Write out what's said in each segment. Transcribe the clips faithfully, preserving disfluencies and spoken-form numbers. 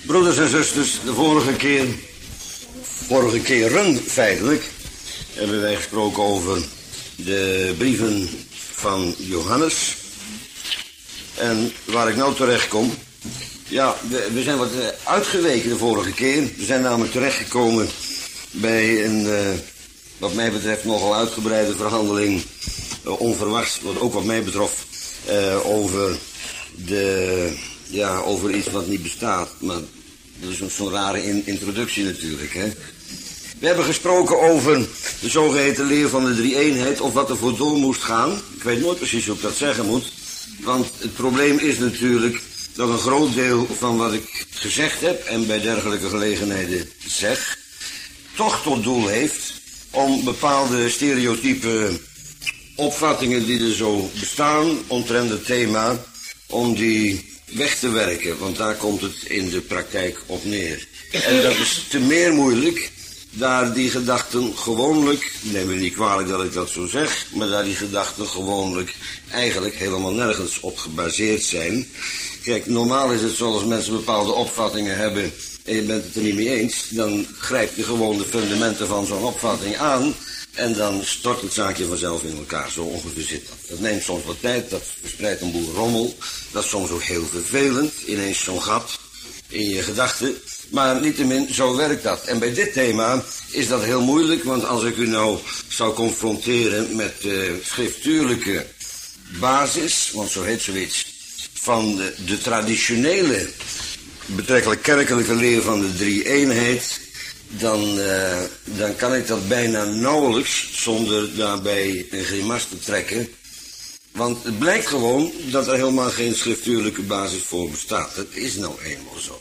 Broeders en zusters, de vorige keer, vorige keren feitelijk, hebben wij gesproken over de brieven van Johannes. En waar ik nou terecht kom, ja, we, we zijn wat uitgeweken de vorige keer. We zijn namelijk terechtgekomen bij een, uh, wat mij betreft, nogal uitgebreide verhandeling, uh, onverwachts, wat ook wat mij betrof, uh, over de, ja, over iets wat niet bestaat, maar dat is zo'n rare in, introductie natuurlijk, hè. We hebben gesproken over de zogeheten leer van de drie-eenheid, of wat er voor door moest gaan. Ik weet nooit precies hoe ik dat zeggen moet, want het probleem is natuurlijk dat een groot deel van wat ik gezegd heb, en bij dergelijke gelegenheden zeg, toch tot doel heeft om bepaalde stereotype opvattingen die er zo bestaan omtrent het thema, om die weg te werken, want daar komt het in de praktijk op neer. En dat is te meer moeilijk, daar die gedachten gewoonlijk, neem me niet kwalijk dat ik dat zo zeg, maar daar die gedachten gewoonlijk eigenlijk helemaal nergens op gebaseerd zijn. Kijk, normaal is het zo, als mensen bepaalde opvattingen hebben en je bent het er niet mee eens, dan grijp je gewoon de fundamenten van zo'n opvatting aan en dan stort het zaakje vanzelf in elkaar. Zo ongeveer zit dat. Dat neemt soms wat tijd, dat verspreidt een boel rommel. Dat is soms ook heel vervelend, ineens zo'n gat in je gedachten. Maar niettemin, zo werkt dat. En bij dit thema is dat heel moeilijk, want als ik u nou zou confronteren met de schriftuurlijke basis, want zo heet zoiets, van de, de traditionele, betrekkelijk kerkelijke leer van de drie-eenheid, dan, uh, dan kan ik dat bijna nauwelijks zonder daarbij een grimas te trekken. Want het blijkt gewoon dat er helemaal geen schriftuurlijke basis voor bestaat. Dat is nou eenmaal zo.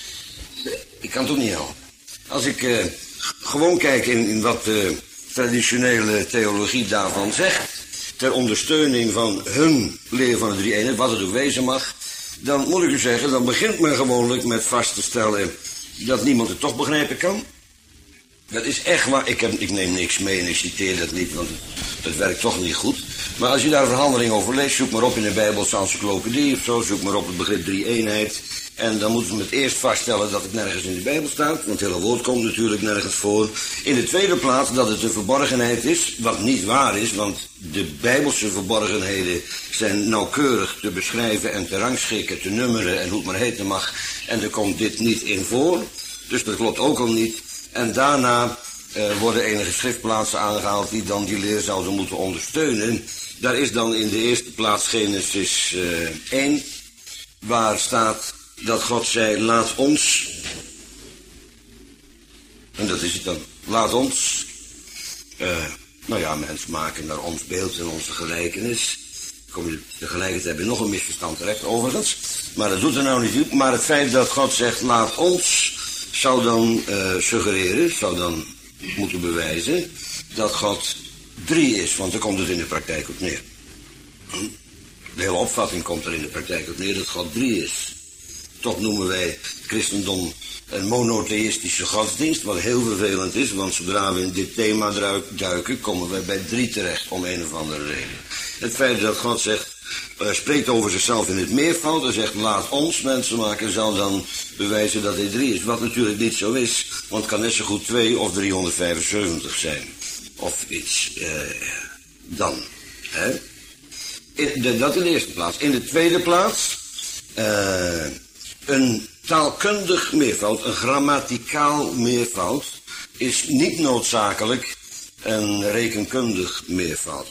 Ik kan het ook niet helpen. Als ik uh, gewoon kijk in, in wat de traditionele theologie daarvan zegt, ter ondersteuning van hun leer van de drie-eenheid, wat het ook wezen mag, dan moet ik u zeggen, dan begint men gewoonlijk met vast te stellen dat niemand het toch begrijpen kan. Dat is echt waar. Ik, heb, ik neem niks mee en ik citeer dat niet, want het, het werkt toch niet goed. Maar als je daar een verhandeling over leest, zoek maar op in de Bijbelse encyclopedie of zo, zoek maar op het begrip drie-eenheid. En dan moeten we het eerst vaststellen dat het nergens in de Bijbel staat, want het hele woord komt natuurlijk nergens voor. In de tweede plaats dat het een verborgenheid is, wat niet waar is, want de Bijbelse verborgenheden zijn nauwkeurig te beschrijven en te rangschikken, te nummeren en hoe het maar heten mag. En er komt dit niet in voor, dus dat klopt ook al niet. En daarna uh, worden enige schriftplaatsen aangehaald die dan die leer zouden moeten ondersteunen. Daar is dan in de eerste plaats Genesis uh, één, waar staat dat God zei, laat ons, en dat is het dan, laat ons, uh, nou ja, mens maken naar ons beeld en onze gelijkenis. Kom je tegelijkertijd bij nog een misverstand terecht, overigens, maar dat doet er nou niet toe. Maar het feit dat God zegt, laat ons, zou dan uh, suggereren, zou dan moeten bewijzen, dat God drie is, want daar komt het in de praktijk op neer. De hele opvatting komt er in de praktijk op neer dat God drie is. Toch noemen wij het christendom een monotheïstische godsdienst, wat heel vervelend is, want zodra we in dit thema duiken, komen wij bij drie terecht, om een of andere reden. Het feit dat God zegt, uh, spreekt over zichzelf in het meervoud en zegt, laat ons mensen maken, zou dan bewijzen dat hij drie is, wat natuurlijk niet zo is, want het kan net zo goed twee of driehonderdvijfenzeventig zijn, of iets uh, dan, hè. In de, dat in de eerste plaats. In de tweede plaats, uh, een taalkundig meervoud, een grammaticaal meervoud, is niet noodzakelijk een rekenkundig meervoud.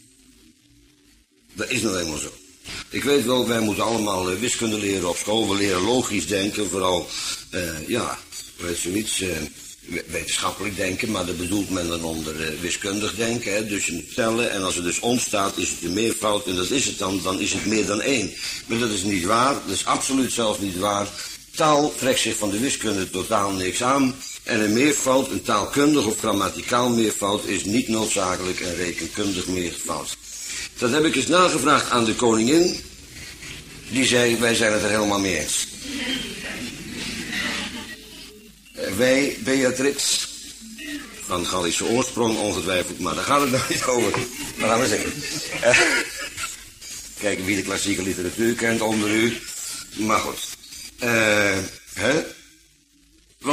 Dat is nou eenmaal zo. Ik weet wel, wij moeten allemaal uh, wiskunde leren op school, we leren logisch denken, vooral, uh, ja, weet zoiets, uh, wetenschappelijk denken, maar dat bedoelt men dan onder uh, wiskundig denken, hè? Dus je moet tellen, en als er dus ontstaat, is het een meervoud, en dat is het dan, dan is het meer dan één. Maar dat is niet waar, dat is absoluut zelfs niet waar. Taal trekt zich van de wiskunde totaal niks aan, en een meervoud, een taalkundig of grammaticaal meervoud, is niet noodzakelijk een rekenkundig meervoud. Dat heb ik eens nagevraagd aan de koningin, die zei, wij zijn het er helemaal mee eens. Wij, Beatrix, van Gallische oorsprong ongetwijfeld, maar daar gaat het nog niet over. Maar laten we zeggen. Uh, kijken wie de klassieke literatuur kent onder u. Maar goed. Uh, hè?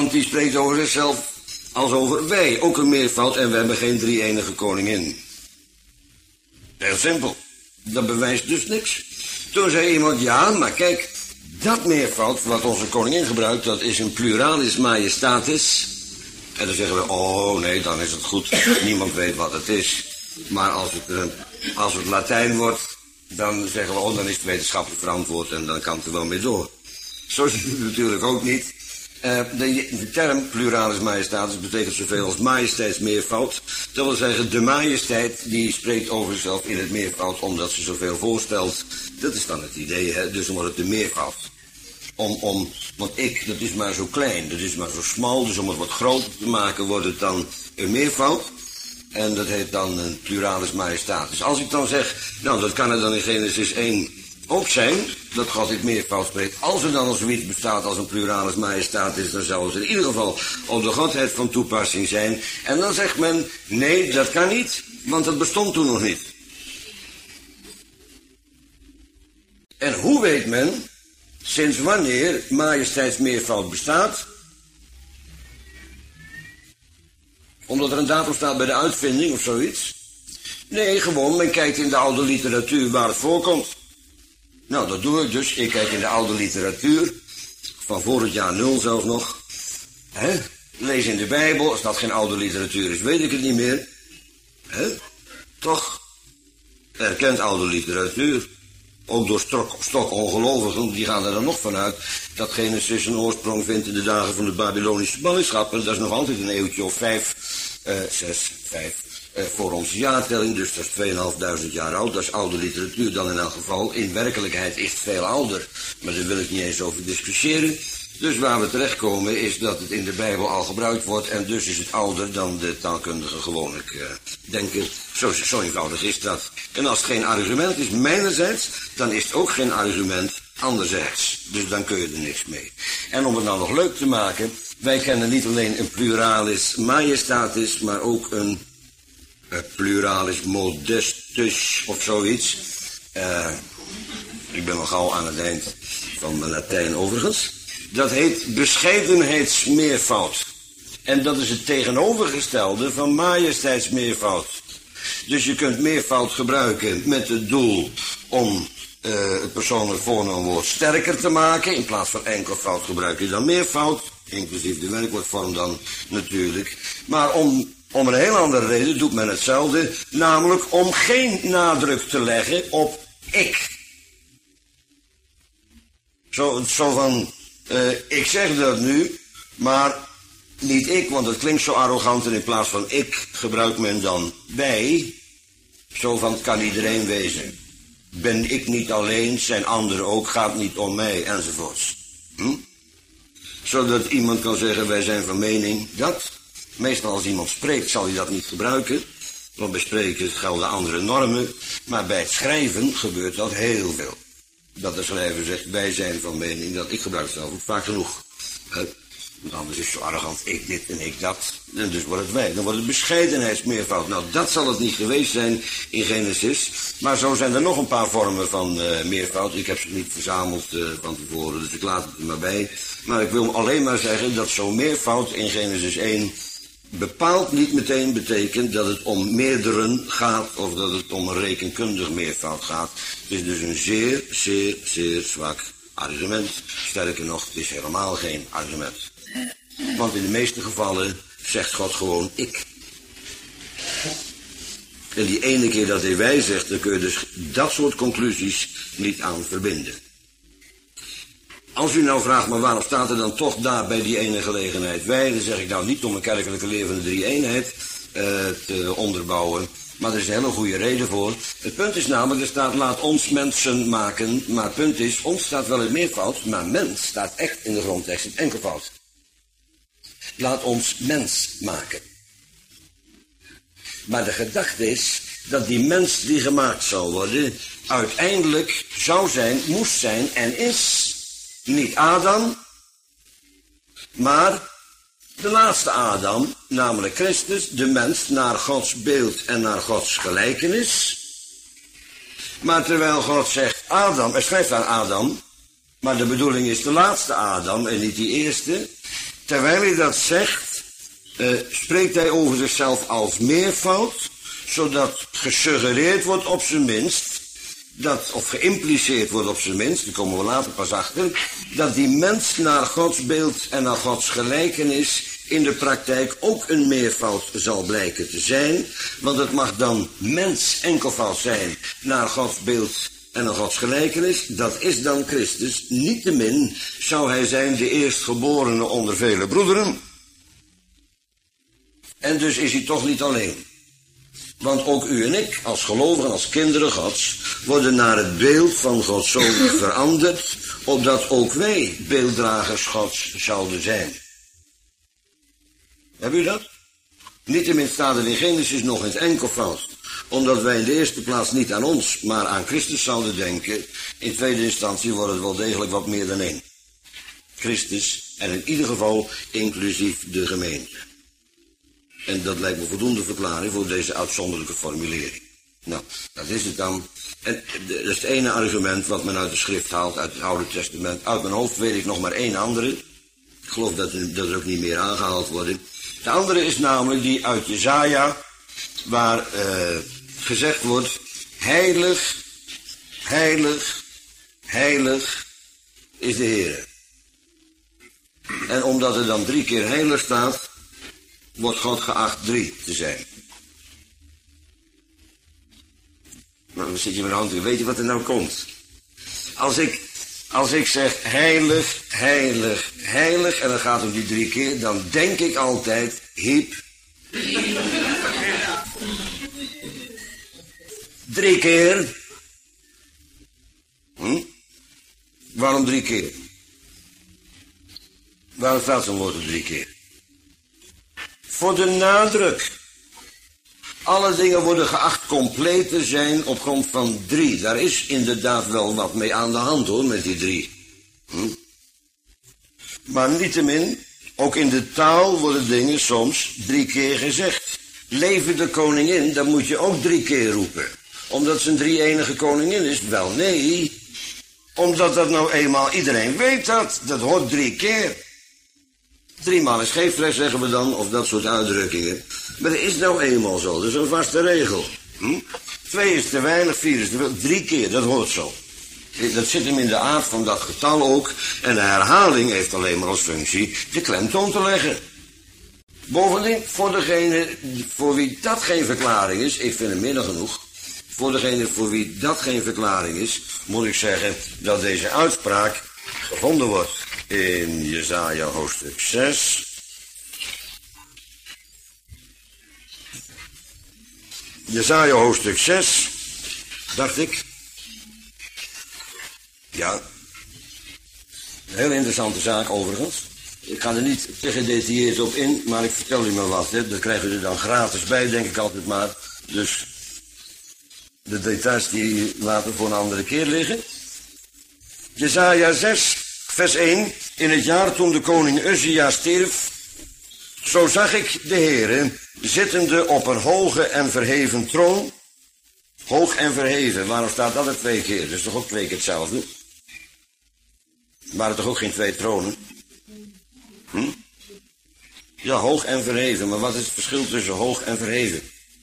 Want die spreekt over zichzelf als over wij, ook een meervoud, en we hebben geen drie-enige koningin. Heel simpel. Dat bewijst dus niks. Toen zei iemand, ja, maar kijk, dat meervoud wat onze koningin gebruikt, dat is een pluralis majestatis. En dan zeggen we, oh nee, dan is het goed. Niemand weet wat het is. Maar als het, uh, als het Latijn wordt, dan zeggen we, oh, dan is het wetenschappelijk verantwoord en dan kan het er wel mee door. Zo is het natuurlijk ook niet. Uh, de, de term pluralis majestatis betekent zoveel als majesteitsmeervoud. Dat wil zeggen, de majesteit die spreekt over zichzelf in het meervoud omdat ze zoveel voorstelt. Dat is dan het idee, hè? Dus dan wordt het de meervoud. Om, om, want ik, dat is maar zo klein, dat is maar zo smal, dus om het wat groter te maken wordt het dan een meervoud. En dat heet dan een pluralis majestatis. Als ik dan zeg, nou dat kan er dan in Genesis één ook zijn, dat God dit meervoud spreekt. Als er dan al zoiets bestaat als een pluralis majestatis, dan zou het in ieder geval op de Godheid van toepassing zijn. En dan zegt men, nee, dat kan niet, want dat bestond toen nog niet. En hoe weet men, sinds wanneer majesteitsmeervoud bestaat? Omdat er een datum staat bij de uitvinding of zoiets? Nee, gewoon, men kijkt in de oude literatuur waar het voorkomt. Nou, dat doe ik dus. Ik kijk in de oude literatuur, van voor het jaar nul zelfs nog. Hè? Lees in de Bijbel, als dat geen oude literatuur is, weet ik het niet meer. Hè? Toch? Erkent oude literatuur. Ook door stok, stok ongelovigen, die gaan er dan nog vanuit dat Genesis een oorsprong vindt in de dagen van de Babylonische ballingschap. En dat is nog altijd een eeuwtje of vijf, uh, zes, vijf uh, voor onze jaartelling. Dus dat is tweeënhalfduizend jaar oud. Dat is oude literatuur dan in elk geval. In werkelijkheid is het veel ouder. Maar daar wil ik niet eens over discussiëren. Dus waar we terechtkomen is dat het in de Bijbel al gebruikt wordt. En dus is het ouder dan de taalkundigen gewoonlijk uh, denken. Zo, zo eenvoudig is dat. En als het geen argument is mijnerzijds, dan is het ook geen argument anderzijds. Dus dan kun je er niks mee. En om het nou nog leuk te maken, wij kennen niet alleen een pluralis majestatis, maar ook een, een pluralis modestus of zoiets. Uh, ik ben al gauw aan het eind van mijn Latijn overigens. Dat heet bescheidenheidsmeervoud. En dat is het tegenovergestelde van majesteitsmeervoud. Dus je kunt meervoud gebruiken met het doel om uh, het persoonlijk voornaamwoord sterker te maken. In plaats van enkelvoud gebruik je dan meervoud, inclusief de werkwoordvorm dan natuurlijk. Maar om, om een heel andere reden doet men hetzelfde, namelijk om geen nadruk te leggen op ik. Zo, zo van, uh, ik zeg dat nu, maar niet ik, want het klinkt zo arrogant en in plaats van ik gebruikt men dan wij. Zo van, kan iedereen wezen. Ben ik niet alleen, zijn anderen ook, gaat niet om mij, enzovoorts. Hm? Zodat iemand kan zeggen, wij zijn van mening dat. Meestal als iemand spreekt zal hij dat niet gebruiken. Want bij spreken gelden andere normen. Maar bij het schrijven gebeurt dat heel veel. Dat de schrijver zegt, wij zijn van mening dat. Ik gebruik het zelf ook vaak genoeg. Uh, Want anders is het zo arrogant, ik dit en ik dat. En dus wordt het wij. Dan wordt het bescheidenheidsmeervoud. Nou, dat zal het niet geweest zijn in Genesis. Maar zo zijn er nog een paar vormen van uh, meervoud. Ik heb ze niet verzameld uh, van tevoren, dus ik laat het er maar bij. Maar ik wil alleen maar zeggen dat zo'n meervoud in Genesis één bepaald niet meteen betekent dat het om meerderen gaat of dat het om een rekenkundig meervoud gaat. Het is dus een zeer, zeer, zeer zwak argument. Sterker nog, het is helemaal geen argument. Want in de meeste gevallen zegt God gewoon ik. En die ene keer dat hij wij zegt, dan kun je dus dat soort conclusies niet aan verbinden. Als u nou vraagt, maar waarom staat er dan toch daar bij die ene gelegenheid wij? Dan zeg ik nou niet om een kerkelijke levende drie-eenheid uh, te onderbouwen. Maar er is een hele goede reden voor. Het punt is namelijk, er staat laat ons mensen maken. Maar het punt is, ons staat wel in meervoud, maar mens staat echt in de grondtekst in enkelvoud. Laat ons mens maken. Maar de gedachte is dat die mens die gemaakt zal worden, uiteindelijk zou zijn, moest zijn en is niet Adam, maar de laatste Adam, namelijk Christus, de mens naar Gods beeld en naar Gods gelijkenis. Maar terwijl God zegt Adam, er schrijft aan Adam, maar de bedoeling is de laatste Adam en niet die eerste. terwijl hij dat zegt, uh, spreekt hij over zichzelf als meervoud, zodat gesuggereerd wordt op zijn minst, dat, of geïmpliceerd wordt op zijn minst, daar komen we later pas achter, dat die mens naar Gods beeld en naar Gods gelijkenis in de praktijk ook een meervoud zal blijken te zijn, want het mag dan mens enkelvoud zijn naar Gods beeld en naar Gods gelijkenis, dat is dan Christus. Niettemin zou hij zijn de eerstgeborene onder vele broederen. En dus is hij toch niet alleen. Want ook u en ik, als gelovigen, als kinderen Gods, worden naar het beeld van Gods Zoon veranderd, opdat ook wij beelddragers Gods zouden zijn. Heb u dat? Niettemin staat er in Genesis nog eens enkelvoud, omdat wij in de eerste plaats niet aan ons, maar aan Christus zouden denken. In tweede instantie wordt het wel degelijk wat meer dan één. Christus en in ieder geval inclusief de gemeente. En dat lijkt me voldoende verklaring voor deze uitzonderlijke formulering. Nou, dat is het dan. En dat is het ene argument wat men uit de schrift haalt, uit het Oude Testament. Uit mijn hoofd weet ik nog maar één andere. Ik geloof dat er, dat er ook niet meer aangehaald worden. De andere is namelijk die uit Jesaja, waar uh, gezegd wordt, heilig, heilig, heilig is de Heer. En omdat er dan drie keer heilig staat, wordt God geacht drie te zijn. Nou, dan zit je met de hand in. Weet je wat er nou komt? Als ik, als ik zeg heilig, heilig, heilig, en dan gaat het die drie keer, dan denk ik altijd, hiep. Drie keer. Hm? Waarom drie keer? Waarom staat zo'n woord er drie keer? Voor de nadruk. Alle dingen worden geacht compleet te zijn op grond van drie. Daar is inderdaad wel wat mee aan de hand hoor, met die drie. Hm? Maar niettemin, ook in de taal worden dingen soms drie keer gezegd. Leven de koningin, dan moet je ook drie keer roepen. Omdat ze een drie-enige koningin is? Wel nee. Omdat dat nou eenmaal, iedereen weet dat. Dat hoort drie keer. Driemaal is geen fles, zeggen we dan, of dat soort uitdrukkingen. Maar dat is nou eenmaal zo, dat is een vaste regel. Hm? Twee is te weinig, vier is te veel, drie keer, dat hoort zo. Dat zit hem in de aard van dat getal ook. En de herhaling heeft alleen maar als functie de klemtoon te leggen. Bovendien, voor degene voor wie dat geen verklaring is, ik vind het meer dan genoeg. Voor degene voor wie dat geen verklaring is, moet ik zeggen dat deze uitspraak gevonden wordt in Jesaja hoofdstuk zes. Jesaja hoofdstuk zes, dacht ik. Ja, een heel interessante zaak overigens. Ik ga er niet te gedetailleerd op in, maar ik vertel u maar wat. Hè. Dat krijgen we er dan gratis bij, denk ik altijd maar. Dus de details die laten voor een andere keer liggen. Jesaja zes, vers één. In het jaar toen de koning Uzia stierf, zo zag ik de Heere zittende op een hoge en verheven troon. Hoog en verheven, waarom staat dat er twee keer? Dat is toch ook twee keer hetzelfde? Waren toch ook geen twee tronen? Hm? Ja, hoog en verheven, maar wat is het verschil tussen hoog en verheven?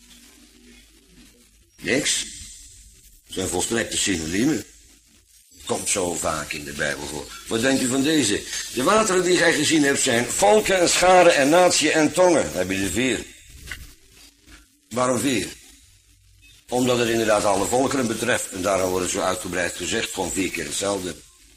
Niks. Het zijn volstrekte synoniemen. Komt zo vaak in de Bijbel voor. Wat denkt u van deze? De wateren die gij gezien hebt zijn volken en scharen en natie en tongen. Dan heb je er vier. Waarom vier? Omdat het inderdaad alle volkeren betreft. En daarom wordt het zo uitgebreid gezegd, gewoon vier keer hetzelfde.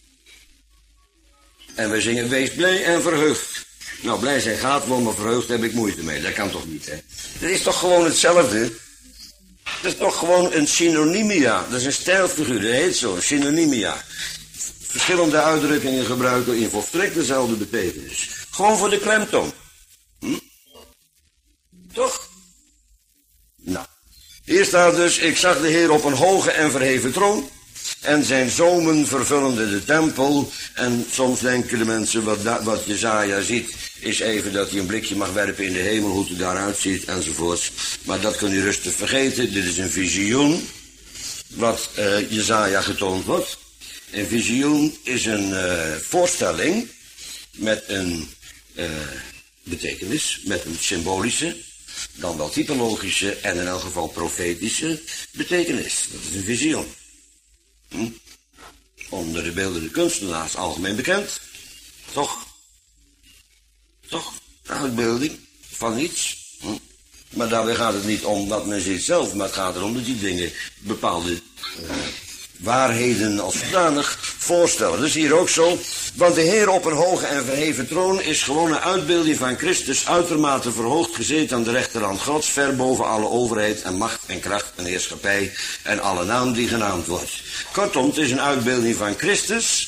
En we zingen, wees blij en verheugd. Nou, blij zijn gaat wel, maar verheugd heb ik moeite mee. Dat kan toch niet, hè? Dat is toch gewoon hetzelfde? Dat is toch gewoon een synonymia. Dat is een stijlfiguur, dat heet zo, een synonymia. Verschillende uitdrukkingen gebruiken in volstrekt dezelfde betekenis. Gewoon voor de klemtoon. Hm? Toch? Nou, hier staat dus, ik zag de Heer op een hoge en verheven troon. En zijn zomen vervullende de tempel. En soms denken de mensen, wat, da, wat Jesaja ziet, is even dat hij een blikje mag werpen in de hemel, hoe het er daaruit ziet, enzovoorts. Maar dat kun je rustig vergeten. Dit is een visioen, wat uh, Jesaja getoond wordt. Een visioen is een uh, voorstelling met een uh, betekenis, met een symbolische, dan wel typologische en in elk geval profetische betekenis. Dat is een visioen. Hm? Onder de beeldende kunstenaars algemeen bekend. Toch? Toch? Uitbeelding van iets. Hm? Maar daarbij gaat het niet om wat men ziet zelf, maar het gaat erom dat die dingen bepaalde uh, waarheden als zodanig voorstellen. Dat is hier ook zo. Want de Heer op een hoge en verheven troon is gewoon een uitbeelding van Christus, uitermate verhoogd gezeten aan de rechterhand Gods, ver boven alle overheid en macht en kracht en heerschappij en alle naam die genaamd wordt. Kortom, het is een uitbeelding van Christus,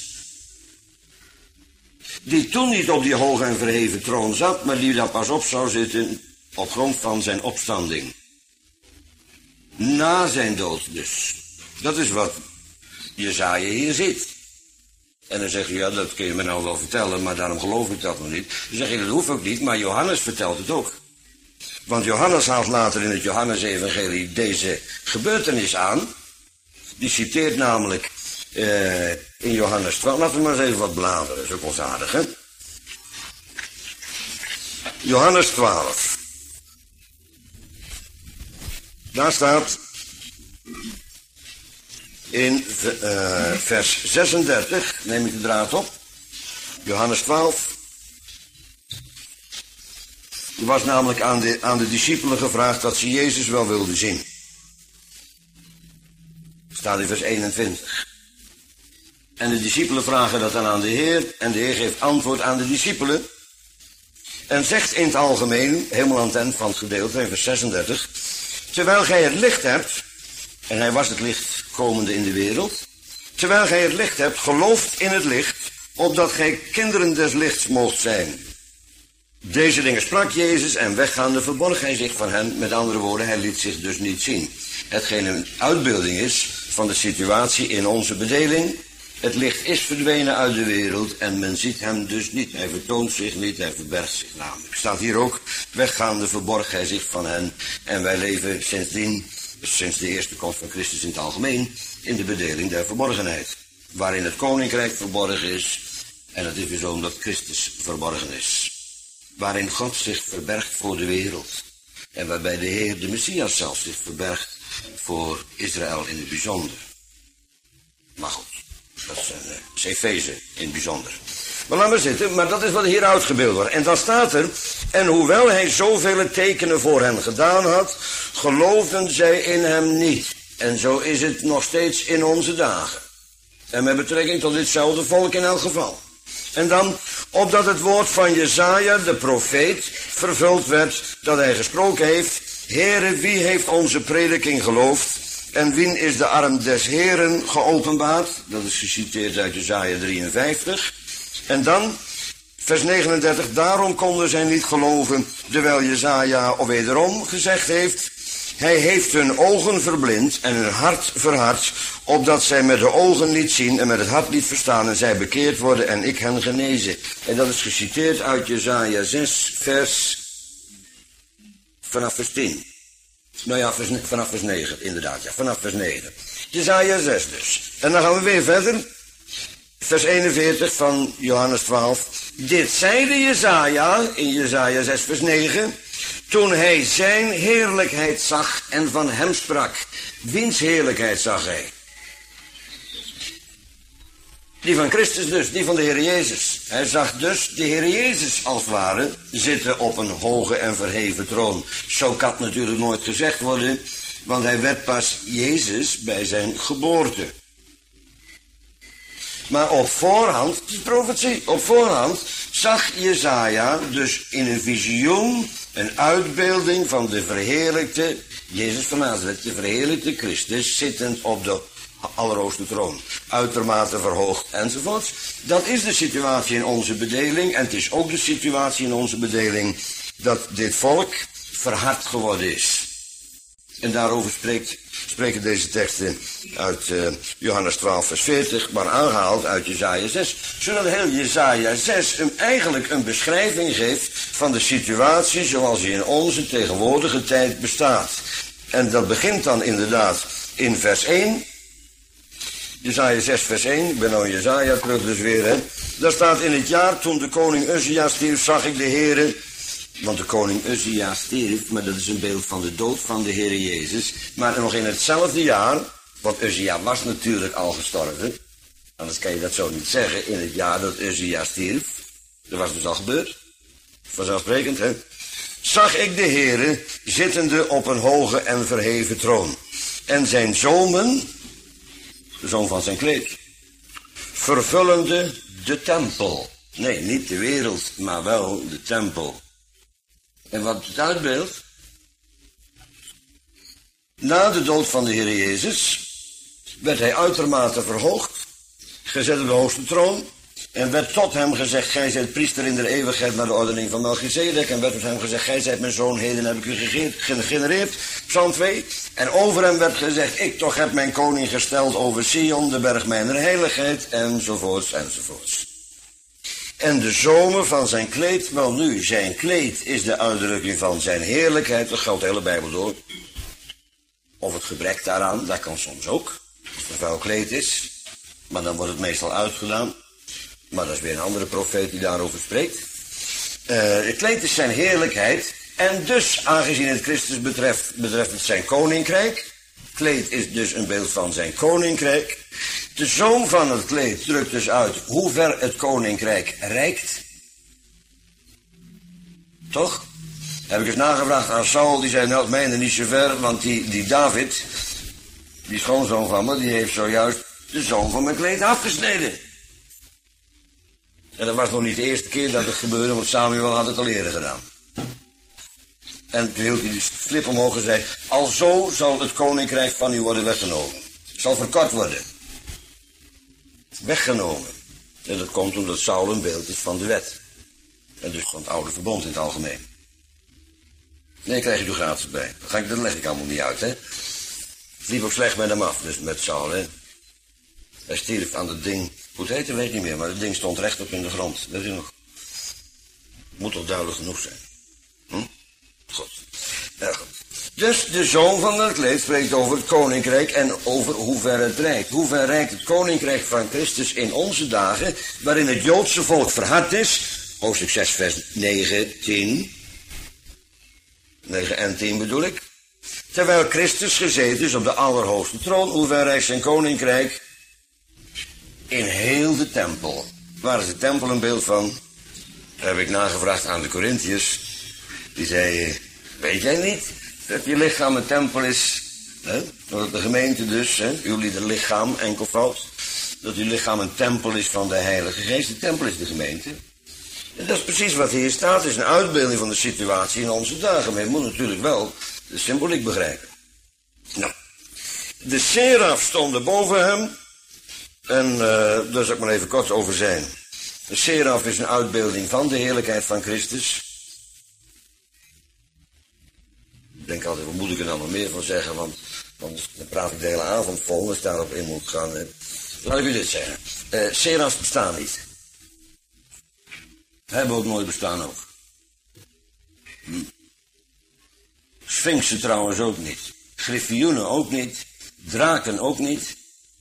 die toen niet op die hoge en verheven troon zat, maar die daar pas op zou zitten op grond van zijn opstanding. Na zijn dood dus. Dat is wat Jesaja hier ziet. En dan zeg je, ja, dat kun je me nou wel vertellen, maar daarom geloof ik dat nog niet. Dan zeg je, dat hoeft ook niet, maar Johannes vertelt het ook. Want Johannes haalt later in het Johannesevangelie deze gebeurtenis aan. Die citeert namelijk uh, in Johannes twaalf. Laten we maar eens even wat bladeren, dat is ook wel aardig, hè? Johannes twaalf. Daar staat in uh, vers zesendertig, neem ik de draad op. Johannes twaalf. Er was namelijk aan de, aan de discipelen gevraagd dat ze Jezus wel wilden zien. Staat in vers eenentwintig. En de discipelen vragen dat dan aan de Heer. En de Heer geeft antwoord aan de discipelen. En zegt in het algemeen, helemaal aan het eind van het gedeelte, in vers zesendertig. Terwijl gij het licht hebt, en hij was het licht komende in de wereld. Terwijl gij het licht hebt, gelooft in het licht, opdat gij kinderen des lichts moogt zijn. Deze dingen sprak Jezus en weggaande verborg hij zich van hen. Met andere woorden, hij liet zich dus niet zien. Hetgeen een uitbeelding is van de situatie in onze bedeling. Het licht is verdwenen uit de wereld en men ziet hem dus niet. Hij vertoont zich niet, hij verbergt zich namelijk. Staat hier ook, weggaande verborg hij zich van hen. En wij leven sindsdien, sinds de eerste komst van Christus in het algemeen, in de bedeling der verborgenheid. Waarin het koninkrijk verborgen is en het is dus omdat Christus verborgen is. Waarin God zich verbergt voor de wereld. En waarbij de Heer, de Messias zelf, zich verbergt voor Israël in het bijzonder. Maar goed, dat is uh, Efeze in het bijzonder. Maar laat maar zitten, maar dat is wat hier uitgebeeld wordt. En dan staat er, en hoewel hij zoveel tekenen voor hen gedaan had, geloofden zij in hem niet. En zo is het nog steeds in onze dagen. En met betrekking tot ditzelfde volk in elk geval. En dan, opdat het woord van Jesaja, de profeet, vervuld werd, dat hij gesproken heeft. Heere, wie heeft onze prediking geloofd? En wien is de arm des Heeren geopenbaard? Dat is geciteerd uit Jesaja drieënvijftig. En dan, vers negenendertig, daarom konden zij niet geloven, terwijl Jesaja wederom gezegd heeft. Hij heeft hun ogen verblind en hun hart verhard, opdat zij met de ogen niet zien en met het hart niet verstaan en zij bekeerd worden en ik hen genezen. En dat is geciteerd uit Jesaja zes, vers, vanaf vers tien. Nou ja, vers, vanaf vers negen, inderdaad, ja, vanaf vers negen. Jesaja zes dus. En dan gaan we weer verder. Vers eenenveertig van Johannes twaalf. Dit zeide Jesaja, in Jesaja zes vers negen, toen hij zijn heerlijkheid zag en van hem sprak. Wiens heerlijkheid zag hij? Die van Christus dus, die van de Heer Jezus. Hij zag dus de Heer Jezus als het ware zitten op een hoge en verheven troon. Zo kan het natuurlijk nooit gezegd worden, want hij werd pas Jezus bij zijn geboorte. Maar op voorhand, het is profetie, op voorhand zag Jesaja dus in een visioen een uitbeelding van de verheerlijkte Jezus van Nazareth, de verheerlijkte Christus, zittend op de allerhoogste troon, uitermate verhoogd enzovoort. Dat is de situatie in onze bedeling en het is ook de situatie in onze bedeling dat dit volk verhard geworden is. En daarover spreekt, spreken deze teksten uit uh, Johannes twaalf vers veertig, maar aangehaald uit Jesaja zes. Zodat heel Jesaja zes hem eigenlijk een beschrijving geeft van de situatie zoals die in onze tegenwoordige tijd bestaat. En dat begint dan inderdaad in vers één. Jesaja zes vers één, ik ben nou in Jesaja terug dus weer, hè. Daar staat: in het jaar toen de koning Uzia stierf, zag ik de Heere. Want de koning Uzia stierf, maar dat is een beeld van de dood van de Heere Jezus. Maar nog in hetzelfde jaar, want Uzia was natuurlijk al gestorven. Anders kan je dat zo niet zeggen, in het jaar dat Uzia stierf. Dat was dus al gebeurd. Vanzelfsprekend, hè. Zag ik de Heere zittende op een hoge en verheven troon. En zijn zomen, de zoom van zijn kleed, vervullende de tempel. Nee, niet de wereld, maar wel de tempel. En wat het uitbeeldt? Na de dood van de Heer Jezus werd hij uitermate verhoogd, gezet op de hoogste troon, en werd tot hem gezegd: gij zijt priester in de eeuwigheid naar de ordening van Melchizedek. En werd tot hem gezegd: gij zijt mijn zoon, heden heb ik u gegenereerd. Psalm twee. En over hem werd gezegd: ik toch heb mijn koning gesteld over Sion, de berg mijner heiligheid, enzovoorts, enzovoorts. En de zomen van zijn kleed, wel nu, zijn kleed is de uitdrukking van zijn heerlijkheid. Dat geldt de hele Bijbel door. Of het gebrek daaraan, dat kan soms ook. Als het een vuil kleed is, maar dan wordt het meestal uitgedaan. Maar dat is weer een andere profeet die daarover spreekt. Uh, het kleed is zijn heerlijkheid. En dus, aangezien het Christus betreft, betreft het zijn koninkrijk. Kleed is dus een beeld van zijn koninkrijk. De zoom van het kleed drukt dus uit hoe ver het koninkrijk reikt. Toch? Heb ik eens nagevraagd aan Saul, die zei: nou, het mijne niet zo ver, want die, die David, die schoonzoon van me, die heeft zojuist de zoom van mijn kleed afgesneden. En dat was nog niet de eerste keer dat het gebeurde, want Samuel had het al eerder gedaan. En toen hield hij de slip omhoog en zei: alzo zal het koninkrijk van u worden weggenomen. Het zal verkort worden. Weggenomen. En dat komt omdat Saul een beeld is van de wet. En dus van het oude verbond in het algemeen. Nee, krijg je er gratis bij. Dat, ga ik, dat leg ik allemaal niet uit, hè. Het liep ook slecht met hem af, dus met Saul, hè. Hij stierf aan dat ding. Hoe het heette, weet ik niet meer, maar het ding stond rechtop in de grond. Dat is nog. Moet toch duidelijk genoeg zijn. Hm? Goed. Ja, goed. Dus de zoon van het kleed spreekt over het koninkrijk en over hoe ver het reikt. Hoe ver reikt het koninkrijk van Christus in onze dagen, waarin het Joodse volk verhard is. Hoofdstuk zes, vers negen, tien. negen en tien bedoel ik. Terwijl Christus gezeten is op de allerhoogste troon, hoe ver reikt zijn koninkrijk? In heel de tempel. Waar is de tempel een beeld van? Daar heb ik nagevraagd aan de Corinthiërs. Die zei: weet jij niet dat je lichaam een tempel is? Hè? Dat de gemeente dus, hè? Jullie de lichaam, enkelvoud. Dat uw lichaam een tempel is van de Heilige Geest. De tempel is de gemeente. En dat is precies wat hier staat. Het is een uitbeelding van de situatie in onze dagen. Maar je moet natuurlijk wel de symboliek begrijpen. Nou, de seraf stonden boven hem. En uh, daar zal ik maar even kort over zijn. De seraf is een uitbeelding van de heerlijkheid van Christus. Ik denk altijd: wat moet ik er nou nog meer van zeggen? Want, want dan praat ik de hele avond vol als ik daarop in moet gaan. Hè. Laat ik u dit zeggen. Uh, serafs bestaan niet. Hebben ook nooit bestaan ook. Hm. Sfinxen trouwens ook niet. Griffioenen ook niet. Draken ook niet.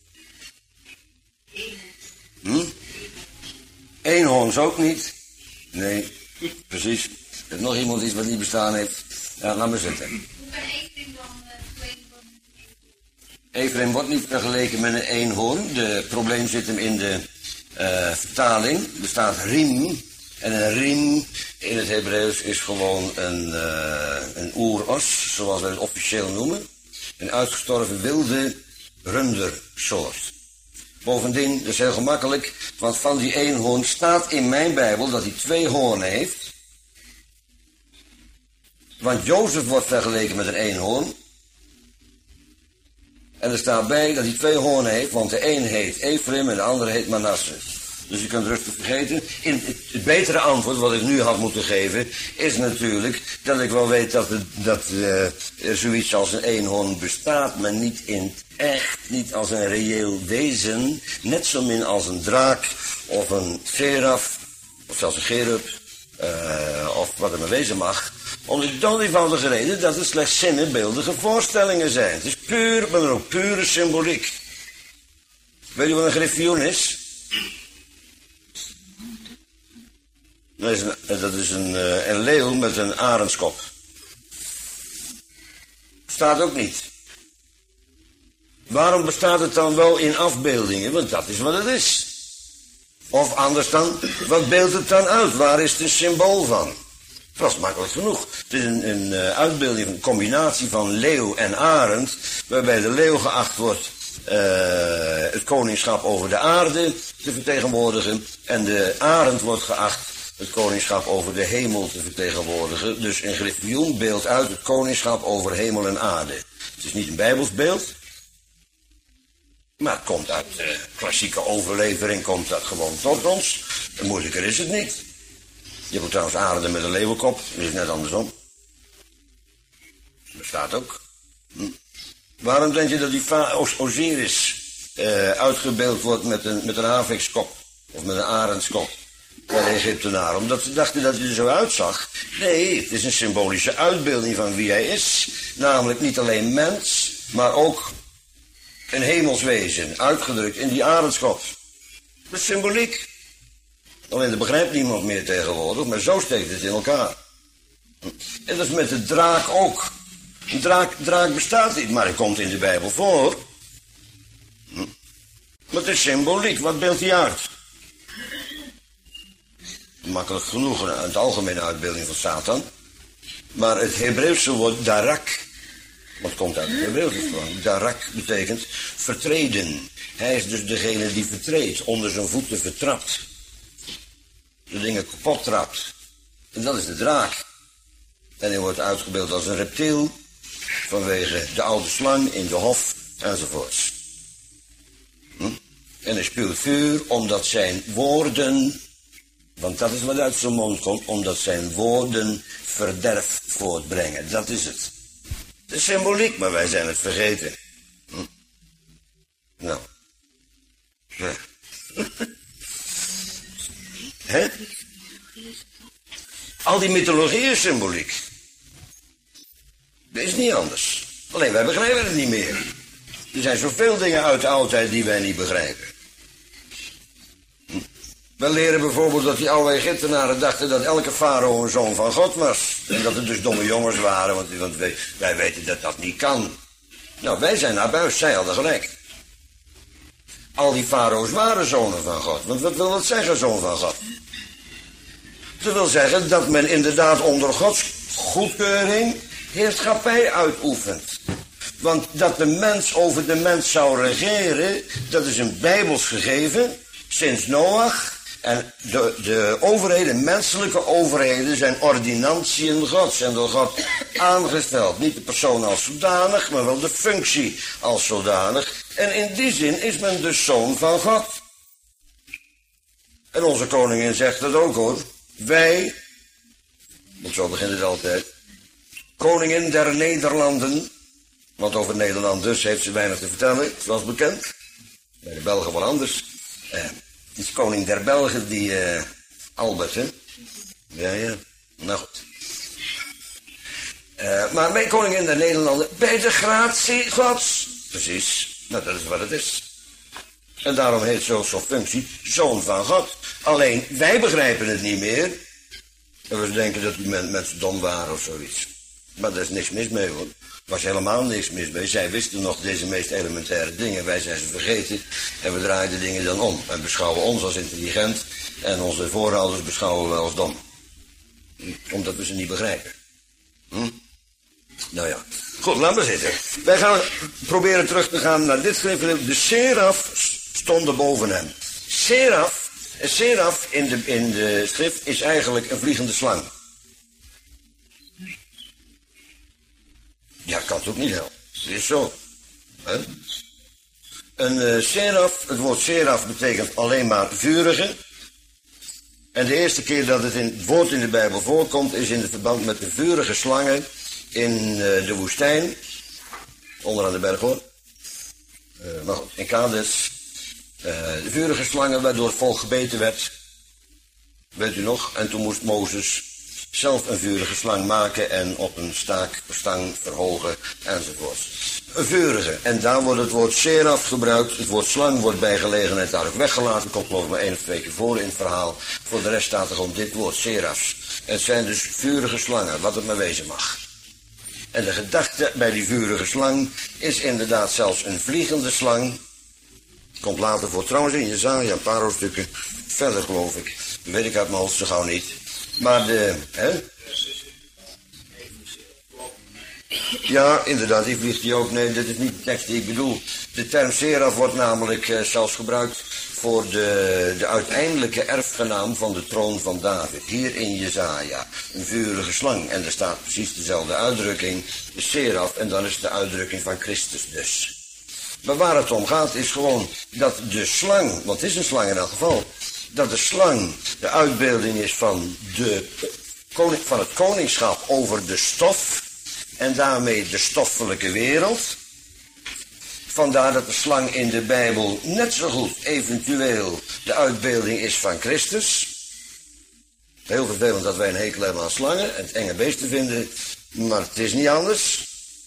Hm? Eenhoorns ook niet. Nee, precies. Er is nog iemand iets wat niet bestaan heeft. Ja, laat maar zitten. Hoe kan Ephraim dan vergeleken worden? Ephraim wordt niet vergeleken met een eenhoorn. Het probleem zit hem in de uh, vertaling. Er staat riem. En een riem in het Hebreeuws is gewoon een, uh, een oeros, zoals wij het officieel noemen. Een uitgestorven wilde rundersoort. Bovendien, dat is heel gemakkelijk, want van die eenhoorn staat in mijn Bijbel dat hij twee hoornen heeft. Want Jozef wordt vergeleken met een eenhoorn. En er staat bij dat hij twee hoornen heeft, want de een heet Ephraim en de andere heet Manasse. Dus je kunt rustig vergeten. In het, het betere antwoord wat ik nu had moeten geven is natuurlijk dat ik wel weet dat, het, dat uh, er zoiets als een eenhoorn bestaat, maar niet in het echt, niet als een reëel wezen, net zo min als een draak of een seraf of zelfs een cherub uh, of wat er maar wezen mag. Om de dood eenvoudige reden dat het slechts zinnebeeldige voorstellingen zijn. Het is puur, maar ook pure symboliek. Weet je wat een griffioen is? Dat is een, dat is een, een leeuw met een arendskop. Staat ook niet. Waarom bestaat het dan wel in afbeeldingen? Want dat is wat het is. Of anders dan, wat beeldt het dan uit? Waar is het een symbool van? Dat is makkelijk genoeg. Het is een, een uh, uitbeelding, een combinatie van leeuw en arend, waarbij de leeuw geacht wordt uh, het koningschap over de aarde te vertegenwoordigen en de arend wordt geacht het koningschap over de hemel te vertegenwoordigen. Dus een griffioen beeldt uit het koningschap over hemel en aarde. Het is niet een bijbels beeld, maar het komt uit de klassieke overlevering, komt dat gewoon tot ons. En moeilijker is het niet. Je hebt trouwens arenden met een leeuwenkop, dat is net andersom. Dat staat ook. Hm. Waarom denk je dat die Osiris uh, uitgebeeld wordt met een, met een havikskop of met een arendskop bij de Egyptenaren? Omdat ze dachten dat hij er zo uitzag. Nee, het is een symbolische uitbeelding van wie hij is. Namelijk niet alleen mens, maar ook een hemelswezen, uitgedrukt in die arendskop. Dat is symboliek. Alleen dat begrijpt niemand meer tegenwoordig, maar zo steekt het in elkaar. En dat is met de draak ook. Een draak, draak bestaat niet, maar hij komt in de Bijbel voor. Maar het is symboliek, wat beeldt hij uit? Makkelijk genoeg, een het algemene uitbeelding van Satan. Maar het Hebreeuwse woord darak, wat komt uit het Hebreeuwse woord? Darak betekent vertreden. Hij is dus degene die vertreedt, onder zijn voeten vertrapt. De dingen kapot trapt. En dat is de draak. En hij wordt uitgebeeld als een reptiel, vanwege de oude slang in de hof, enzovoorts. Hm? En hij spuwt vuur, omdat zijn woorden, want dat is wat uit zijn mond komt, omdat zijn woorden verderf voortbrengen. Dat is het. Het is symboliek, maar wij zijn het vergeten. Hm? Nou. Ja. Hè? Al die mythologie is symboliek. Dat is niet anders. Alleen wij begrijpen het niet meer. Er zijn zoveel dingen uit de oudheid die wij niet begrijpen. Hm. We leren bijvoorbeeld dat die oude Egyptenaren dachten dat elke farao een zoon van God was. En dat het dus domme jongens waren, want, want wij, wij weten dat dat niet kan. Nou, wij zijn naar buis, zij hadden gelijk. Al die farao's waren zonen van God. Want wat wil dat zeggen, zoon van God? Dat wil zeggen dat men inderdaad onder Gods goedkeuring heerschappij uitoefent. Want dat de mens over de mens zou regeren, dat is een bijbels gegeven, sinds Noach. En de, de overheden, menselijke overheden, zijn ordinantiën Gods, zijn door God aangesteld. Niet de persoon als zodanig, maar wel de functie als zodanig. En in die zin is men dus zoon van God. En onze koningin zegt dat ook hoor. Wij, want zo begint het altijd, koningin der Nederlanden, want over Nederland dus heeft ze weinig te vertellen, zoals bekend. Bij de Belgen wel anders. Eh, het is koning der Belgen, die eh, Albert, hè? Ja, ja, nou goed. Uh, maar bij koningin der Nederlanden, bij de gratie Gods. Precies, nou dat is wat het is. En daarom heet zo'n zo functie zoon van God. Alleen, wij begrijpen het niet meer. En we denken dat die mensen dom waren of zoiets. Maar daar is niks mis mee hoor. Er was helemaal niks mis mee. Zij wisten nog deze meest elementaire dingen. Wij zijn ze vergeten. En we draaien de dingen dan om. En beschouwen ons als intelligent. En onze voorouders beschouwen we als dom. Omdat we ze niet begrijpen. Hm? Nou ja. Goed, laten we zitten. Wij gaan proberen terug te gaan naar dit schrift. De seraf stonden boven hem. Seraf, een seraf in de, in de schrift is eigenlijk een vliegende slang. Ja, kan het ook niet helpen. Het is zo. He? Een uh, seraf, het woord seraf betekent alleen maar vurige. En de eerste keer dat het, in, het woord in de Bijbel voorkomt is in het verband met de vurige slangen in uh, de woestijn. Onderaan de berg hoor. Uh, maar goed, in Kades. Uh, de vurige slangen waardoor het volk gebeten werd. Weet u nog? En toen moest Mozes zelf een vurige slang maken en op een staak, stang verhogen enzovoort. een vurige. En daar wordt het woord seraf gebruikt. Het woord slang wordt bij gelegenheid daar ook weggelaten. Komt geloof ik maar één of twee keer voor in het verhaal. Voor de rest staat er gewoon dit woord, serafs. Het zijn dus vurige slangen, wat het maar wezen mag. En de gedachte bij die vurige slang is inderdaad zelfs een vliegende slang. Komt later voor trouwens in Jesaja, een paar hoofdstukken verder geloof ik. Dat weet ik uit mijn hoofd zo gauw niet. Maar de, hè? Ja, inderdaad, die vliegt die ook. Nee, dit is niet de tekst die ik bedoel. De term seraf wordt namelijk uh, zelfs gebruikt voor de, de uiteindelijke erfgenaam van de troon van David. Hier in Jesaja, een vurige slang. En er staat precies dezelfde uitdrukking, de seraf, en dan is de uitdrukking van Christus dus. Maar waar het om gaat is gewoon dat de slang, want het is een slang in elk geval, dat de slang de uitbeelding is van, de, van het koningschap over de stof en daarmee de stoffelijke wereld. Vandaar dat de slang in de Bijbel net zo goed eventueel de uitbeelding is van Christus. Heel vervelend dat wij een hekel hebben aan slangen en het enge beesten vinden, maar het is niet anders.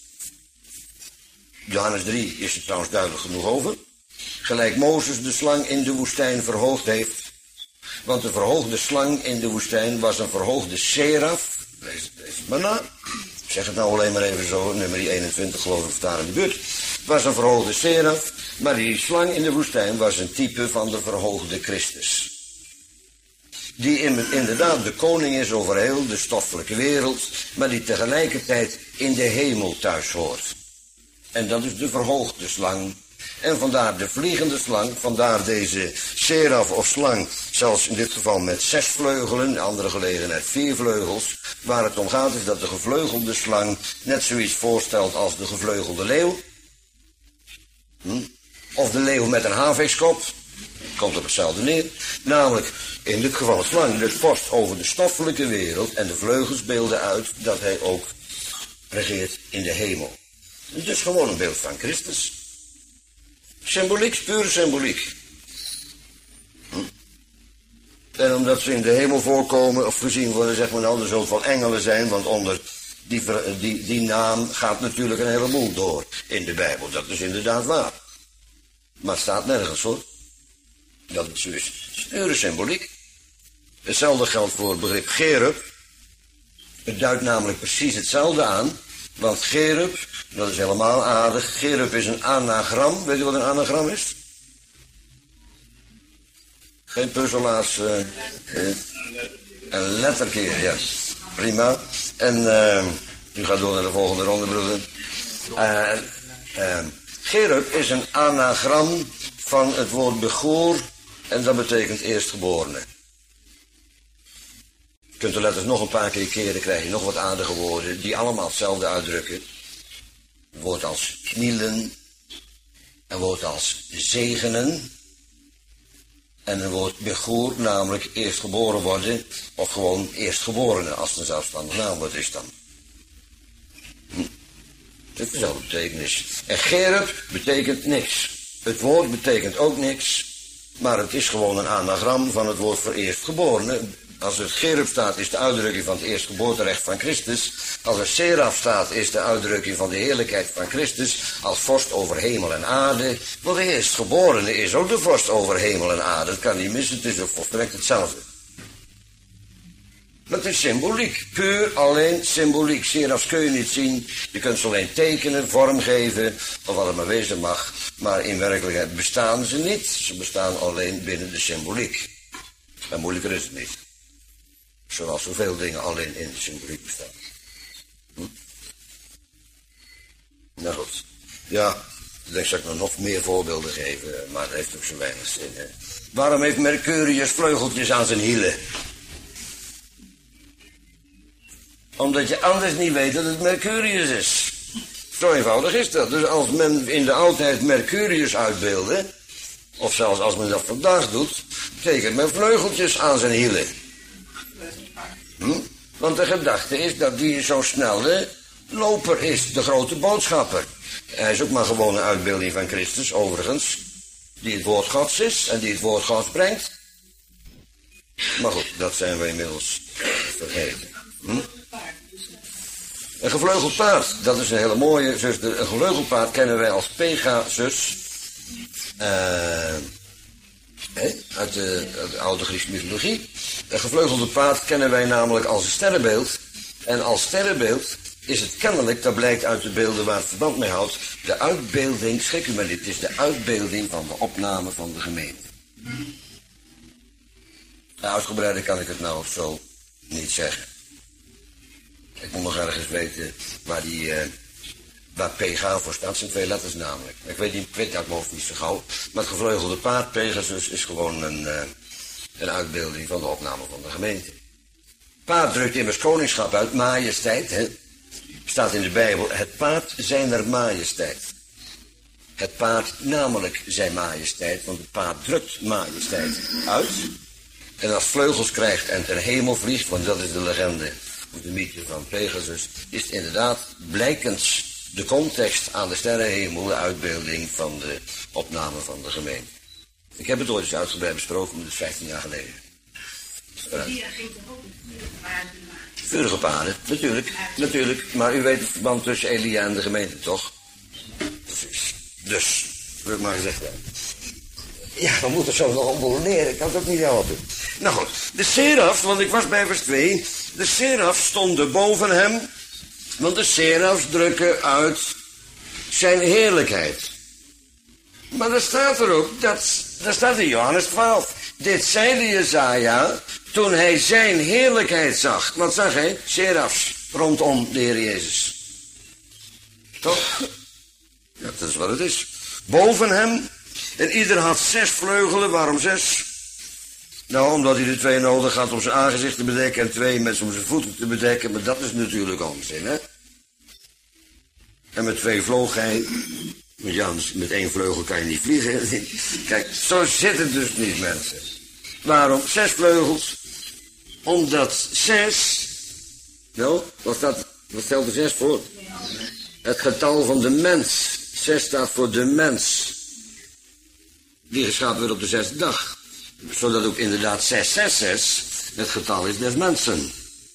Johannes drie is er trouwens duidelijk genoeg over. Gelijk Mozes de slang in de woestijn verhoogd heeft. Want de verhoogde slang in de woestijn was een verhoogde seraf. Lees het maar na. Ik zeg het nou alleen maar even zo, nummer eenentwintig geloof ik of daar in de buurt. Het was een verhoogde seraf, maar die slang in de woestijn was een type van de verhoogde Christus. Die inderdaad de koning is over heel de stoffelijke wereld, maar die tegelijkertijd in de hemel thuis hoort. En dat is de verhoogde slang. En vandaar de vliegende slang, vandaar deze seraf of slang, zelfs in dit geval met zes vleugelen, in andere gelegenheid vier vleugels. Waar het om gaat is dat de gevleugelde slang net zoiets voorstelt als de gevleugelde leeuw. Hm? Of de leeuw met een havikskop. Komt op hetzelfde neer. Namelijk, in dit geval een slang, dus vorst over de stoffelijke wereld en de vleugels beelden uit dat hij ook regeert in de hemel. Het is gewoon een beeld van Christus. Symboliek, pure symboliek. Hm? En omdat ze in de hemel voorkomen of gezien worden, zegt men nou, er zullen van engelen zijn, want onder die, die, die naam gaat natuurlijk een heleboel door in de Bijbel. Dat is inderdaad waar. Maar het staat nergens hoor. Dat het zo is. Het is pure symboliek. Hetzelfde geldt voor het begrip Cherub. Het duidt namelijk precies hetzelfde aan. Want Cherub, dat is helemaal aardig. Cherub is een anagram. Weet je wat een anagram is? Geen puzzelaars. Uh, uh, een letterkeer, ja. Prima. En uh, u gaat door naar de volgende ronde, broeder. Uh, uh, Cherub is een anagram van het woord begoor. En dat betekent eerstgeborene. Je kunt de letters nog een paar keer keren, krijg je nog wat aardige woorden, die allemaal hetzelfde uitdrukken. Een woord als knielen, een woord als zegenen, en een woord begoor, namelijk eerstgeboren worden, of gewoon eerstgeborene, als het een zelfstandig naamwoord is dan. Hm. Dat is dezelfde betekenis. En Cherub betekent niks. Het woord betekent ook niks, maar het is gewoon een anagram van het woord voor eerstgeborene. Als er Cherub staat, is de uitdrukking van het eerstgeboorterecht van Christus. Als er seraf staat, is de uitdrukking van de heerlijkheid van Christus als vorst over hemel en aarde. Want de eerstgeborene is ook de vorst over hemel en aarde. Dat kan niet missen, het is ook volstrekt hetzelfde. Maar het is symboliek, puur alleen symboliek. Serafs kun je niet zien, je kunt ze alleen tekenen, vormgeven, of wat het maar wezen mag. Maar in werkelijkheid bestaan ze niet, ze bestaan alleen binnen de symboliek. En moeilijker is het niet. Zoals zoveel dingen alleen in de symboliek bestaan. Hm? Nou goed. Ja, ik denk dat ik nog meer voorbeelden geven, maar dat heeft ook zo weinig zin. Hè? Waarom heeft Mercurius vleugeltjes aan zijn hielen? Omdat je anders niet weet dat het Mercurius is. Zo eenvoudig is dat. Dus als men in de oudheid Mercurius uitbeelde, of zelfs als men dat vandaag doet, betekent men vleugeltjes aan zijn hielen. Hm? Want de gedachte is dat die zo'n snelle loper is, de grote boodschapper. Hij is ook maar gewoon een uitbeelding van Christus, overigens, die het woord Gods is en die het woord Gods brengt. Maar goed, dat zijn we inmiddels vergeten. Hm? Een gevleugeld paard, dat is een hele mooie, zuster. Een gevleugeld paard kennen wij als Pegasus. Uh, He, uit, de, uit de oude Griekse mythologie. Een gevleugelde paard kennen wij namelijk als een sterrenbeeld. En als sterrenbeeld is het kennelijk, dat blijkt uit de beelden waar het verband mee houdt, de uitbeelding, schrik u maar niet, het is de uitbeelding van de opname van de gemeente. Nou, uitgebreider kan ik het nou zo niet zeggen. Ik moet nog ergens weten waar die... Uh, Waar P G voor staat, zijn twee letters namelijk. Ik weet niet, ik weet uit mijn hoofd niet zo gauw. Maar het gevleugelde paard, Pegasus, is gewoon een, uh, een uitbeelding van de opname van de gemeente. Paard drukt immers koningschap uit, majesteit, hè. Staat in de Bijbel, het paard zijner majesteit. Het paard namelijk zijn majesteit, want het paard drukt majesteit uit. En als vleugels krijgt en ten hemel vliegt, want dat is de legende, of de mythe van Pegasus, is het inderdaad blijkens de context aan de sterrenhemel, de uitbeelding van de opname van de gemeente. Ik heb het ooit eens uitgebreid besproken, maar dat is vijftien jaar geleden. Vurige paarden, natuurlijk, natuurlijk. Maar u weet het verband tussen Elia en de gemeente, toch? Precies. Dus, wil ik maar gezegd hebben. Ja, we moeten zo nog omboleren, ik kan het ook niet helpen. Nou goed, de seraf, want ik was bij vers twee, de seraf stonden boven hem. Want de serafs drukken uit zijn heerlijkheid. Maar er staat er ook, dat, daar staat in Johannes twaalf. Dit zeide Jesaja toen hij zijn heerlijkheid zag. Wat zag hij? Serafs rondom de Heer Jezus. Toch? Ja, dat is wat het is. Boven hem. En ieder had zes vleugelen. Waarom zes? Nou, omdat hij de twee nodig had om zijn aangezicht te bedekken en twee mensen om zijn voeten te bedekken. Maar dat is natuurlijk onzin, hè? En met twee vloog hij. Want ja, met één vleugel kan je niet vliegen. Kijk, zo zit het dus niet, mensen. Waarom? Zes vleugels. Omdat zes... Nou, wat, staat, wat stelt er zes voor? Het getal van de mens. Zes staat voor de mens. Die geschapen werd op de zesde dag. Zodat ook inderdaad zes zes zes het getal is des mensen.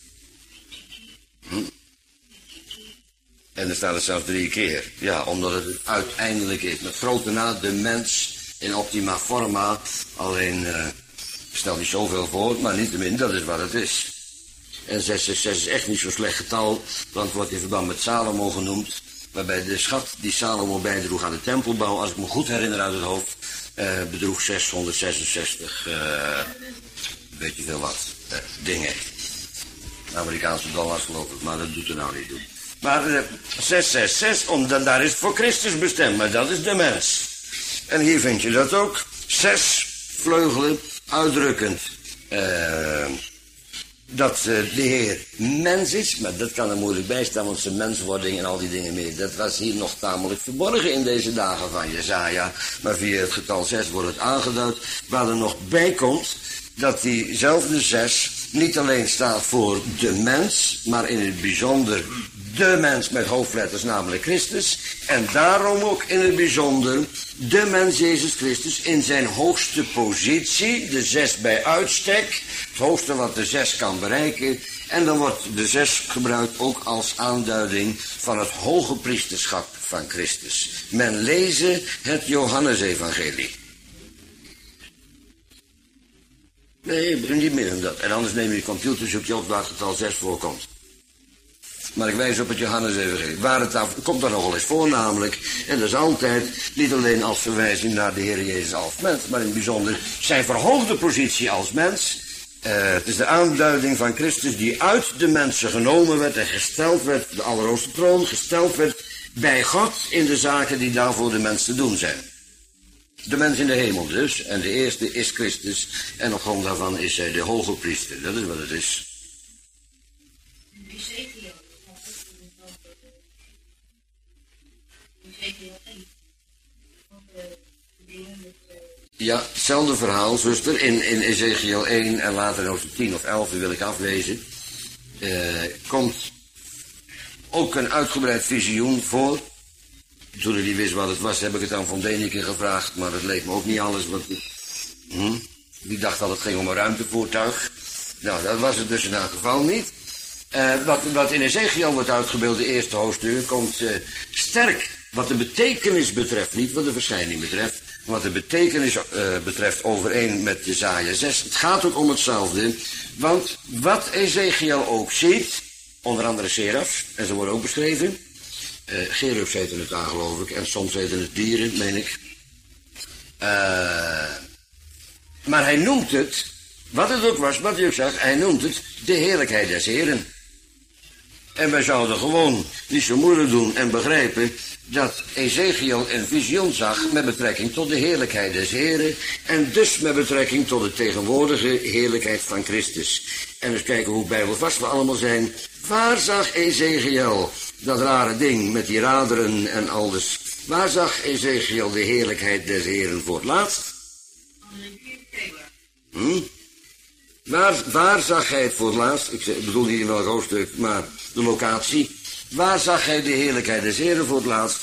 Hm? En er staat het zelfs drie keer. Ja, omdat het uiteindelijk is. Met grote naam de mens in optima forma. Alleen, uh, stel niet zoveel voor, maar niettemin, dat is wat het is. En zes zes zes is echt niet zo'n slecht getal, want het wordt in verband met Salomo genoemd. Waarbij de schat die Salomo bijdroeg aan de tempelbouw, als ik me goed herinner uit het hoofd, Uh, bedroeg zeshonderdzesenzestig, uh, weet je veel wat, uh, dingen. Amerikaanse dollars geloof ik, maar dat doet er nou niet toe. Maar uh, zes zes zes, omdat daar is voor Christus bestemd, maar dat is de mens. En hier vind je dat ook, zes vleugelen, uitdrukkend. Uh, dat uh, de Heer mens is, maar dat kan er moeilijk bij staan, want zijn menswording en al die dingen meer, dat was hier nog tamelijk verborgen in deze dagen van Jesaja. Maar via het getal zes wordt het aangeduid, waar er nog bij komt dat diezelfde zes niet alleen staat voor de mens, maar in het bijzonder de mens met hoofdletters, namelijk Christus. En daarom ook in het bijzonder de mens Jezus Christus in zijn hoogste positie, de zes bij uitstek, het hoogste wat de zes kan bereiken. En dan wordt de zes gebruikt ook als aanduiding van het hoge priesterschap van Christus. Men lezen het Johannesevangelie. Nee, niet meer dan dat. En anders neem je de computer, zoek je op waar het getal zes voorkomt. Maar ik wijs op het Johannesevangelie. Waar het daar, komt daar nog wel eens voor namelijk. En dat is altijd niet alleen als verwijzing naar de Heer Jezus als mens, maar in het bijzonder zijn verhoogde positie als mens. Uh, het is de aanduiding van Christus die uit de mensen genomen werd en gesteld werd, de allerhoogste troon, gesteld werd bij God in de zaken die daarvoor de mens te doen zijn. De mens in de hemel dus, en de eerste is Christus, en op grond daarvan is hij de hoge priester. Dat is wat het is. Ja, hetzelfde verhaal, zuster, in, in Ezekiel één en later in hoofdstuk tien of elf, die wil ik aflezen, uh, komt ook een uitgebreid visioen voor. Toen ik niet wist wat het was, heb ik het aan Von Däniken gevraagd, maar dat leek me ook niet alles. Want, hm, die dacht dat het ging om een ruimtevoertuig. Nou, dat was het dus in elk geval niet. Uh, wat, wat in Ezekiel wordt uitgebeeld, de eerste hoofdstuk, komt uh, sterk wat de betekenis betreft, niet wat de verschijning betreft, maar wat de betekenis uh, betreft overeen met Jesaja zes. Het gaat ook om hetzelfde, want wat Ezekiel ook ziet, onder andere serafs, en ze worden ook beschreven, uh, gerubs heten het daar geloof ik, en soms heten het dieren, meen ik. Uh, maar hij noemt het, wat het ook was, wat u ook zag, hij noemt het de heerlijkheid des Heren. En wij zouden gewoon niet zo moeilijk doen en begrijpen dat Ezekiel een visioen zag met betrekking tot de heerlijkheid des Heren en dus met betrekking tot de tegenwoordige heerlijkheid van Christus. En eens kijken hoe bijbelvast we allemaal zijn. Waar zag Ezekiel dat rare ding met die raderen en alles? Waar zag Ezekiel de heerlijkheid des Heren voor het laatst? Hm? Waar, waar zag hij het voor het laatst? Ik bedoel niet in welk hoofdstuk, maar de locatie. Waar zag hij de heerlijkheid des Heren voor het laatst?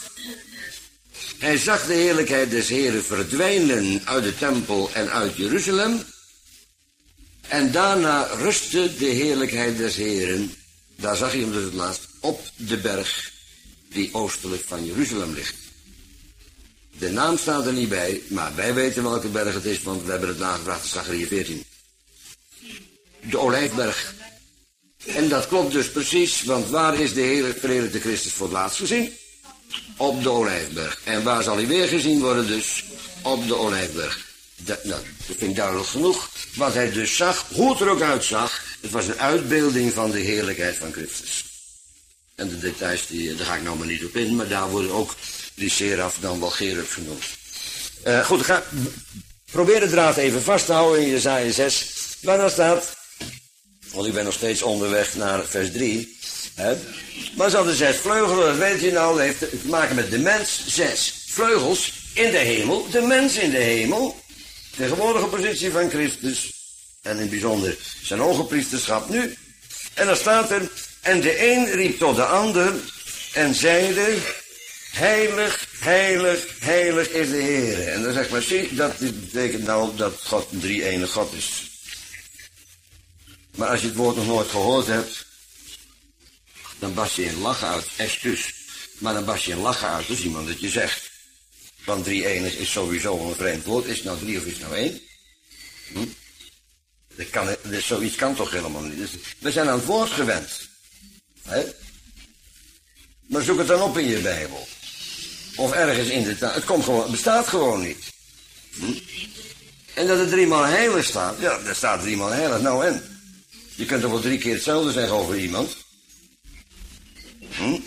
Hij zag de heerlijkheid des Heren verdwijnen uit de tempel en uit Jeruzalem. En daarna rustte de heerlijkheid des Heren, daar zag hij hem dus het laatst, op de berg die oostelijk van Jeruzalem ligt. De naam staat er niet bij, maar wij weten welke berg het is, want we hebben het nagevraagd in Zachariah veertien. De Olijfberg. En dat klopt dus precies, want waar is de Heer verheerlijkte Christus voor het laatst gezien? Op de Olijfberg. En waar zal hij weer gezien worden dus? Op de Olijfberg. Dat, nou, dat vind ik duidelijk genoeg. Wat hij dus zag, hoe het er ook uitzag, het was een uitbeelding van de heerlijkheid van Christus. En de details, die, daar ga ik nou maar niet op in, maar daar worden ook die seraf dan wel gerubs genoemd. Uh, goed, ga, probeer de draad even vast te houden in Jesaja zes, waar dan staat, want ik ben nog steeds onderweg naar vers drie. Hè? Maar ze hadden zes vleugelen, dat weet je nou, dat heeft te maken met de mens. Zes vleugels in de hemel, de mens in de hemel. De tegenwoordige positie van Christus. En in het bijzonder zijn hoge priesterschap nu. En dan staat er, en de een riep tot de ander en zeide, heilig, heilig, heilig is de Heer. En dan zegt maar, zie, dat betekent nou dat God een drie-enige God is. Maar als je het woord nog nooit gehoord hebt, dan bas je in lachen uit, excuus. Maar dan bas je in lachen uit als iemand het je zegt. Want drie-enig is sowieso een vreemd woord. Is het nou drie of is het nou één? Hm? Dat kan, dat, zoiets kan toch helemaal niet. Dus we zijn aan het woord gewend. Hè? Maar zoek het dan op in je Bijbel. Of ergens in de taal. Het komt gewoon, het bestaat gewoon niet. Hm? En dat er driemaal heilig staat. Ja, er staat driemaal heilig. Nou en? Je kunt toch wel drie keer hetzelfde zeggen over iemand. Hm?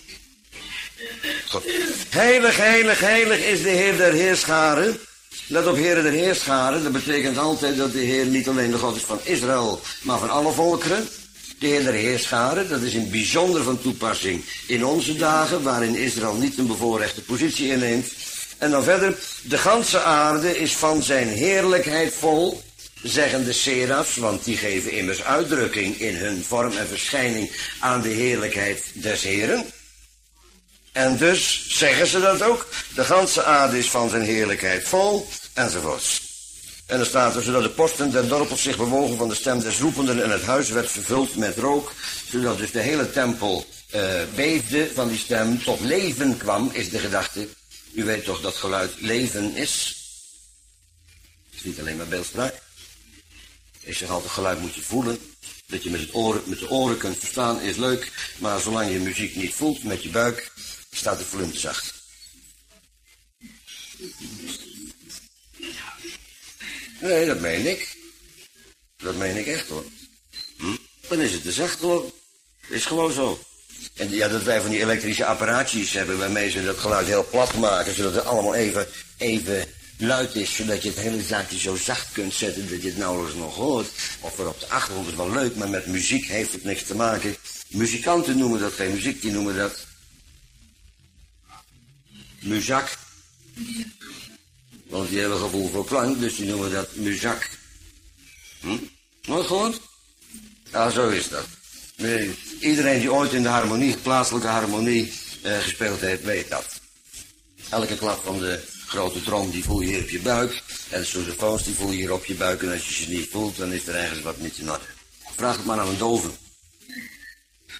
God. Heilig, heilig, heilig is de Heer der Heerscharen. Let op, Heer der Heerscharen. Dat betekent altijd dat de Heer niet alleen de God is van Israël, maar van alle volkeren. De Heer der Heerscharen, dat is in bijzonder van toepassing in onze dagen, waarin Israël niet een bevoorrechte positie inneemt. En dan verder, de ganse aarde is van zijn heerlijkheid vol, zeggen de serafs, want die geven immers uitdrukking in hun vorm en verschijning aan de heerlijkheid des Heren. En dus zeggen ze dat ook, de ganse aarde is van zijn heerlijkheid vol, enzovoorts. En er staat er, zodat de posten der dorpels zich bewogen van de stem des roependen en het huis werd vervuld met rook, zodat dus de hele tempel uh, beefde van die stem, tot leven kwam, is de gedachte. U weet toch dat geluid leven is? Het is niet alleen maar beeldspraak. Ik zeg altijd, geluid moet je voelen. Dat je met, het oren, met de oren kunt verstaan is leuk, maar zolang je muziek niet voelt met je buik, staat het volume te zacht. Nee, dat meen ik. Dat meen ik echt hoor. Hm? Dan is het te zacht hoor. Is gewoon zo. En ja, dat wij van die elektrische apparaatjes hebben waarmee ze dat geluid heel plat maken, zodat het allemaal even, even luid is, zodat je het hele zaakje zo zacht kunt zetten dat je het nauwelijks nog hoort. Of weer op de achtergrond is wel leuk, maar met muziek heeft het niks te maken. Muzikanten noemen dat geen muziek, die noemen dat muzak. Want die hebben gevoel voor klank, dus die noemen dat muzak. Hm? Nooit gehoord? Ja, zo is dat. Nee, iedereen die ooit in de harmonie, plaatselijke harmonie, eh, gespeeld heeft, weet dat. Elke klap van de grote trom, die voel je hier op je buik. En de sousaphons, die voel je hier op je buik. En als je ze niet voelt, dan is er ergens wat niet in orde. Vraag het maar aan een dove.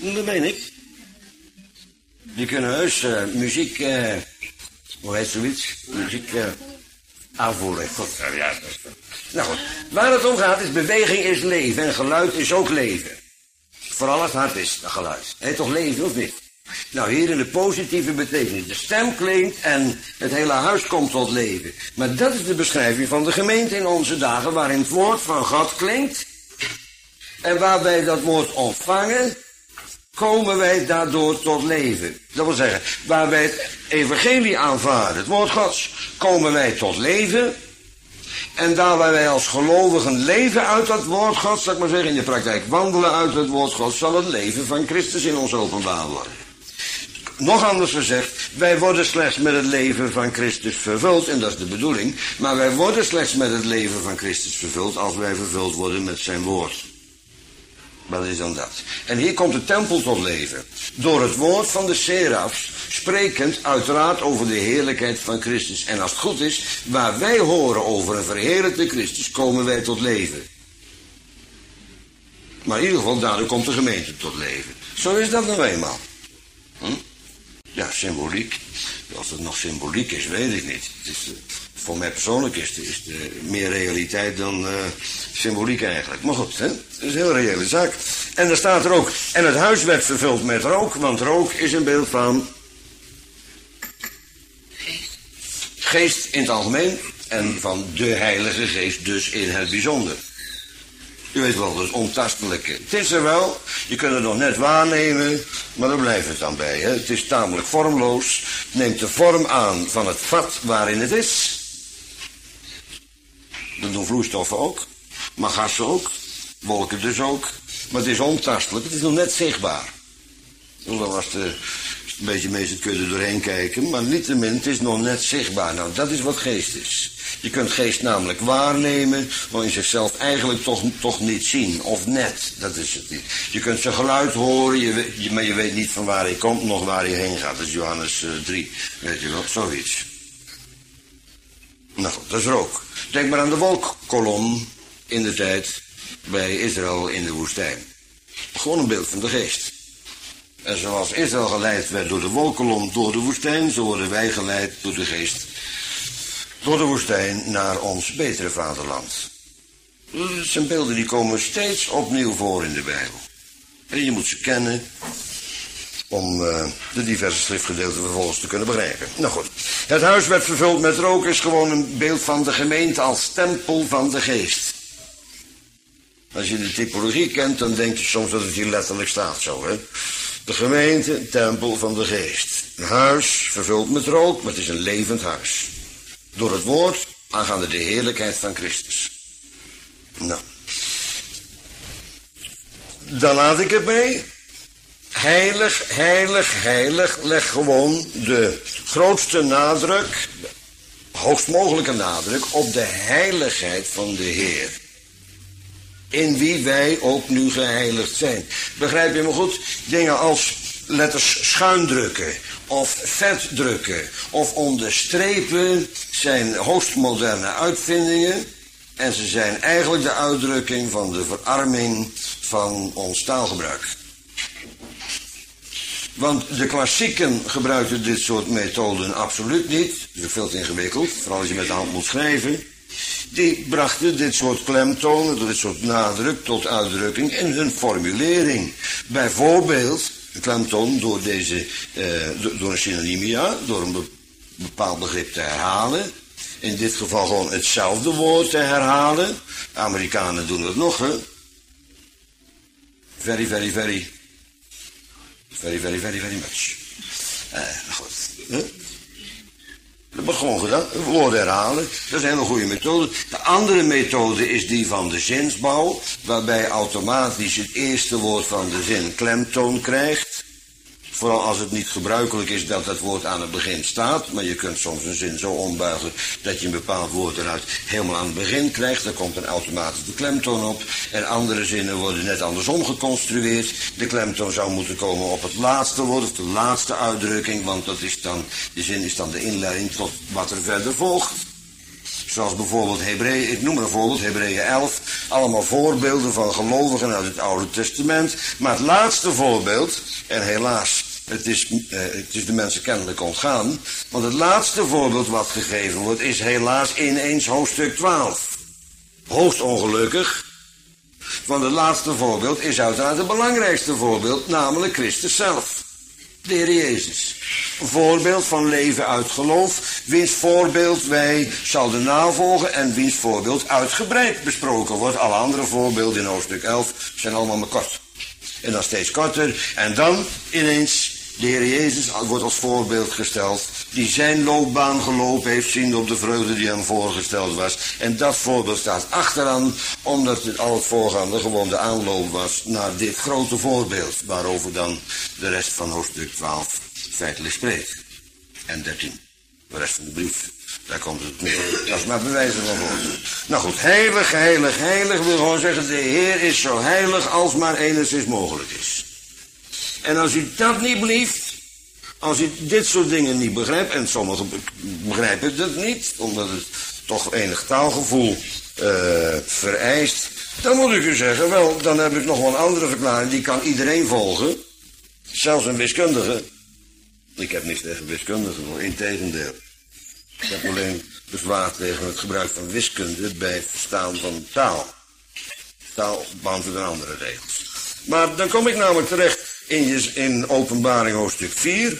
Dat meen ik. Die kunnen heus uh, muziek, uh, hoe heet zoiets? Muziek uh, aanvoeren. Goed, uh, ja. Nou goed, waar het om gaat is beweging is leven en geluid is ook leven. Vooral het hart is dat geluid. Heet toch leven of niet? Nou, hier in de positieve betekenis. De stem klinkt en het hele huis komt tot leven. Maar dat is de beschrijving van de gemeente in onze dagen, waarin het woord van God klinkt. En waar wij dat woord ontvangen, komen wij daardoor tot leven. Dat wil zeggen, waar wij het evangelie aanvaarden, het woord Gods, komen wij tot leven. En daar waar wij als gelovigen leven uit dat woord Gods, zal ik maar zeggen, in de praktijk wandelen uit het woord Gods, zal het leven van Christus in ons openbaar worden. Nog anders gezegd, wij worden slechts met het leven van Christus vervuld, en dat is de bedoeling, maar wij worden slechts met het leven van Christus vervuld als wij vervuld worden met zijn woord. Wat is dan dat? En hier komt de tempel tot leven. Door het woord van de serafs, sprekend uiteraard over de heerlijkheid van Christus. En als het goed is, waar wij horen over een verheerlijkte Christus, komen wij tot leven. Maar in ieder geval, daardoor komt de gemeente tot leven. Zo is dat nou eenmaal. Hm? Ja, symboliek. Als het nog symboliek is, weet ik niet. Het is, uh, voor mij persoonlijk is het, is het uh, meer realiteit dan uh, symboliek eigenlijk. Maar goed, hè? Het is een heel reële zaak. En er staat er ook, en het huis werd vervuld met rook, want rook is een beeld van geest in het algemeen en van de Heilige Geest dus in het bijzonder. U weet wel, dat is ontastelijke. Het is er wel, je kunt het nog net waarnemen, maar daar blijft het dan bij. Hè? Het is tamelijk vormloos, het neemt de vorm aan van het vat waarin het is. Dat doen vloeistoffen ook, maar gassen ook, wolken dus ook. Maar het is ontastelijk, het is nog net zichtbaar. Dan was de, een beetje meestal kun je er doorheen kijken, maar niettemin, het is nog net zichtbaar. Nou, dat is wat geest is. Je kunt geest namelijk waarnemen, maar in zichzelf eigenlijk toch, toch niet zien. Of net, dat is het niet. Je kunt zijn geluid horen, je weet, je, maar je weet niet van waar hij komt, nog waar hij heen gaat. Dat is Johannes uh, drie, weet je wel, zoiets. Nou goed, dat is rook. Denk maar aan de wolkkolom in de tijd bij Israël in de woestijn. Gewoon een beeld van de geest. En zoals Israël geleid werd door de wolkkolom door de woestijn, zo worden wij geleid door de geest door de woestijn naar ons betere vaderland. Dat zijn beelden die komen steeds opnieuw voor in de Bijbel. En je moet ze kennen om uh, de diverse schriftgedeelten vervolgens te kunnen begrijpen. Nou goed, het huis werd vervuld met rook is gewoon een beeld van de gemeente als tempel van de geest. Als je de typologie kent, dan denk je soms dat het hier letterlijk staat zo, hè. De gemeente, tempel van de geest. Een huis vervuld met rook, maar het is een levend huis. Door het woord aangaande de heerlijkheid van Christus. Nou. Dan laat ik het mee. Heilig, heilig, heilig. Leg gewoon de grootste nadruk, de hoogst mogelijke nadruk, op de heiligheid van de Heer. In wie wij ook nu geheiligd zijn. Begrijp je me goed? Dingen als letters schuin drukken, of vet drukken, of onderstrepen zijn hoogst moderne uitvindingen. En ze zijn eigenlijk de uitdrukking van de verarming van ons taalgebruik. Want de klassieken gebruikten dit soort methoden absoluut niet. Dat is veel te ingewikkeld, vooral als je met de hand moet schrijven. Die brachten dit soort klemtonen, dit soort nadruk tot uitdrukking in hun formulering. Bijvoorbeeld, een klemtoon door, deze, eh, door een synonymia, door een bepaald begrip te herhalen. In dit geval gewoon hetzelfde woord te herhalen. De Amerikanen doen het nog, hè. Very, very, very. Very, very, very, very much. Eh, goed. Hè? Dat wordt gewoon gedaan. Woorden herhalen. Dat is een hele goede methode. De andere methode is die van de zinsbouw. Waarbij automatisch het eerste woord van de zin klemtoon krijgt. Vooral als het niet gebruikelijk is dat het woord aan het begin staat. Maar je kunt soms een zin zo ombuigen dat je een bepaald woord eruit helemaal aan het begin krijgt. Dan komt er automatisch de klemtoon op. En andere zinnen worden net andersom geconstrueerd. De klemtoon zou moeten komen op het laatste woord of de laatste uitdrukking. Want dat is dan, de zin is dan de inleiding tot wat er verder volgt. Zoals bijvoorbeeld Hebreeën, ik noem een voorbeeld, Hebreeën elf. Allemaal voorbeelden van gelovigen uit het Oude Testament. Maar het laatste voorbeeld, en helaas, het is, uh, het is de mensen kennelijk ontgaan. Want het laatste voorbeeld wat gegeven wordt, is helaas ineens hoofdstuk twaalf. Hoogst ongelukkig. Want het laatste voorbeeld is uiteraard het belangrijkste voorbeeld, namelijk Christus zelf. De Heer Jezus. Een voorbeeld van leven uit geloof, wiens voorbeeld wij zouden navolgen en wiens voorbeeld uitgebreid besproken wordt. Alle andere voorbeelden in hoofdstuk elf zijn allemaal maar kort. En dan steeds korter. En dan ineens, de Heer Jezus wordt als voorbeeld gesteld, die zijn loopbaan gelopen heeft, ziende op de vreugde die hem voorgesteld was. En dat voorbeeld staat achteraan, omdat het al het voorgaande gewoon de aanloop was naar dit grote voorbeeld, waarover dan de rest van hoofdstuk twaalf feitelijk spreekt. En dertien, de rest van de brief. Daar komt het mee. Dat is maar bewijzen van woorden. Nou goed, heilig, heilig, heilig wil gewoon zeggen, de Heer is zo heilig als maar enigszins mogelijk is. En als u dat niet belieft, als u dit soort dingen niet begrijpt, en sommigen begrijpen het niet, omdat het toch enig taalgevoel uh, vereist, dan moet ik u zeggen, wel, dan heb ik nog wel een andere verklaring, die kan iedereen volgen, zelfs een wiskundige. Ik heb niks tegen wiskundigen, hoor, integendeel. Ik heb alleen bezwaar tegen het gebruik van wiskunde bij het verstaan van taal. Taal behandelt een andere regels. Maar dan kom ik namelijk terecht in, je, in Openbaring hoofdstuk vier.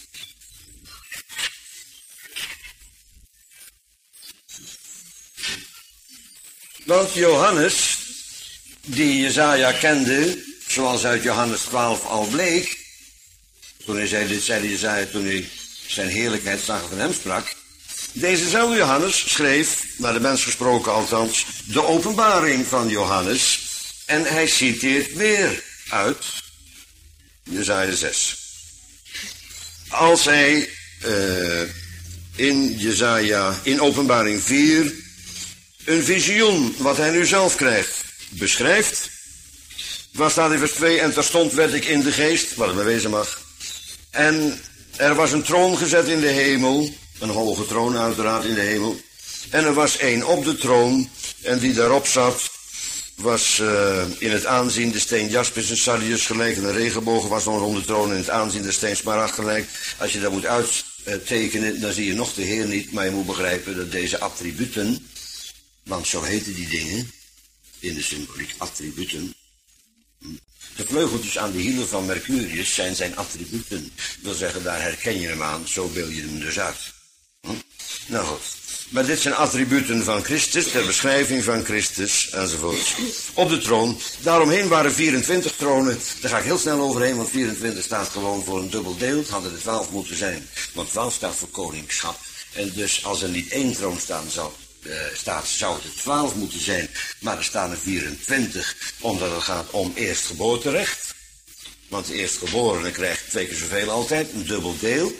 Want Johannes, die Jesaja kende, zoals uit Johannes twaalf al bleek, toen hij zei, dit zei Jesaja toen hij zijn heerlijkheid zag van hem sprak. Dezezelfde Johannes schreef, naar de mens gesproken althans, de openbaring van Johannes. En hij citeert weer uit Jesaja zes. Als hij uh, in Jesaja, in openbaring vier, een visioen, wat hij nu zelf krijgt, beschrijft. Waar staat in vers twee, en terstond werd ik in de geest, wat het maar wezen mag. En er was een troon gezet in de hemel, een hoge troon uiteraard in de hemel. En er was één op de troon, en die daarop zat, was uh, in het aanzien de steen jaspis en sardius gelijk, en de regenbogen was nog rond de troon, in het aanzien de steen smaragd gelijk. Als je dat moet uittekenen, dan zie je nog de Heer niet, maar je moet begrijpen dat deze attributen, want zo heten die dingen, in de symboliek attributen, de vleugeltjes aan de hielen van Mercurius zijn zijn attributen. Dat wil zeggen, daar herken je hem aan, zo beeld je hem dus uit. Hm? Nou goed. Maar dit zijn attributen van Christus, ter beschrijving van Christus, enzovoort. Op de troon. Daaromheen waren vierentwintig tronen. Daar ga ik heel snel overheen, want vierentwintig staat gewoon voor een dubbel deel. Het hadden er twaalf moeten zijn. Want twaalf staat voor koningschap. En dus als er niet één troon staan zou, uh, staat, zou het er twaalf moeten zijn. Maar er staan er vierentwintig, omdat het gaat om eerstgeboorterecht. Want de eerstgeborene krijgt twee keer zoveel altijd, een dubbel deel.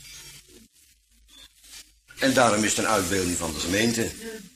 En daarom is het een uitbeelding van de gemeente.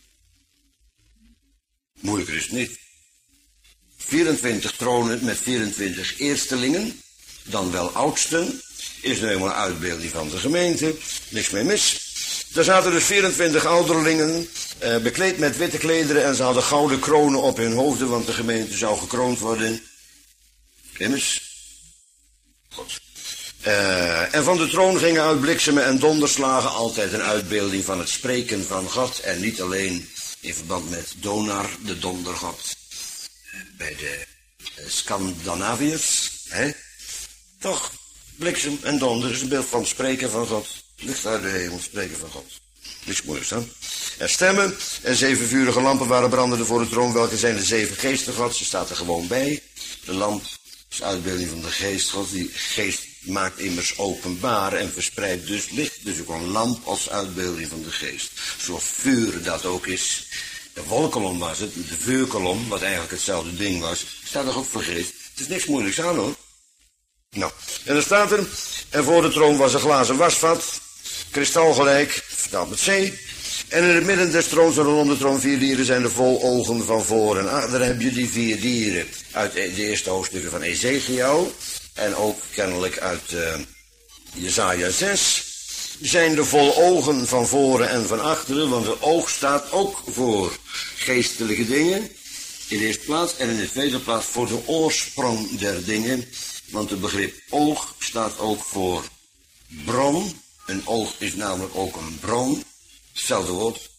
Moeilijker is het niet. vierentwintig tronen met vierentwintig eerstelingen, dan wel oudsten, is nu helemaal een uitbeelding van de gemeente. Niks mee mis. Daar zaten dus vierentwintig ouderlingen, eh, bekleed met witte klederen, en ze hadden gouden kronen op hun hoofden, want de gemeente zou gekroond worden. Immers. Goed. Uh, en van de troon gingen uit bliksemen en donderslagen, altijd een uitbeelding van het spreken van God. En niet alleen in verband met Donar, de dondergod, uh, bij de uh, Scandinaviërs. Hè? Toch, bliksem en donder is een beeld van het spreken van God. Licht uit de hemel, spreken van God. Niks moeilijks dan. En stemmen en zeven vurige lampen waren brandende voor de troon. Welke zijn de zeven geesten Gods? Ze staat er gewoon bij. De lamp is uitbeelding van de geest God. Die geest maakt immers openbaar en verspreidt dus licht. Dus ook een lamp als uitbeelding van de geest. Zoals vuur dat ook is. De wolkolom was het, de vuurkolom, wat eigenlijk hetzelfde ding was, staat er ook voor geest. Het is niks moeilijks aan hoor. Nou, en dan staat er, en voor de troon was een glazen wasvat, kristalgelijk, vertaald met C. En in het midden des troons en rondom de troon vier dieren zijn er vol ogen van voor en achter. Heb je die vier dieren uit de eerste hoofdstukken van Ezekiel. En ook kennelijk uit uh, Jesaja zes. zijn de vol ogen van voren en van achteren, want het oog staat ook voor geestelijke dingen, in de eerste plaats, en in de tweede plaats voor de oorsprong der dingen, want het begrip oog staat ook voor bron. Een oog is namelijk ook een bron, hetzelfde woord.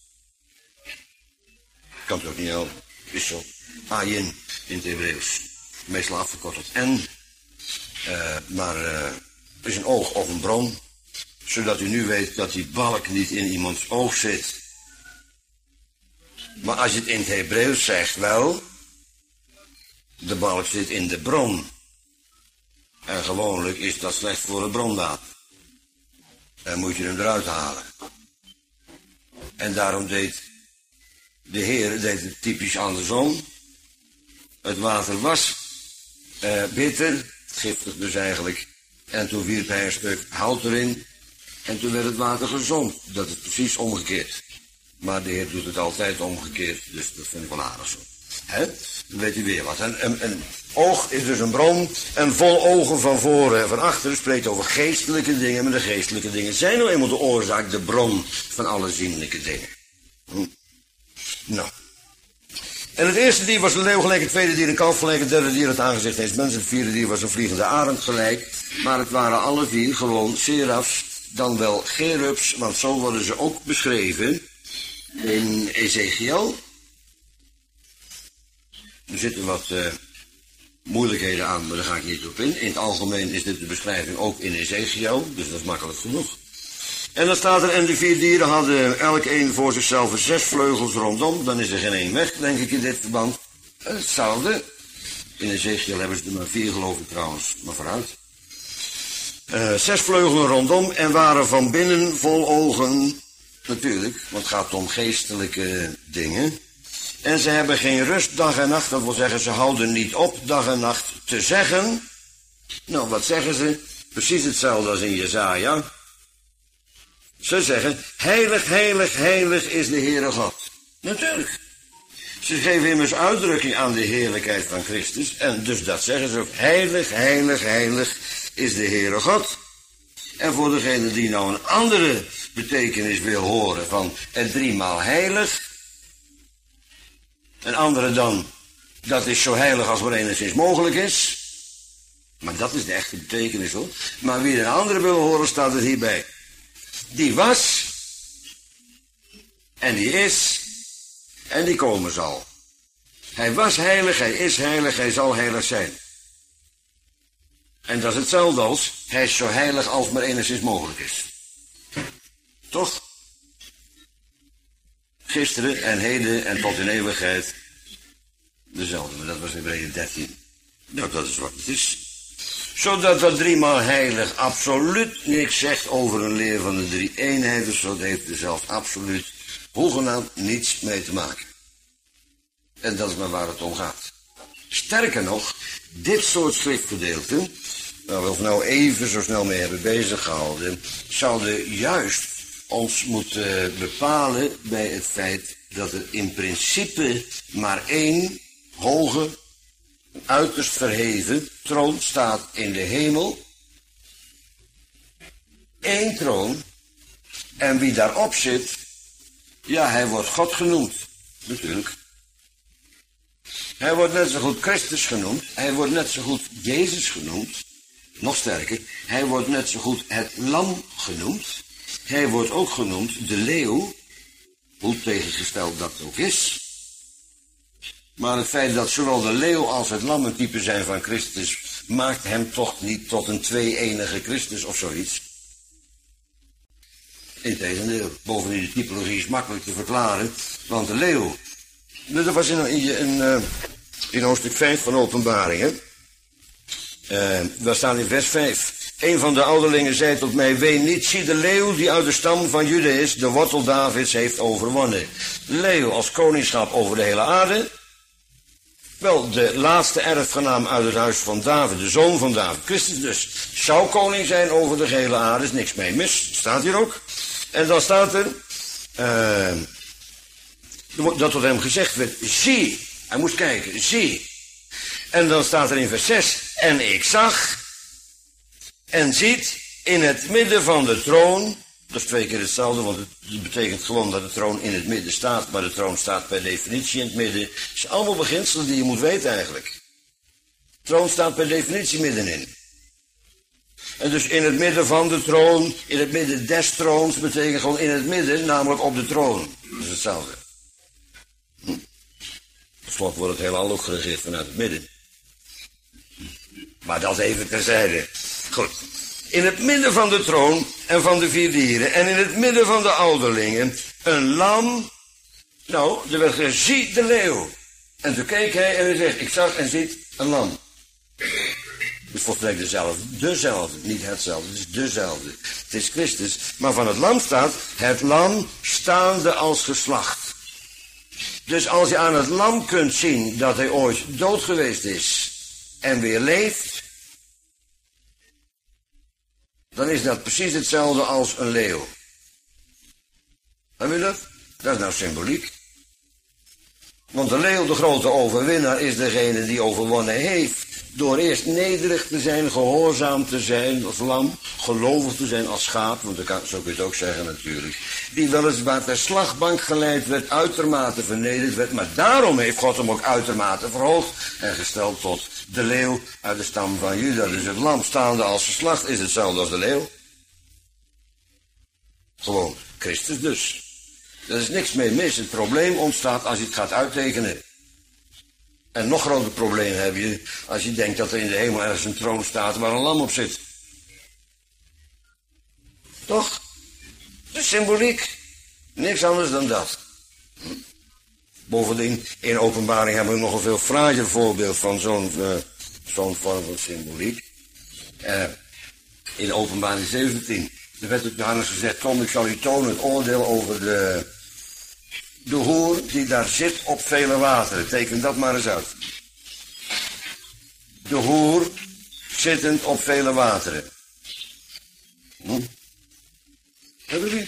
Kan het ook niet helpen, is zo. Ayin in het Hebreeuws, meestal afgekort tot en, uh, maar uh, is een oog of een bron, zodat u nu weet dat die balk niet in iemands oog zit. Maar als je het in het Hebreeuws zegt wel, de balk zit in de bron. En gewoonlijk is dat slecht voor het bronwater. En moet je hem eruit halen. En daarom deed de Heer deed het typisch andersom. Het water was uh, bitter, giftig dus eigenlijk. En toen wierp hij een stuk hout erin. En toen werd het water gezond. Dat is precies omgekeerd. Maar de Heer doet het altijd omgekeerd. Dus dat vind ik wel aardig zo. Hè? Dan weet u weer wat. Een, een, een oog is dus een bron. En vol ogen van voren en van achteren spreekt over geestelijke dingen. Maar de geestelijke dingen zijn nou eenmaal de oorzaak, de bron van alle zienlijke dingen. Hm. Nou. En het eerste dier was een leeuw gelijk, het tweede dier een kalf gelijk, het derde dier het aangezicht eens mensen, het vierde dier was een vliegende arend gelijk. Maar het waren alle vier gewoon serafs, dan wel cherubs, want zo worden ze ook beschreven in Ezekiel. Er zitten wat uh, moeilijkheden aan, maar daar ga ik niet op in. In het algemeen is dit de beschrijving ook in Ezekiel, dus dat is makkelijk genoeg. En dan staat er, en de vier dieren hadden elk een voor zichzelf zes vleugels rondom. Dan is er geen één weg, denk ik in dit verband. Hetzelfde. In Ezekiel hebben ze er maar vier, geloof ik trouwens, maar vooruit. Uh, zes vleugelen rondom en waren van binnen vol ogen, natuurlijk, want het gaat om geestelijke dingen. En ze hebben geen rust dag en nacht, dat wil zeggen, ze houden niet op dag en nacht te zeggen. Nou, wat zeggen ze? Precies hetzelfde als in Jesaja. Ze zeggen, heilig, heilig, heilig is de Heere God. Natuurlijk. Ze geven immers uitdrukking aan de heerlijkheid van Christus. En dus dat zeggen ze ook, heilig, heilig, heilig is de Heere God. En voor degene die nou een andere betekenis wil horen van het driemaal heilig. Een andere dan, dat is zo heilig als maar enigszins mogelijk is. Maar dat is de echte betekenis hoor. Maar wie een andere wil horen, staat het hierbij. Die was, en die is, en die komen zal. Hij was heilig, hij is heilig, hij zal heilig zijn. En dat is hetzelfde als, hij is zo heilig als maar enigszins mogelijk is. Toch? Gisteren en heden en tot in eeuwigheid dezelfde, maar dat was Hebreeën dertien. Nou, dat is wat het is. Zodat dat driemaal heilig absoluut niks zegt over een leer van de drie eenheid, dus dat heeft er zelfs absoluut hoegenaamd niets mee te maken. En dat is maar waar het om gaat. Sterker nog, dit soort schriftgedeelten, waar we ons nou even zo snel mee hebben bezig gehouden, zouden juist ons moeten bepalen bij het feit dat er in principe maar één hoge, uiterst verheven troon staat in de hemel. Eén troon. En wie daarop zit, ja, hij wordt God genoemd. Natuurlijk. Hij wordt net zo goed Christus genoemd. Hij wordt net zo goed Jezus genoemd. Nog sterker, hij wordt net zo goed het lam genoemd. Hij wordt ook genoemd de leeuw. Hoe tegengesteld dat ook is. Maar het feit dat zowel de leeuw als het lam een type zijn van Christus, maakt hem toch niet tot een twee-enige Christus of zoiets. Integendeel, bovendien de typologie is makkelijk te verklaren, want de leeuw, dat was in, in, in, in hoofdstuk vijf van Openbaringen, uh, daar staat in vers vijf. Een van de ouderlingen zei tot mij, ween niet, zie de leeuw die uit de stam van Juda is, de wortel Davids heeft overwonnen. Leeuw als koningschap over de hele aarde. Wel, de laatste erfgenaam uit het huis van David, de zoon van David, Christus dus, zou koning zijn over de gehele aarde, is niks mee mis, staat hier ook. En dan staat er, uh, dat tot hem gezegd werd, zie, hij moest kijken, zie. En dan staat er in vers zes, en ik zag, en ziet in het midden van de troon, Dat is twee keer hetzelfde, want het betekent gewoon dat de troon in het midden staat, maar de troon staat per definitie in het midden. Het zijn allemaal beginselen die je moet weten eigenlijk. De troon staat per definitie middenin. En dus in het midden van de troon, in het midden des troons, betekent gewoon in het midden, namelijk op de troon. Dat is hetzelfde. Hm. Tot slot wordt het heelal ook geregeerd vanuit het midden. Maar dat even terzijde. Goed. In het midden van de troon en van de vier dieren en in het midden van de ouderlingen een lam. Nou, er werd gezegd, zie de leeuw. En toen keek hij en hij zegt, ik zag en ziet een lam. Dus volstrekt dezelfde, dezelfde, niet hetzelfde, het is dezelfde. Het is Christus, maar van het lam staat, het lam staande als geslacht. Dus als je aan het lam kunt zien dat hij ooit dood geweest is en weer leeft, dan is dat precies hetzelfde als een leeuw. Heb je dat? Dat is nou symboliek. Want de leeuw, de grote overwinnaar, is degene die overwonnen heeft. Door eerst nederig te zijn, gehoorzaam te zijn als lam, gelovig te zijn als schaap, want kan, zo kun je het ook zeggen natuurlijk. Die weliswaar ter slagbank geleid werd, uitermate vernederd werd, maar daarom heeft God hem ook uitermate verhoogd en gesteld tot de leeuw uit de stam van Juda. Dus het lam staande als geslacht is hetzelfde als de leeuw. Gewoon Christus dus. Er is niks mee mis. Het probleem ontstaat als je het gaat uittekenen. En nog groter probleem heb je als je denkt dat er in de hemel ergens een troon staat waar een lam op zit. Toch? De symboliek. Niks anders dan dat. Bovendien, in Openbaring hebben we nog een veel fraaier voorbeeld van zo'n uh, zo'n vorm van symboliek. Uh, in Openbaring zeventien. Er werd tot Johannes gezegd, kom, ik zal u tonen het oordeel over de, de hoer die daar zit op vele wateren. Teken dat maar eens uit. De hoer zittend op vele wateren. Hm? Hebben jullie?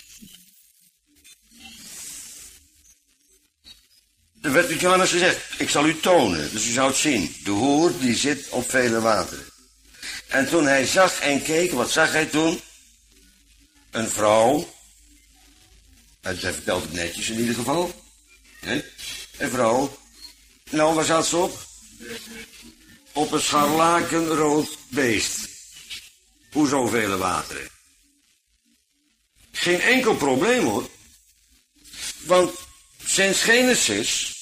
Er werd tot Johannes gezegd, ik zal u tonen. Dus u zou het zien. De hoer die zit op vele wateren. En toen hij zag en keek, wat zag hij toen? Een vrouw, hij vertelt het netjes in ieder geval, hè? Een vrouw, nou waar zat ze op? Op een scharlakenrood beest. Hoezo vele wateren? Geen enkel probleem hoor, want sinds Genesis,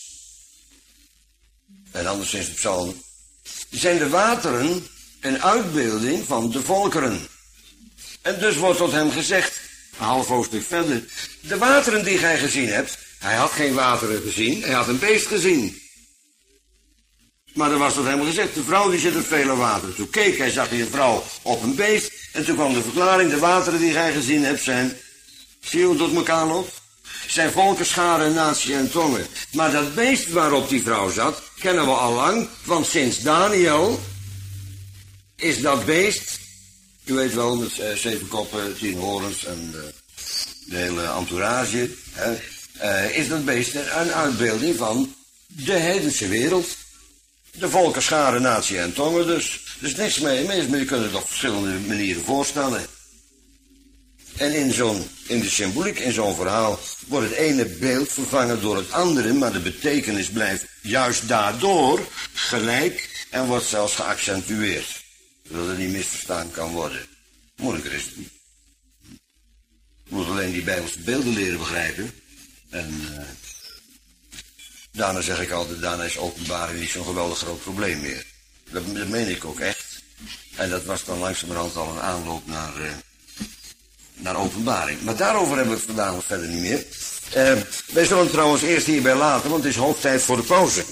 en anders sinds de Psalm, zijn de wateren een uitbeelding van de volkeren. En dus wordt tot hem gezegd, een half hoofdstuk verder, de wateren die gij gezien hebt, hij had geen wateren gezien, hij had een beest gezien. Maar er was tot hem gezegd, de vrouw die zit op vele wateren. Toen keek hij, zag hij een vrouw op een beest, en toen kwam de verklaring, de wateren die gij gezien hebt zijn, zie je hoe het tot elkaar loopt? Zijn volken, scharen, natie en tongen. Maar dat beest waarop die vrouw zat, kennen we al lang, want sinds Daniel is dat beest, u weet wel, met uh, zeven koppen, tien horens en uh, de hele entourage, hè, uh, is dat beest een uitbeelding van de heidense wereld. De volken, scharen, natie en tongen dus. Dus niks mee mis, maar je kunt het op verschillende manieren voorstellen. En in zo'n, in de symboliek, in zo'n verhaal, wordt het ene beeld vervangen door het andere, maar de betekenis blijft juist daardoor gelijk en wordt zelfs geaccentueerd. Zodat het niet misverstaan kan worden. Moeilijker is het niet. Je moet alleen die Bijbelse beelden leren begrijpen. En uh, daarna zeg ik altijd, daarna is openbaring niet zo'n geweldig groot probleem meer. Dat, dat meen ik ook echt. En dat was dan langzamerhand al een aanloop naar, uh, naar openbaring. Maar daarover hebben we het vandaag nog verder niet meer. Uh, wij zullen het trouwens eerst hierbij laten, want het is hoog tijd voor de pauze.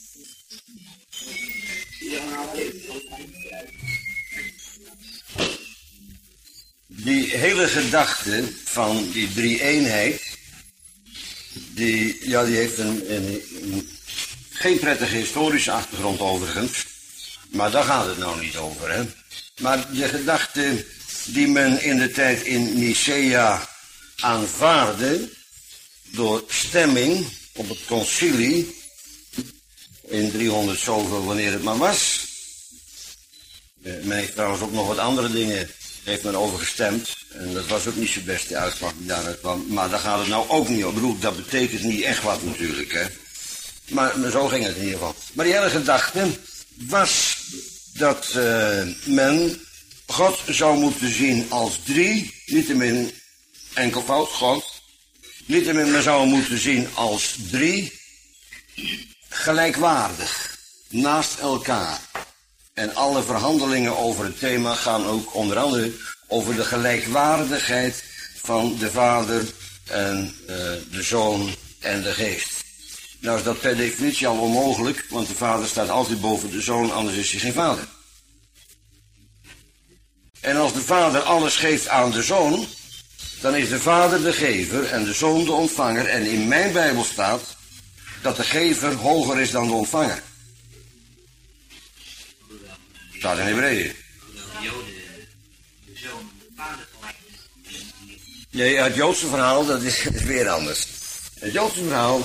Die hele gedachte van die drie-eenheid, die, ja, die heeft een, een, een, geen prettige historische achtergrond overigens, maar daar gaat het nou niet over, hè. Maar de gedachte die men in de tijd in Nicea aanvaarde, door stemming op het concilie, in driehonderd zoveel wanneer het maar was. Men heeft trouwens ook nog wat andere dingen heeft men over gestemd. En dat was ook niet zijn beste uitslag die daaruit kwam. Maar daar gaat het nou ook niet om. Ik bedoel, dat betekent niet echt wat natuurlijk, hè. Maar, maar zo ging het in ieder geval. Maar die hele gedachte was dat uh, men God zou moeten zien als drie, niettemin enkelvoud, God. Niettemin men zou hem moeten zien als drie, gelijkwaardig, naast elkaar. En alle verhandelingen over het thema gaan ook onder andere over de gelijkwaardigheid van de Vader en uh, de Zoon en de Geest. Nou is dat per definitie al onmogelijk, want de Vader staat altijd boven de Zoon, anders is hij geen Vader. En als de Vader alles geeft aan de Zoon, dan is de Vader de gever en de Zoon de ontvanger. En in mijn Bijbel staat dat de gever hoger is dan de ontvanger. Staat in Hebreeën. Nee, het Joodse verhaal, dat is, is weer anders. Het Joodse verhaal,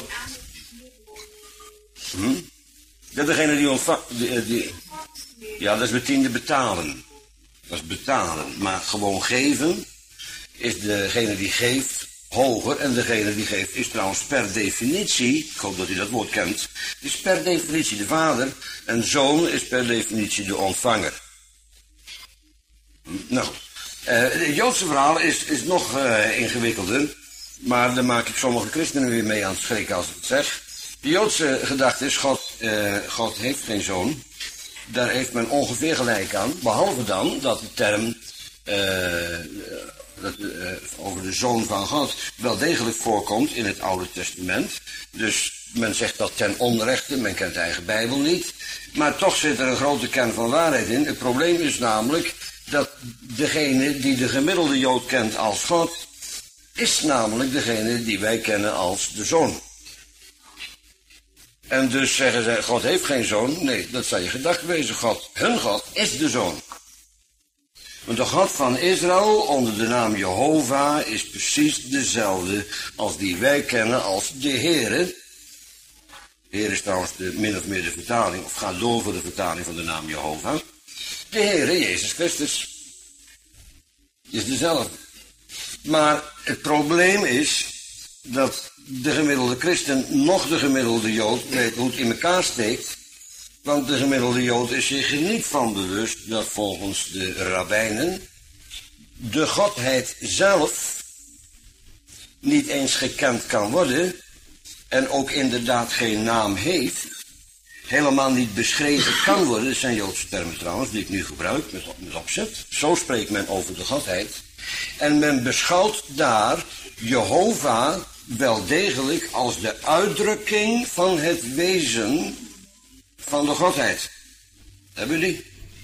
hm, dat degene die ontvangt, die, die, ja, dat is betiende betalen. Dat is betalen, maar gewoon geven is degene die geeft hoger. En degene die geeft is trouwens per definitie, ik hoop dat u dat woord kent, is per definitie de Vader. En Zoon is per definitie de ontvanger. Nou, uh, het Joodse verhaal is, is nog uh, ingewikkelder. Maar daar maak ik sommige christenen weer mee aan het schrikken als ik het zeg. De Joodse gedachte is, God, uh, God heeft geen zoon. Daar heeft men ongeveer gelijk aan. Behalve dan dat de term uh, dat, uh, over de Zoon van God wel degelijk voorkomt in het Oude Testament. Dus men zegt dat ten onrechte, men kent de eigen Bijbel niet. Maar toch zit er een grote kern van waarheid in. Het probleem is namelijk dat degene die de gemiddelde Jood kent als God, is namelijk degene die wij kennen als de Zoon. En dus zeggen ze, God heeft geen zoon. Nee, dat zou je gedacht wezen. God, hun God, is de Zoon. Want de God van Israël onder de naam Jehovah is precies dezelfde als die wij kennen als de Heere. Heer is trouwens de, min of meer de vertaling, of gaat door voor de vertaling van de naam Jehovah. De Heere, Jezus Christus, is dezelfde. Maar het probleem is dat de gemiddelde christen, nog de gemiddelde Jood, weet hoe het in elkaar steekt. Want de gemiddelde Jood is zich er niet van bewust dat volgens de rabbijnen de Godheid zelf niet eens gekend kan worden en ook inderdaad geen naam heeft, helemaal niet beschreven kan worden. Dat zijn Joodse termen trouwens, die ik nu gebruik met, met opzet. Zo spreekt men over de Godheid. En men beschouwt daar Jehovah wel degelijk als de uitdrukking van het wezen van de Godheid. Hebben jullie?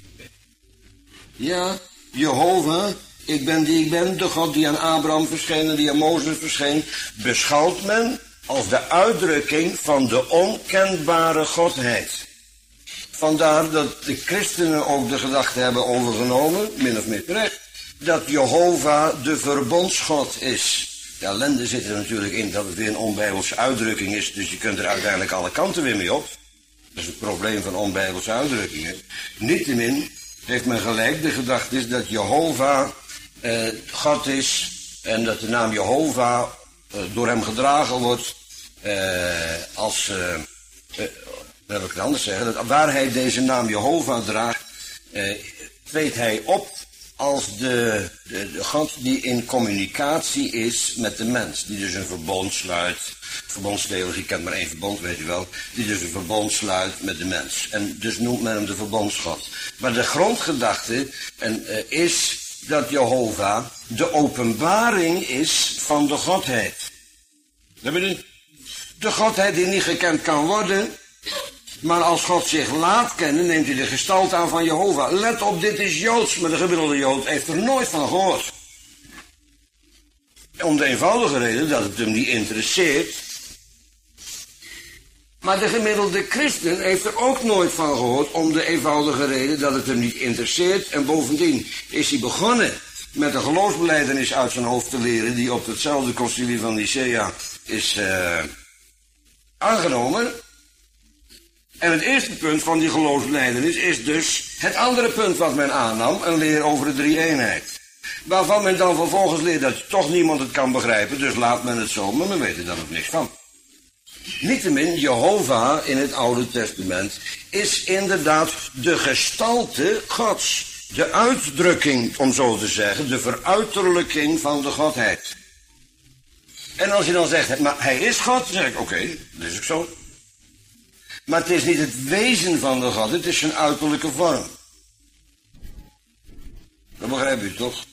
Ja, Jehovah, ik ben die ik ben, de God die aan Abraham verscheen en die aan Mozes verscheen, beschouwt men als de uitdrukking van de onkenbare Godheid. Vandaar dat de christenen ook de gedachte hebben overgenomen, min of meer terecht, dat Jehovah de verbondsgod is. De ellende zit er natuurlijk in dat het weer een onbijbelse uitdrukking is, dus je kunt er uiteindelijk alle kanten weer mee op. Dat is het probleem van onbijbelse uitdrukkingen. Niettemin heeft men gelijk, de gedachte is dat Jehovah eh, God is en dat de naam Jehovah eh, door hem gedragen wordt eh, als, eh, eh, dat wil ik het anders zeggen, dat waar hij deze naam Jehovah draagt, eh, treedt hij op als de, de, de God die in communicatie is met de mens. Die dus een verbond sluit. Verbondstheologie kent maar één verbond, weet u wel. Die dus een verbond sluit met de mens. En dus noemt men hem de verbondsgod. Maar de grondgedachte en, uh, is dat Jehovah de openbaring is van de Godheid. Dat bedoel ik? De Godheid die niet gekend kan worden. Maar als God zich laat kennen, neemt hij de gestalte aan van Jehovah. Let op, dit is Joods, maar de gemiddelde Jood heeft er nooit van gehoord. Om de eenvoudige reden dat het hem niet interesseert. Maar de gemiddelde christen heeft er ook nooit van gehoord, om de eenvoudige reden dat het hem niet interesseert. En bovendien is hij begonnen met een geloofsbelijdenis uit zijn hoofd te leren, die op hetzelfde concilie van Nicea is uh, aangenomen. En het eerste punt van die geloofsbelijdenis is dus het andere punt wat men aannam, een leer over de drie-eenheid. Waarvan men dan vervolgens leert dat toch niemand het kan begrijpen, dus laat men het zo, maar men weet er dan ook niks van. Niettemin, Jehovah in het Oude Testament is inderdaad de gestalte Gods. De uitdrukking, om zo te zeggen, de veruiterlijking van de Godheid. En als je dan zegt, maar hij is God, dan zeg ik, oké, okay, dat is ook zo. Maar het is niet het wezen van de God, het is zijn uiterlijke vorm. Dat begrijp u toch?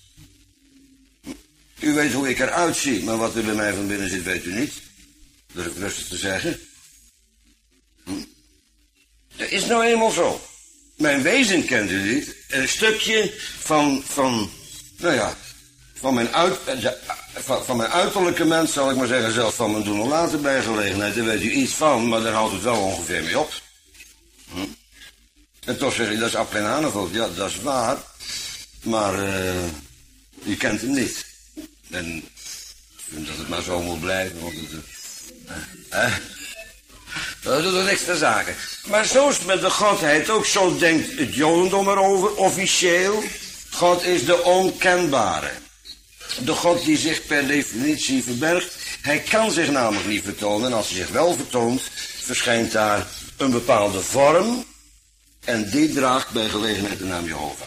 U weet hoe ik eruit zie, maar wat er bij mij van binnen zit, weet u niet. Dat is rustig te zeggen. Hm? Dat is nou eenmaal zo. Mijn wezen kent u niet. Een stukje van, van nou ja, van mijn, uit, van, van mijn uiterlijke mens, zal ik maar zeggen, zelfs van mijn doen en laten bij gelegenheid. Daar weet u iets van, maar daar houdt het wel ongeveer mee op. Hm? En toch zeg je, dat is Appenhaneveld. Ja, dat is waar. Maar uh, u kent hem niet. En ik vind dat het maar zo moet blijven, want het... Uh, uh, dat doet er niks ter zake. Maar zo is het met de Godheid ook. Zo denkt het Jodendom erover, officieel. God is de onkenbare. De God die zich per definitie verbergt. Hij kan zich namelijk niet vertonen. En als hij zich wel vertoont, verschijnt daar een bepaalde vorm. En die draagt bij gelegenheid de naam Jehovah.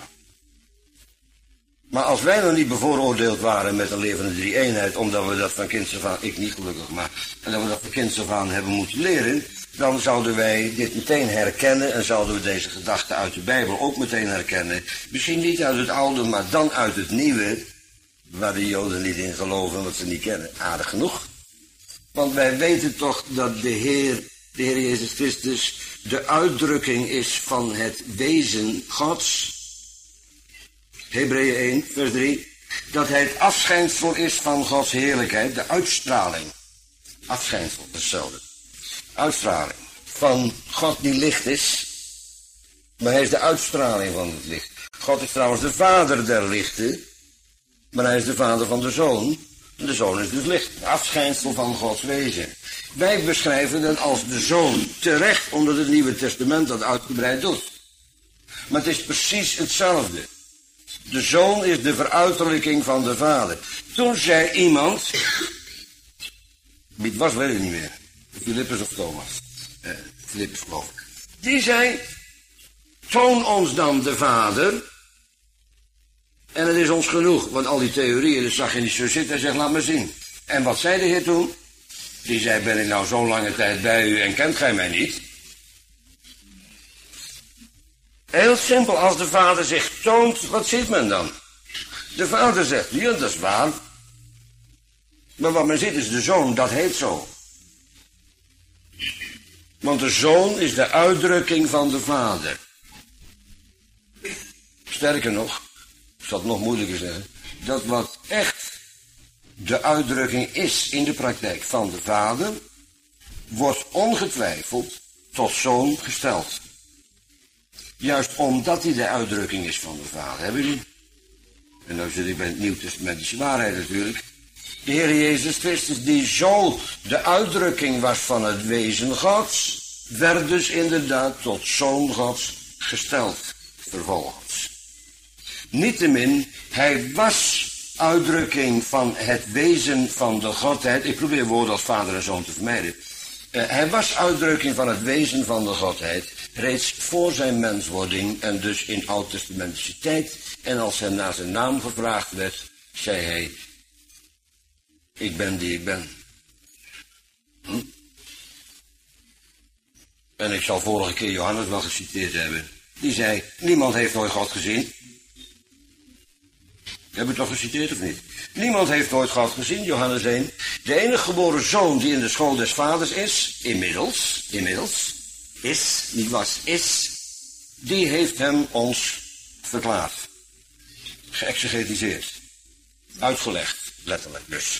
Maar als wij nog niet bevooroordeeld waren met een levende drie-eenheid, omdat we dat van kinds af aan, ik niet gelukkig, maar en dat we dat van kinds af aan hebben moeten leren, dan zouden wij dit meteen herkennen en zouden we deze gedachte uit de Bijbel ook meteen herkennen. Misschien niet uit het oude, maar dan uit het nieuwe, waar de Joden niet in geloven, wat ze niet kennen. Aardig genoeg. Want wij weten toch dat de Heer, de Heer Jezus Christus, de uitdrukking is van het wezen Gods. Hebreeën één, vers drie. Dat hij het afschijnsel is van Gods heerlijkheid, de uitstraling. Afschijnsel, hetzelfde. Uitstraling van God die licht is, maar hij is de uitstraling van het licht. God is trouwens de vader der lichten, maar hij is de vader van de zoon. En de zoon is dus licht, het afschijnsel van Gods wezen. Wij beschrijven dat als de zoon, terecht omdat het Nieuwe Testament dat uitgebreid doet. Maar het is precies hetzelfde. De zoon is de veruiterlijking van de vader. Toen zei iemand, wie het was weet ik niet meer, Philippus of Thomas, eh, Philippus geloof ik. Die zei, toon ons dan de vader en het is ons genoeg. Want al die theorieën, dat zag je niet zo zitten, hij zegt laat maar zien. En wat zei de Heer toen? Die zei, ben ik nou zo'n lange tijd bij u en kent gij mij niet? Heel simpel, als de vader zich toont, wat ziet men dan? De vader zegt, ja, dat is waar. Maar wat men ziet is de zoon, dat heet zo. Want de zoon is de uitdrukking van de vader. Sterker nog, ik zal het nog moeilijker zeggen, dat wat echt de uitdrukking is in de praktijk van de vader, wordt ongetwijfeld tot zoon gesteld. Juist omdat hij de uitdrukking is van de vader, hebben jullie? En dan zit ik bij het Nieuw-testamentische waarheid natuurlijk. De Heer Jezus Christus, die zo de uitdrukking was van het wezen Gods, werd dus inderdaad tot zoon Gods gesteld, vervolgens. Niettemin, hij was uitdrukking van het wezen van de Godheid. Ik probeer woorden als vader en zoon te vermijden. Uh, hij was uitdrukking van het wezen van de Godheid, reeds voor zijn menswording en dus in oud-testamentische tijd. En als hem naar zijn naam gevraagd werd, zei hij, ik ben die ik ben. Hm? En ik zal vorige keer Johannes wel geciteerd hebben. Die zei, niemand heeft ooit God gezien. Heb ik toch geciteerd of niet? Niemand heeft ooit God gezien, Johannes één. De enige geboren zoon die in de school des vaders is, inmiddels, inmiddels, is, niet was, is, die heeft hem ons verklaard. Geëxegetiseerd. Uitgelegd, letterlijk dus.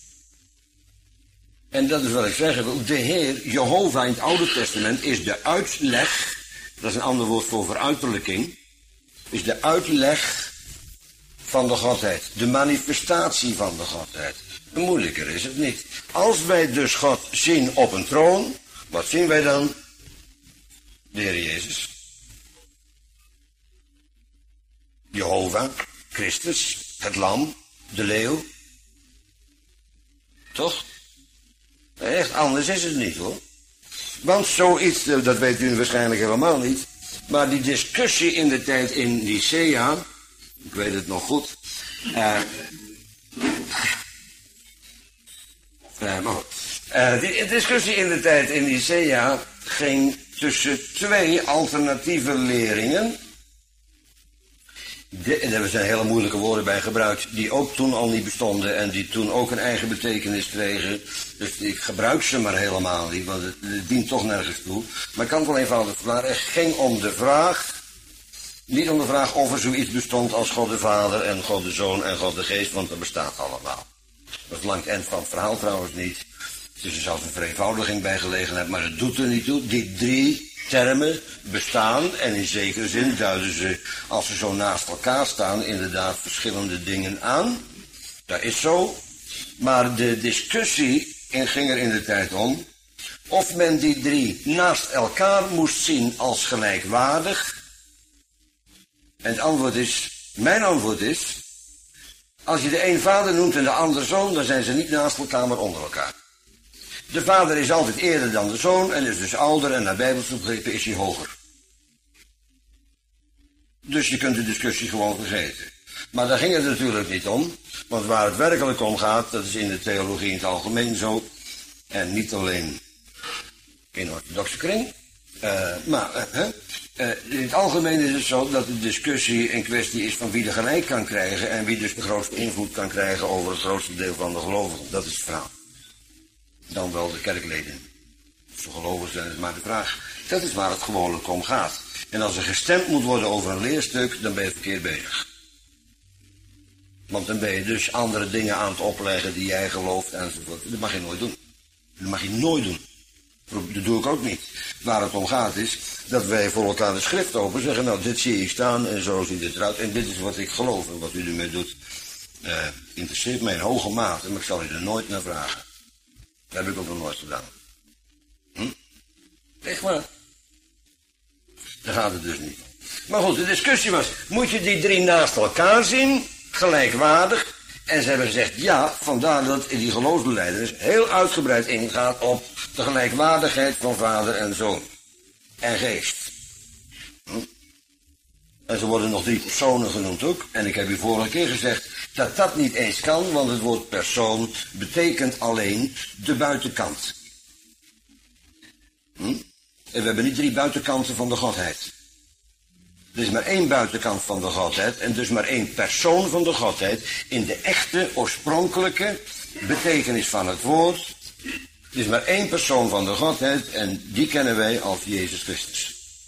En dat is wat ik zeg, de Heer, Jehovah in het Oude Testament, is de uitleg, dat is een ander woord voor veruiterlijking, is de uitleg van de Godheid, de manifestatie van de Godheid. Moeilijker is het niet. Als wij dus God zien op een troon, wat zien wij dan? De Heer Jezus. Jehovah, Christus, het lam, de leeuw. Toch? Echt anders is het niet hoor. Want zoiets, dat weet u waarschijnlijk helemaal niet. Maar die discussie in de tijd in Nicea, ik weet het nog goed. Uh, uh, maar, uh, die discussie in de tijd in Nicea ging tussen twee alternatieve leringen. De, en daar zijn hele moeilijke woorden bij gebruikt, die ook toen al niet bestonden en die toen ook een eigen betekenis kregen. Dus ik gebruik ze maar helemaal niet, want het, het dient toch nergens toe. Maar ik kan het wel eenvoudig verklaren. Het ging om de vraag, niet om de vraag of er zoiets bestond als God de Vader en God de Zoon en God de Geest, want dat bestaat allemaal. Dat is lang het eind van het verhaal trouwens niet. Het is er zelfs een vereenvoudiging bij gelegenheid, maar het doet er niet toe. Die drie termen bestaan en in zekere zin duiden ze, als ze zo naast elkaar staan, inderdaad verschillende dingen aan. Dat is zo. Maar de discussie ging er in de tijd om of men die drie naast elkaar moest zien als gelijkwaardig. En het antwoord is, mijn antwoord is, als je de een vader noemt en de ander zoon, dan zijn ze niet naast elkaar, maar onder elkaar. De vader is altijd eerder dan de zoon en is dus ouder en naar bijbelse begrippen is hij hoger. Dus je kunt de discussie gewoon vergeten. Maar daar ging het natuurlijk niet om, want waar het werkelijk om gaat, dat is in de theologie in het algemeen zo, en niet alleen in de orthodoxe kring, uh, maar uh, uh, in het algemeen is het zo dat de discussie een kwestie is van wie de gelijk kan krijgen en wie dus de grootste invloed kan krijgen over het grootste deel van de gelovigen. Dat is het verhaal. Dan wel de kerkleden. Zo geloven zijn is maar de vraag. Dat is waar het gewoonlijk om gaat. En als er gestemd moet worden over een leerstuk, dan ben je verkeerd bezig. Want dan ben je dus andere dingen aan het opleggen die jij gelooft enzovoort. Dat mag je nooit doen. Dat mag je nooit doen. Dat doe ik ook niet. Waar het om gaat is dat wij voor elkaar de schrift open zeggen, nou dit zie ik staan en zo ziet het eruit en dit is wat ik geloof en wat u ermee doet. Uh, interesseert mij in hoge mate, maar ik zal u er nooit naar vragen. Dat heb ik ook nog nooit gedaan. Hm? Echt waar. Daar gaat het dus niet om. Maar goed, de discussie was, moet je die drie naast elkaar zien, gelijkwaardig? En ze hebben gezegd, ja, vandaar dat in die geloofsbelijdenis heel uitgebreid ingaat op de gelijkwaardigheid van vader en zoon. En geest. Hm? En ze worden nog drie personen genoemd ook. En ik heb u vorige keer gezegd dat dat niet eens kan, want het woord persoon betekent alleen de buitenkant. Hm? En we hebben niet drie buitenkanten van de Godheid. Er is maar één buitenkant van de Godheid en dus maar één persoon van de Godheid in de echte, oorspronkelijke betekenis van het woord. Er is maar één persoon van de Godheid en die kennen wij als Jezus Christus.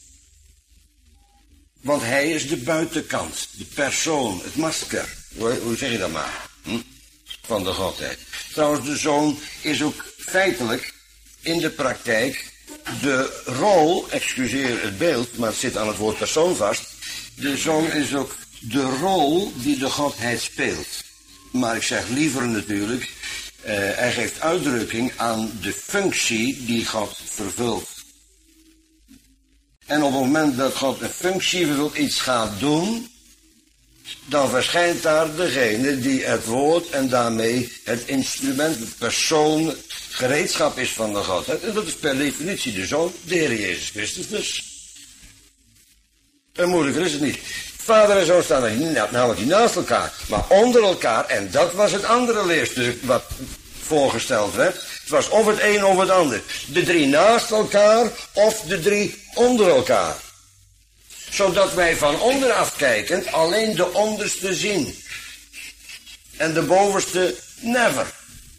Want hij is de buitenkant, de persoon, het masker, hoe, hoe zeg je dat maar, hm? van de Godheid. Trouwens, de Zoon is ook feitelijk in de praktijk de rol, excuseer het beeld, maar het zit aan het woord persoon vast. De Zoon is ook de rol die de Godheid speelt. Maar ik zeg liever natuurlijk, uh, hij geeft uitdrukking aan de functie die God vervult. En op het moment dat God een functie vervult, iets gaat doen, dan verschijnt daar degene die het woord en daarmee het instrument, de persoon, gereedschap is van de Godheid. En dat is per definitie de Zoon, de Heer Jezus Christus dus. En moeilijker is het niet. Vader en Zoon staan er niet, namelijk niet naast elkaar, maar onder elkaar. En dat was het andere leerstuk wat voorgesteld werd. Het was of het een of het ander. De drie naast elkaar of de drie onder elkaar. Zodat wij van onderaf kijkend alleen de onderste zien. En de bovenste never.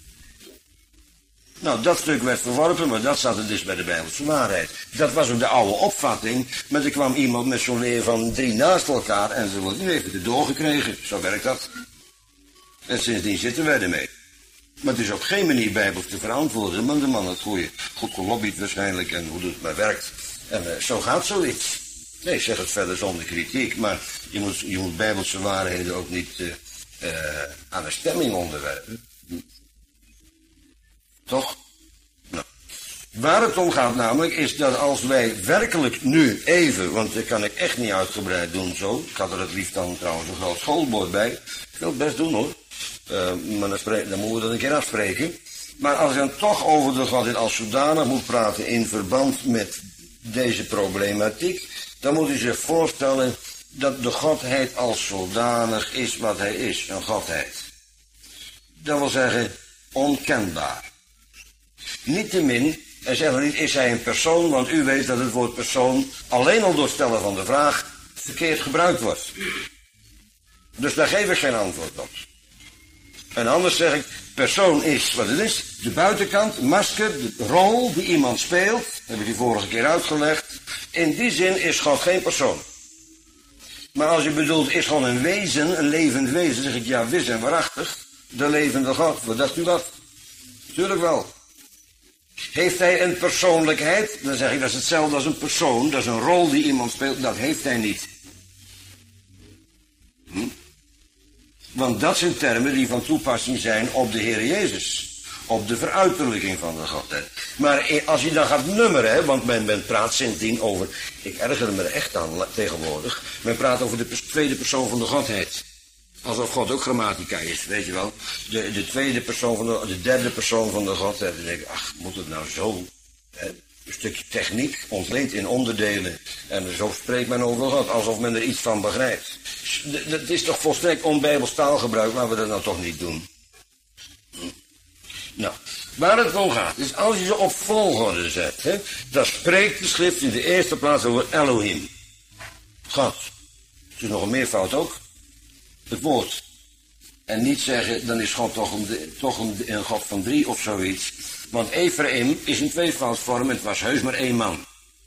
Nou, dat stuk werd verworpen, maar dat zat er dus bij de Bijbelse waarheid. Dat was ook de oude opvatting, maar er kwam iemand met zo'n leer van drie naast elkaar en ze wordt nu heeft het erdoor gekregen. Zo werkt dat. En sindsdien zitten wij ermee. Maar het is op geen manier bijbels te verantwoorden, want de man had goeie, goed gelobbyd waarschijnlijk en hoe het maar werkt. En uh, zo gaat zoiets. Nee, ik zeg het verder zonder kritiek, maar je moet, je moet bijbelse waarheden ook niet uh, uh, aan een stemming onderwerpen. Toch? Nou. Waar het om gaat namelijk is dat als wij werkelijk nu even, want dat kan ik echt niet uitgebreid doen zo. Ik had er het liefst dan trouwens een groot schoolbord bij. Ik wil het best doen hoor. Uh, maar dan, spreek, dan moeten we dat een keer afspreken. Maar als je dan toch over de Godheid als zodanig moet praten in verband met deze problematiek, dan moet u zich voorstellen dat de Godheid als zodanig is wat hij is, een Godheid. Dat wil zeggen, onkenbaar. Niettemin, en zeggen we niet, is hij een persoon, want u weet dat het woord persoon alleen al door het stellen van de vraag verkeerd gebruikt wordt. Dus daar geef ik geen antwoord op. En anders zeg ik, persoon is wat het is, de buitenkant, masker, de rol die iemand speelt, dat heb ik die vorige keer uitgelegd. In die zin is God geen persoon. Maar als je bedoelt, is gewoon een wezen, een levend wezen, zeg ik, ja, wis en waarachtig, de levende God. Wat dacht u dat? Tuurlijk wel. Heeft hij een persoonlijkheid? Dan zeg ik, dat is hetzelfde als een persoon, dat is een rol die iemand speelt, dat heeft hij niet. Hm? Want dat zijn termen die van toepassing zijn op de Heer Jezus. Op de veruiterlijking van de Godheid. Maar als je dan gaat nummeren, hè, want men, men praat sindsdien over, ik erger me er echt aan tegenwoordig, men praat over de pers- tweede persoon van de Godheid. Alsof God ook grammatica is, weet je wel. De, de tweede persoon van de, de derde persoon van de Godheid. Dan denk ik, ach, moet het nou zo? Hè? Een stukje techniek, ontleend in onderdelen. En zo spreekt men over God, alsof men er iets van begrijpt. Dat is toch volstrekt onbijbels taalgebruik, laten we dat nou toch niet doen. Hm. Nou, waar het om gaat, is als je ze op volgorde zet, hè, dan spreekt de schrift in de eerste plaats over Elohim. God. Het is nog een meervoud ook. Het woord. En niet zeggen, dan is God toch een, toch een, een God van drie of zoiets. Want Ephraim is een tweevoudsvorm en het was heus maar één man.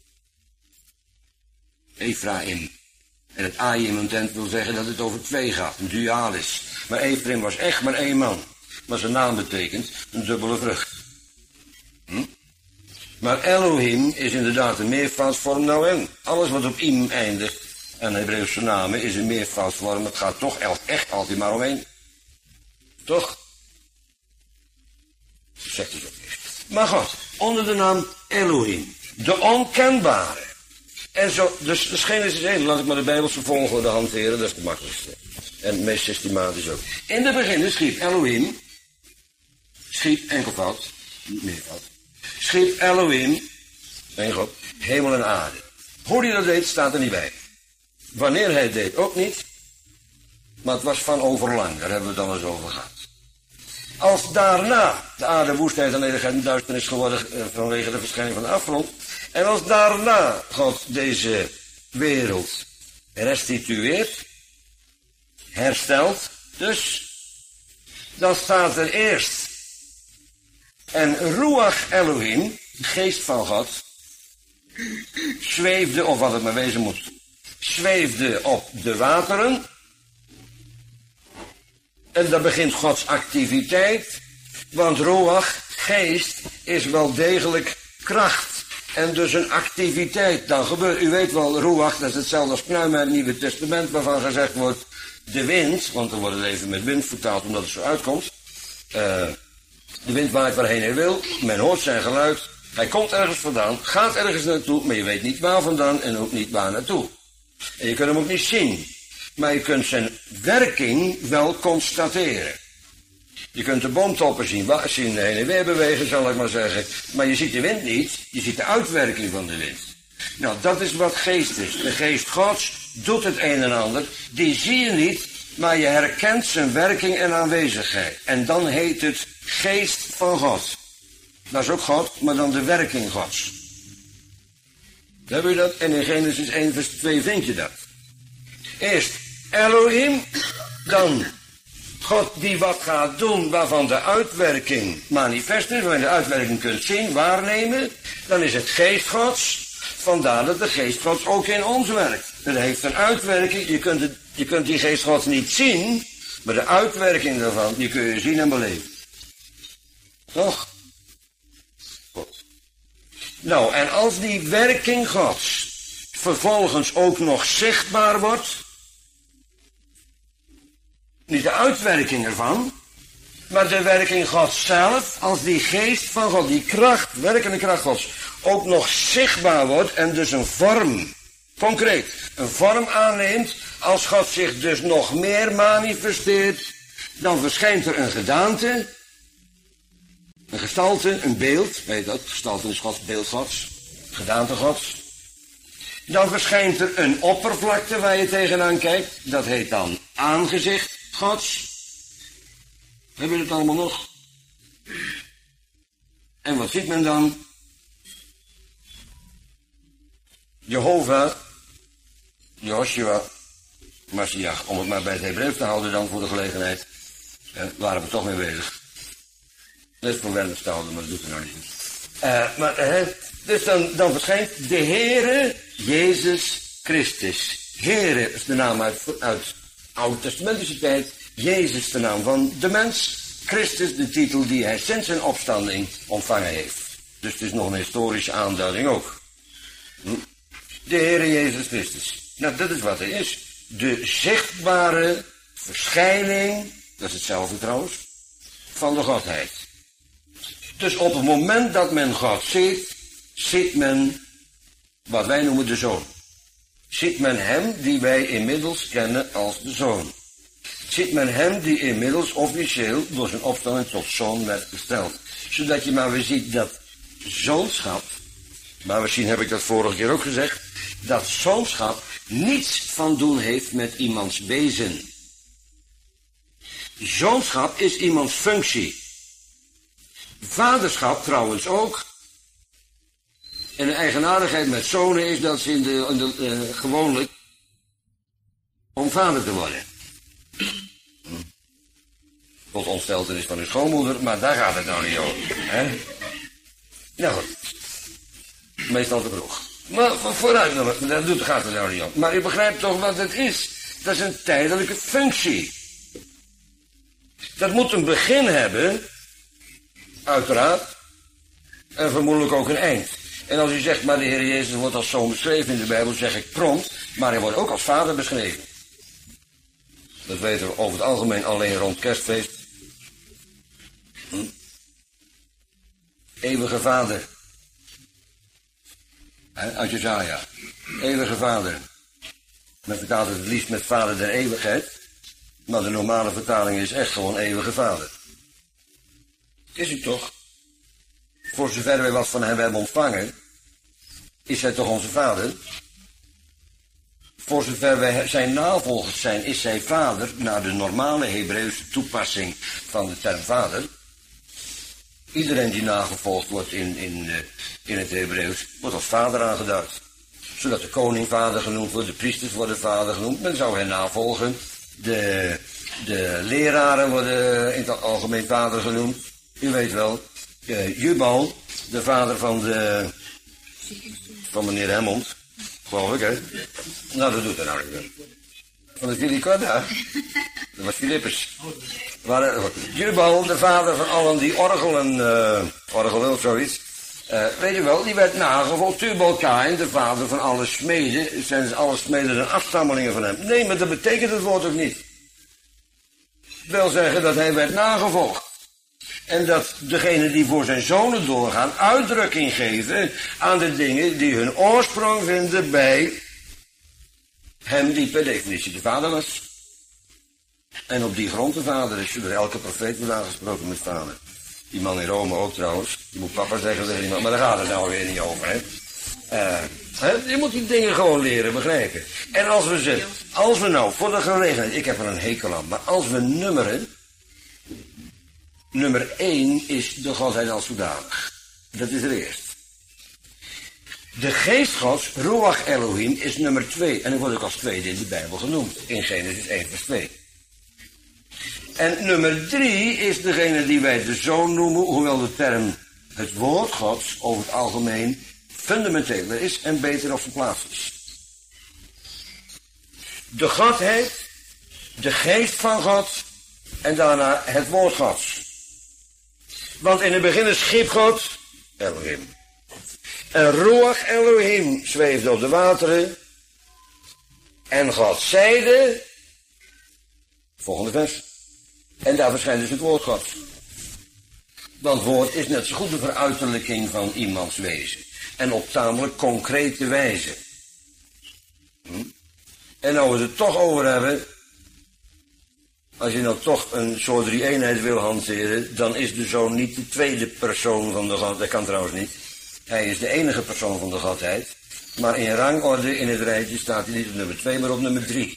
Ephraim. En het aimentent wil zeggen dat het over twee gaat, een duaal is. Maar Ephraim was echt maar één man. Maar zijn naam betekent een dubbele vrucht. Hm? Maar Elohim is inderdaad een meervoudsvorm nou en. Alles wat op im eindigt en Hebreeuwse namen is een meervoudsvorm. Het gaat toch echt altijd maar om één. Toch? Zegt het ook niet. Maar God, onder de naam Elohim, de onkenbare. En zo, dus, dus Genesis één, laat ik maar de Bijbelse volgorde hanteren, dat is het makkelijkste. En het meest systematisch ook. In de begin schiep Elohim, schiep enkelvoud, niet meervoud, schiep Elohim, mijn God, hemel en aarde. Hoe hij dat deed, staat er niet bij. Wanneer hij het deed, ook niet. Maar het was van overlang, daar hebben we het dan eens over gehad. Als daarna de aarde woestheid en ledigheid en duisternis geworden eh, vanwege de verschijning van de afgrond. En als daarna God deze wereld restitueert, herstelt, dus, dan staat er eerst. En Ruach Elohim, de geest van God, zweefde, of wat het maar wezen moet, zweefde op de wateren. En dan begint Gods activiteit, want Ruach, geest, is wel degelijk kracht. En dus een activiteit, dan gebeurt, u weet wel, Ruach, dat is hetzelfde als pneuma in het Nieuwe Testament, waarvan gezegd wordt, de wind, want er wordt het even met wind vertaald omdat het zo uitkomt. Uh, de wind waait waarheen hij wil, men hoort zijn geluid, hij komt ergens vandaan, gaat ergens naartoe, maar je weet niet waar vandaan en ook niet waar naartoe. En je kunt hem ook niet zien, maar je kunt zijn werking wel constateren. Je kunt de boomtoppen zien, zien heen en weer bewegen, zal ik maar zeggen. Maar je ziet de wind niet, je ziet de uitwerking van de wind. Nou, dat is wat geest is. De geest Gods doet het een en ander. Die zie je niet, maar je herkent zijn werking en aanwezigheid. En dan heet het geest van God. Dat is ook God, maar dan de werking Gods. Heb je dat? En in Genesis één vers twee vind je dat. Eerst Elohim, dan God die wat gaat doen waarvan de uitwerking manifest is, waarin de uitwerking kunt zien, waarnemen, dan is het geest Gods. Vandaar dat de geest Gods ook in ons werkt. Dat heeft een uitwerking, je kunt, het, je kunt die geest Gods niet zien, maar de uitwerking daarvan, die kun je zien en beleven. Toch? Goed. Nou, en als die werking Gods vervolgens ook nog zichtbaar wordt, niet de uitwerking ervan, Maar de werking Gods zelf, als die geest van God, die kracht, werkende kracht Gods, ook nog zichtbaar wordt en dus een vorm, concreet, een vorm aanneemt, als God zich dus nog meer manifesteert, dan verschijnt er een gedaante, een gestalte, een beeld, weet je dat, gestalte is Gods, beeld Gods, gedaante Gods. Dan verschijnt er een oppervlakte waar je tegenaan kijkt, dat heet dan aangezicht Gods. Hebben we het allemaal nog? En wat ziet men dan? Jehovah, Joshua, Mashiach, om het maar bij het Hebreeuws te houden dan voor de gelegenheid, eh, waren we toch mee bezig. Dat is voor Wellens te houden, maar dat doet er nou niet. Uh, maar, uh, dus dan, dan verschijnt de Heere Jezus Christus. Heere is de naam uit, uit Oud-testamentische tijd. Jezus de naam van de mens. Christus de titel die hij sinds zijn opstanding ontvangen heeft. Dus het is nog een historische aanduiding ook. De Heere Jezus Christus. Nou, dat is wat hij is. De zichtbare verschijning, dat is hetzelfde trouwens, van de Godheid. Dus op het moment dat men God ziet, ziet men wat wij noemen de Zoon. Ziet men hem die wij inmiddels kennen als de Zoon. Ziet men hem die inmiddels officieel door zijn opstanding tot Zoon werd gesteld. Zodat je maar weer ziet dat zoonschap, maar misschien heb ik dat vorige keer ook gezegd, dat zoonschap niets van doen heeft met iemands wezen. Zoonschap is iemands functie. Vaderschap trouwens ook. En de eigenaardigheid met zonen is dat ze in de, in de, uh, gewoonlijk om vader te worden. Hm. Tot ontsteltenis van hun schoonmoeder, maar daar gaat het nou niet over. Hè? Nou goed. Meestal te vroeg. Maar vooruit, dat doet, gaat het nou niet om. Maar u begrijpt toch wat het is. Dat is een tijdelijke functie. Dat moet een begin hebben, uiteraard, en vermoedelijk ook een eind. En als u zegt, maar de Heer Jezus wordt als zoon beschreven in de Bijbel, zeg ik prompt, maar hij wordt ook als vader beschreven. Dat weten we over het algemeen alleen rond kerstfeest. Hm? Eeuwige vader. He, uit Jesaja. Eeuwige vader. Men vertaalt het het liefst met vader der eeuwigheid. Maar de normale vertaling is echt gewoon eeuwige vader. Is u toch? Voor zover wij wat van hem hebben ontvangen, is hij toch onze vader? Voor zover wij zijn navolgers zijn, is hij vader naar de normale Hebreeuwse toepassing van de term vader. Iedereen die nagevolgd wordt in, in, in het Hebreeuws, wordt als vader aangeduid. Zodat de koning vader genoemd wordt, de priesters worden vader genoemd. Men zou hen navolgen. De, de leraren worden in het algemeen vader genoemd. U weet wel, uh, Jubal, de vader van de, van meneer Hemmond, geloof ik, hè? Nou, dat doet er nou niet meer. Van de Filicorda, dat was Philippus. Maar, uh, Jubal, de vader van allen die orgelen, uh, orgelen of zoiets, uh, weet je wel, die werd nagevolgd. Tubal-Kain, de vader van alle smeden, zijn dus alle smeden en afstammelingen van hem. Nee, maar dat betekent het woord ook niet. Dat wil zeggen dat hij werd nagevolgd. En dat degenen die voor zijn zonen doorgaan uitdrukking geven aan de dingen die hun oorsprong vinden bij hem die per definitie de vader was. En op die grond de vader is, zodat elke profeet wordt aangesproken met vader. Die man in Rome ook trouwens. Je moet papa zeggen tegen iemand, maar daar gaat het nou weer niet over. Hè? Uh, hè? Je moet die dingen gewoon leren begrijpen. En als we ze, als we nou voor de gelegenheid, ik heb er een hekel aan, maar als we nummeren, nummer één is de Godheid als zodanig. Dat is er eerst. De geest Gods, Ruach Elohim, is nummer twee. En dat wordt ook als tweede in de Bijbel genoemd. In Genesis één vers twee. En nummer drie is degene die wij de Zoon noemen, hoewel de term het woord Gods over het algemeen fundamenteler is en beter op zijn plaats is. De Godheid, de geest van God en daarna het woord Gods. Want in het begin schiep God Elohim. En Ruach Elohim zweefde op de wateren. En God zeide, volgende vers, En daar verschijnt dus het woord God. Want woord is net zo goed de veruiterlijking van iemands wezen. En op tamelijk concrete wijze. Hm? En nou we het er toch over hebben. Als je nou toch een soort drie-eenheid wil hanteren, dan is de Zoon niet de tweede persoon van de Godheid. Dat kan trouwens niet. Hij is de enige persoon van de Godheid. Maar in rangorde in het rijtje staat hij niet op nummer twee, maar op nummer drie.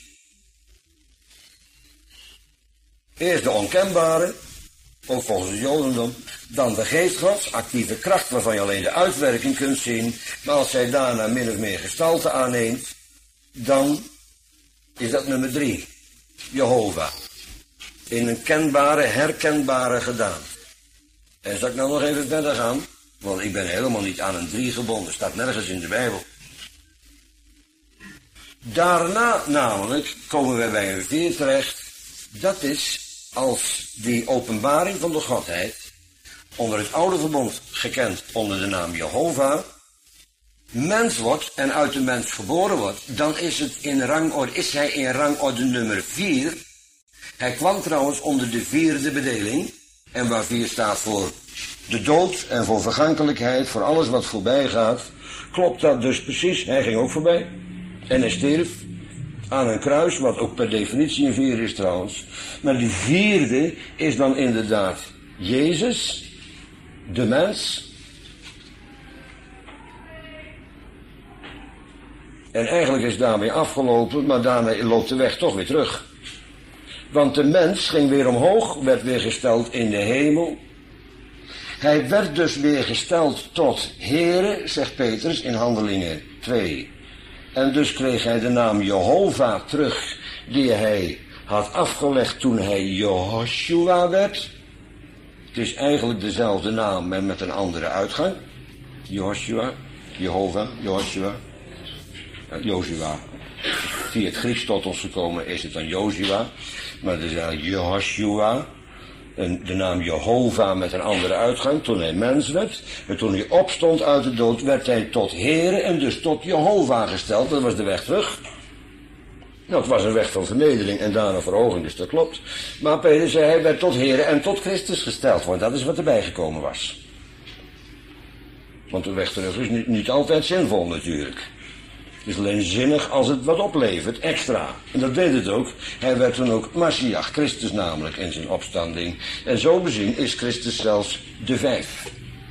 Eerst de onkenbare, ook volgens het Jodendom. Dan de geest Gods, actieve kracht waarvan je alleen de uitwerking kunt zien. Maar als zij daarna min of meer gestalte aanneemt, dan is dat nummer drie. Jehovah. In een kenbare, herkenbare gedaante. En zal ik nou nog even verder gaan? Want ik ben helemaal niet aan een drie gebonden. Staat nergens in de Bijbel. Daarna namelijk komen we bij een vier terecht. Dat is als die openbaring van de Godheid onder het oude verbond gekend onder de naam Jehovah mens wordt en uit de mens geboren wordt, dan is, het in rangorde, is hij in rangorde nummer vier. Hij kwam trouwens onder de vierde bedeling. En waar vier staat voor de dood en voor vergankelijkheid, voor alles wat voorbij gaat, klopt dat dus precies. Hij ging ook voorbij. En hij stierf aan een kruis, wat ook per definitie een vier is trouwens. Maar die vierde is dan inderdaad Jezus, de mens. En eigenlijk is daarmee afgelopen, maar daarmee loopt de weg toch weer terug. Want de mens ging weer omhoog, werd weer gesteld in de hemel. Hij werd dus weer gesteld tot Heere, zegt Petrus in Handelingen twee. En dus kreeg hij de naam Jehovah terug, die hij had afgelegd toen hij Jehoshua werd. Het is eigenlijk dezelfde naam, maar met een andere uitgang. Jehoshua, Jehovah, Jehoshua, Jozua. Via het Grieks tot ons gekomen is het dan Jozua. Maar het is eigenlijk Jehoshua. En de naam Jehovah met een andere uitgang. Toen hij mens werd. En toen hij opstond uit de dood werd hij tot Heere en dus tot Jehovah gesteld. Dat was de weg terug. Nou, het was een weg van vernedering en daarna verhoging, dus dat klopt. Maar Peter zei hij werd tot Heere en tot Christus gesteld. Want dat is wat erbij gekomen was. Want de weg terug is niet, niet altijd zinvol natuurlijk. Het is alleen zinnig als het wat oplevert, extra. En dat deed het ook. Hij werd toen ook Messias, Christus namelijk, in zijn opstanding. En zo bezien is Christus zelfs de vijf.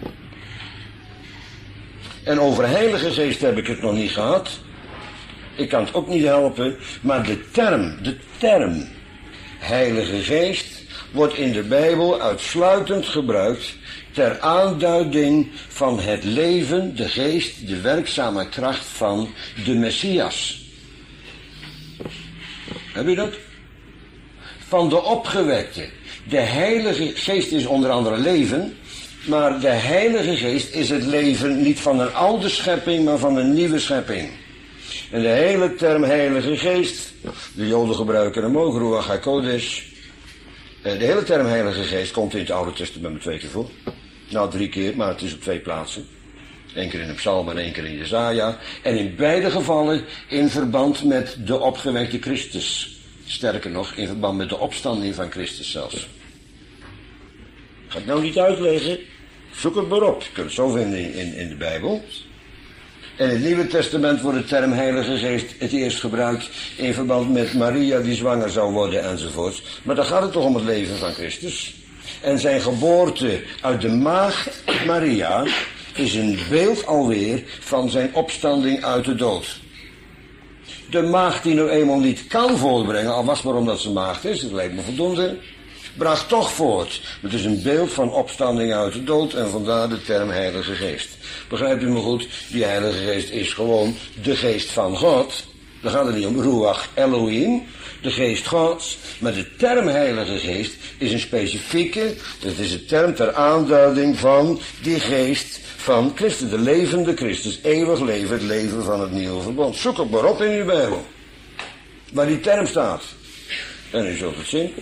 En over Heilige Geest heb ik het nog niet gehad. Ik kan het ook niet helpen. Maar de term, de term Heilige Geest wordt in de Bijbel uitsluitend gebruikt ter aanduiding van het leven, de geest, de werkzame kracht van de Messias. Heb je dat? Van de opgewekte. De Heilige Geest is onder andere leven, maar de Heilige Geest is het leven niet van een oude schepping, maar van een nieuwe schepping. En de hele term Heilige Geest, de Joden gebruiken hem ook, Ruach HaKodesh. De hele term Heilige Geest komt in het Oude Testament met twee keer voor. Nou, drie keer, maar het is op twee plaatsen. Eén keer in de Psalm en één keer in Jesaja. En in beide gevallen in verband met de opgewekte Christus. Sterker nog, in verband met de opstanding van Christus zelfs. Ga ik nou niet uitleggen. Zoek het maar op. Je kunt het zo vinden in, in, in de Bijbel. En in het Nieuwe Testament wordt de term Heilige Geest het eerst gebruikt in verband met Maria die zwanger zou worden enzovoort. Maar dan gaat het toch om het leven van Christus. En zijn geboorte uit de maagd Maria is een beeld alweer van zijn opstanding uit de dood. De maagd die nu eenmaal niet kan voortbrengen, al was maar omdat ze maagd is, dat lijkt me voldoende, bracht toch voort. Het is een beeld van opstanding uit de dood en vandaar de term Heilige Geest. Begrijpt u me goed? Die Heilige Geest is gewoon de geest van God. Daar gaat het niet om Ruach Elohim, de geest Gods. Maar de term Heilige Geest is een specifieke, het is een term ter aanduiding van die geest van Christus, de levende Christus, eeuwig leven, het leven van het nieuwe verbond. Zoek het maar op in uw Bijbel, waar die term staat. En u zult het zien.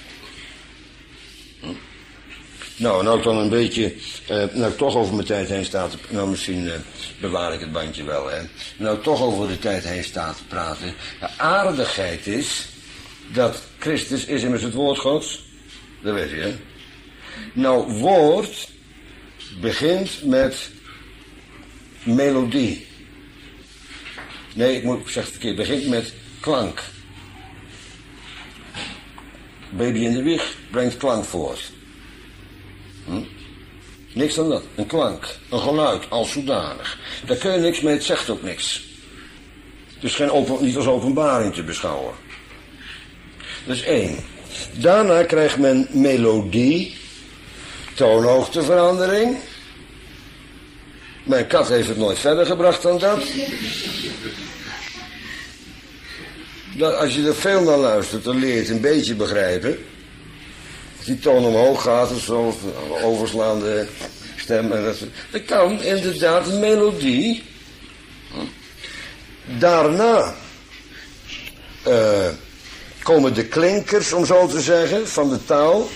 Hm. Nou, nou dan een beetje, uh, nou toch over mijn tijd heen staat, nou misschien uh, bewaar ik het bandje wel, hè. Nou toch over de tijd heen staat te praten. De aardigheid is dat Christus is immers het woord Gods. Dat weet je, hè? Nou, woord begint met melodie. Nee, ik moet zeggen het verkeerd. Begint met klank. Baby in de wieg brengt klank voort. Hm? Niks dan dat. Een klank. Een geluid als zodanig. Daar kun je niks mee, het zegt ook niks. Dus geen open, niet als openbaring te beschouwen. Dat is één. Daarna krijgt men melodie, toonhoogteverandering. Mijn kat heeft het nooit verder gebracht dan dat. dat als je er veel naar luistert, dan leer je het een beetje begrijpen. Als die toon omhoog gaat, of zo, of overslaande stem. En dat, dat kan inderdaad een melodie. Daarna uh, komen de klinkers, om zo te zeggen, van de taal.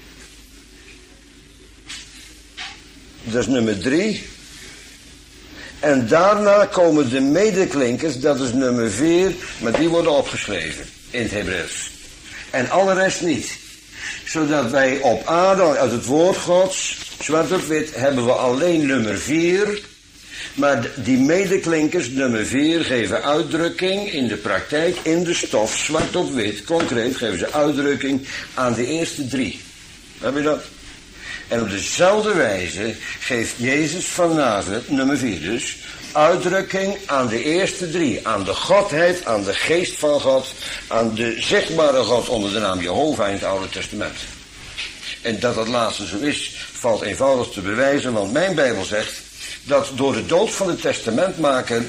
Dat is nummer drie. En daarna komen de medeklinkers, dat is nummer vier, maar die worden opgeschreven in het Hebreeuws. En alle rest niet. Zodat wij op aarde, uit het woord Gods, zwart op wit, hebben we alleen nummer vier. Maar die medeklinkers, nummer vier, geven uitdrukking in de praktijk, in de stof, zwart op wit, concreet, geven ze uitdrukking aan de eerste drie. Heb je dat? En op dezelfde wijze geeft Jezus van Nazareth, nummer vier dus, uitdrukking aan de eerste drie. Aan de Godheid, aan de geest van God, aan de zichtbare God onder de naam Jehovah in het Oude Testament. En dat dat laatste zo is, valt eenvoudig te bewijzen, want mijn Bijbel zegt dat door de dood van de testamentmaker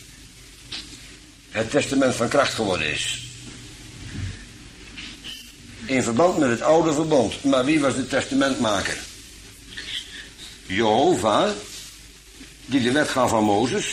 het testament van kracht geworden is. In verband met het oude verbond. Maar wie was de testamentmaker? Jehovah, die de wet gaf aan Mozes.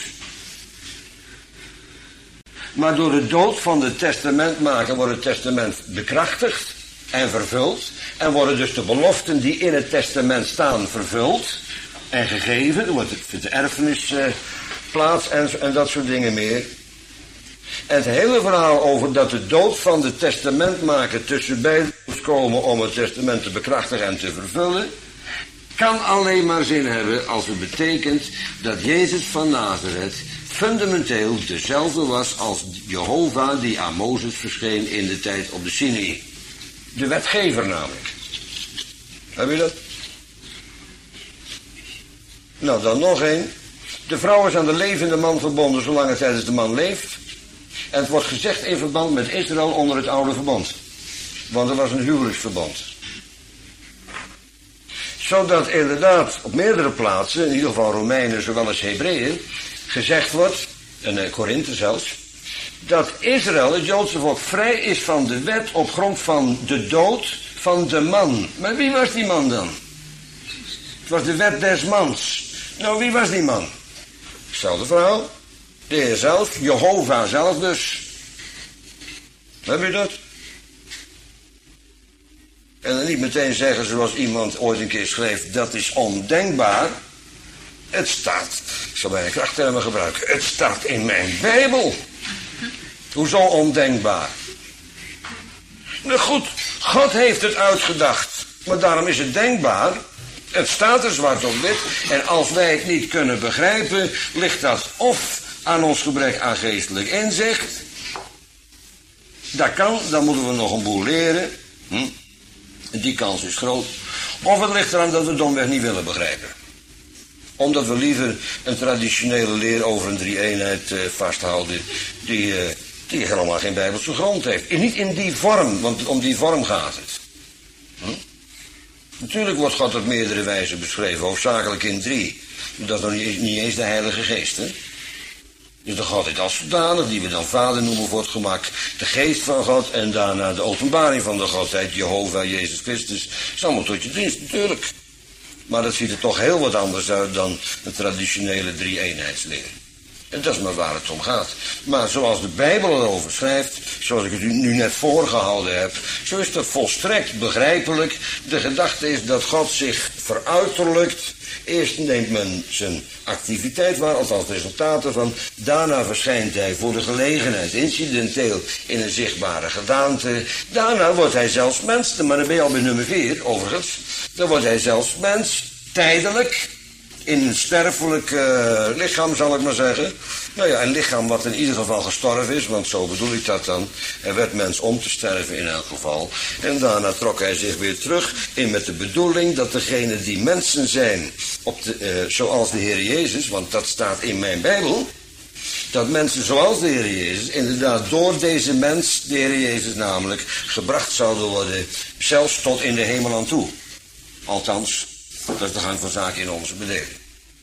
Maar door de dood van de testamentmaker wordt het testament bekrachtigd en vervuld. En worden dus de beloften die in het testament staan vervuld en gegeven. Er wordt de erfenis uh, plaats en, en dat soort dingen meer. En het hele verhaal over dat de dood van de testamentmaker tussen beiden moet komen om het testament te bekrachtigen en te vervullen, kan alleen maar zin hebben als het betekent dat Jezus van Nazareth fundamenteel dezelfde was als Jehovah die aan Mozes verscheen in de tijd op de Sinaï. De wetgever namelijk. Heb je dat? Nou, dan nog één. De vrouw is aan de levende man verbonden zolang het tijdens de man leeft. En het wordt gezegd in verband met Israël onder het oude verbond. Want er was een huwelijksverbond. Zodat inderdaad op meerdere plaatsen, in ieder geval Romeinen zowel als Hebreeën, gezegd wordt, en uh, Korinthe zelfs, dat Israël, het Joodse volk, vrij is van de wet op grond van de dood van de man. Maar wie was die man dan? Het was de wet des mans. Nou, wie was die man? Hetzelfde verhaal. De Heer zelf, Jehovah zelf dus. Heb je dat? En dan niet meteen zeggen zoals iemand ooit een keer schreef, dat is ondenkbaar. Het staat, ik zal bijna krachttermen gebruiken, het staat in mijn Bijbel. Hoezo ondenkbaar? Nou goed, God heeft het uitgedacht, maar daarom is het denkbaar. Het staat er zwart op wit en als wij het niet kunnen begrijpen, ligt dat of aan ons gebrek aan geestelijk inzicht. Dat kan, dan moeten we nog een boel leren. Hm? Die kans is groot. Of het ligt eraan dat we het domweg niet willen begrijpen. Omdat we liever een traditionele leer over een drie-eenheid uh, vasthouden die, uh, die helemaal geen bijbelse grond heeft. En niet in die vorm, want om die vorm gaat het. Hm? Natuurlijk wordt God op meerdere wijzen beschreven, hoofdzakelijk in drie. Dat is nog niet, niet eens de Heilige Geest, hè? Dus de Godheid als zodanig, die we dan Vader noemen voor het gemak, de Geest van God en daarna de openbaring van de Godheid, Jehovah, Jezus Christus, is allemaal tot je dienst, natuurlijk. Maar dat ziet er toch heel wat anders uit dan de traditionele drie-eenheidsleer. En dat is maar waar het om gaat. Maar zoals de Bijbel erover schrijft, zoals ik het u nu net voorgehouden heb, zo is dat volstrekt begrijpelijk. De gedachte is dat God zich veruiterlijkt. Eerst neemt men zijn activiteit waar, althans resultaten van. Daarna verschijnt hij voor de gelegenheid, incidenteel, in een zichtbare gedaante. Daarna wordt hij zelfs mens, maar dan ben je al bij nummer vier, overigens. Dan wordt hij zelfs mens, tijdelijk, in een sterfelijk uh, lichaam, zal ik maar zeggen. Nou ja, een lichaam wat in ieder geval gestorven is, want zo bedoel ik dat dan. Er werd mens om te sterven in elk geval. En daarna trok hij zich weer terug in met de bedoeling dat degenen die mensen zijn, op de, uh, zoals de Heer Jezus, want dat staat in mijn Bijbel, dat mensen zoals de Heer Jezus inderdaad door deze mens, de Heer Jezus namelijk, gebracht zouden worden, zelfs tot in de hemel aan toe. Althans, dat is de gang van zaken in onze bedeling.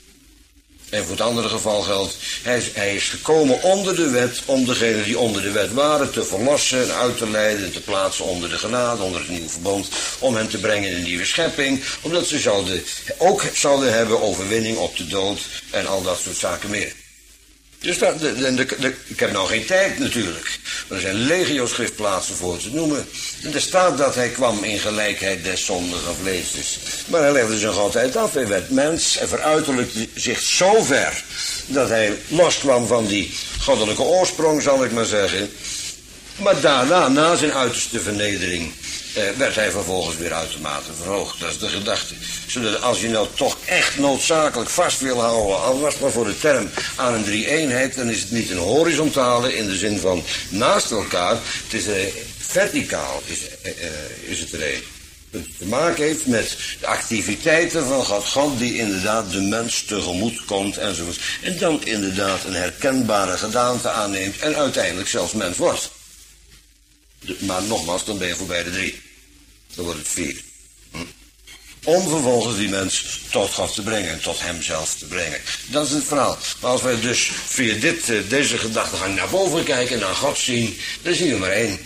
En voor het andere geval geldt, hij is, hij is gekomen onder de wet, om degenen die onder de wet waren te verlossen en uit te leiden en te plaatsen onder de genade, onder het nieuwe verbond, om hen te brengen in een nieuwe schepping, omdat ze zouden, ook zouden hebben overwinning op de dood en al dat soort zaken meer. Dus dat, de, de, de, de, ik heb nou geen tijd natuurlijk. Er zijn legio schriftplaatsen voor te noemen. En er staat dat hij kwam in gelijkheid des zondigen vleesjes. Maar hij legde zich altijd af. Hij werd mens en veruiterlijkte zich zo ver dat hij loskwam van die goddelijke oorsprong, zal ik maar zeggen. Maar daarna, na zijn uiterste vernedering, eh, werd hij vervolgens weer uitermate verhoogd. Dat is de gedachte. Zodat als je nou toch echt noodzakelijk vast wil houden, al was het maar voor de term, aan een drie-eenheid, dan is het niet een horizontale in de zin van naast elkaar. Het is eh, verticaal, is, eh, is het er een. Dat te maken heeft met de activiteiten van God. God die inderdaad de mens tegemoet komt enzovoort. En dan inderdaad een herkenbare gedaante aanneemt en uiteindelijk zelfs mens wordt. Maar nogmaals, dan ben je voorbij de drie. Dan wordt het vier. Hm? Om vervolgens die mens tot God te brengen, tot hemzelf te brengen. Dat is het verhaal. Maar als wij dus via dit, deze gedachtegang naar boven kijken, naar God zien, dan zien we maar één.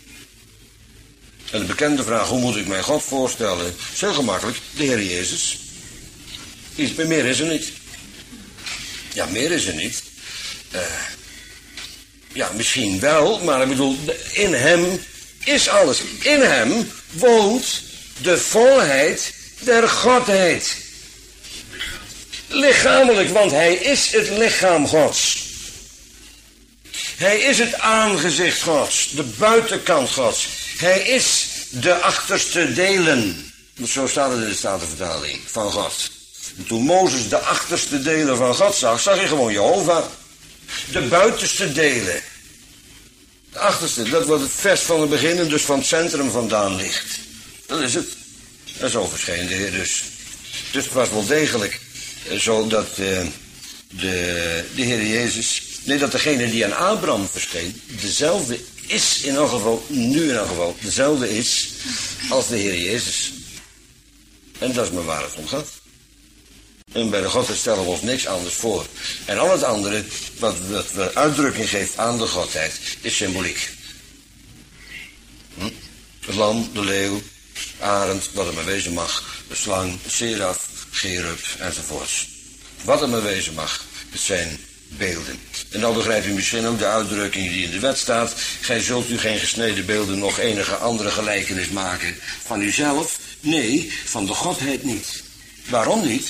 En de bekende vraag, hoe moet ik mijn God voorstellen? Is heel gemakkelijk, de Heer Jezus. Iets meer is er niet. Ja, meer is er niet. Uh, ja, misschien wel, maar ik bedoel, in hem is alles. In hem woont de volheid der Godheid. Lichamelijk, want hij is het lichaam Gods. Hij is het aangezicht Gods, de buitenkant Gods. Hij is de achterste delen. Zo staat het in de Statenvertaling van God. En toen Mozes de achterste delen van God zag, zag hij gewoon Jehovah. De buitenste delen. De achterste, dat wat het vers van het begin en dus van het centrum vandaan ligt. Dat is het. En zo verscheen de Heer dus. Dus het was wel degelijk zo dat uh, de, de Heer Jezus, nee, dat degene die aan Abraham verscheen, dezelfde is in elk geval, nu in elk geval, dezelfde is als de Heer Jezus. En dat is maar waar het om gaat. En bij de Godheid stellen we ons niks anders voor. En al het andere, wat, wat, wat uitdrukking geeft aan de Godheid, is symboliek. Hm? Het lam, de leeuw, arend, wat het maar wezen mag, de slang, de seraf, cherub, enzovoorts. Wat het maar wezen mag, het zijn beelden. En dan begrijp je misschien ook de uitdrukking die in de wet staat. Gij zult u geen gesneden beelden nog enige andere gelijkenis maken van uzelf. Nee, van de Godheid niet. Waarom niet?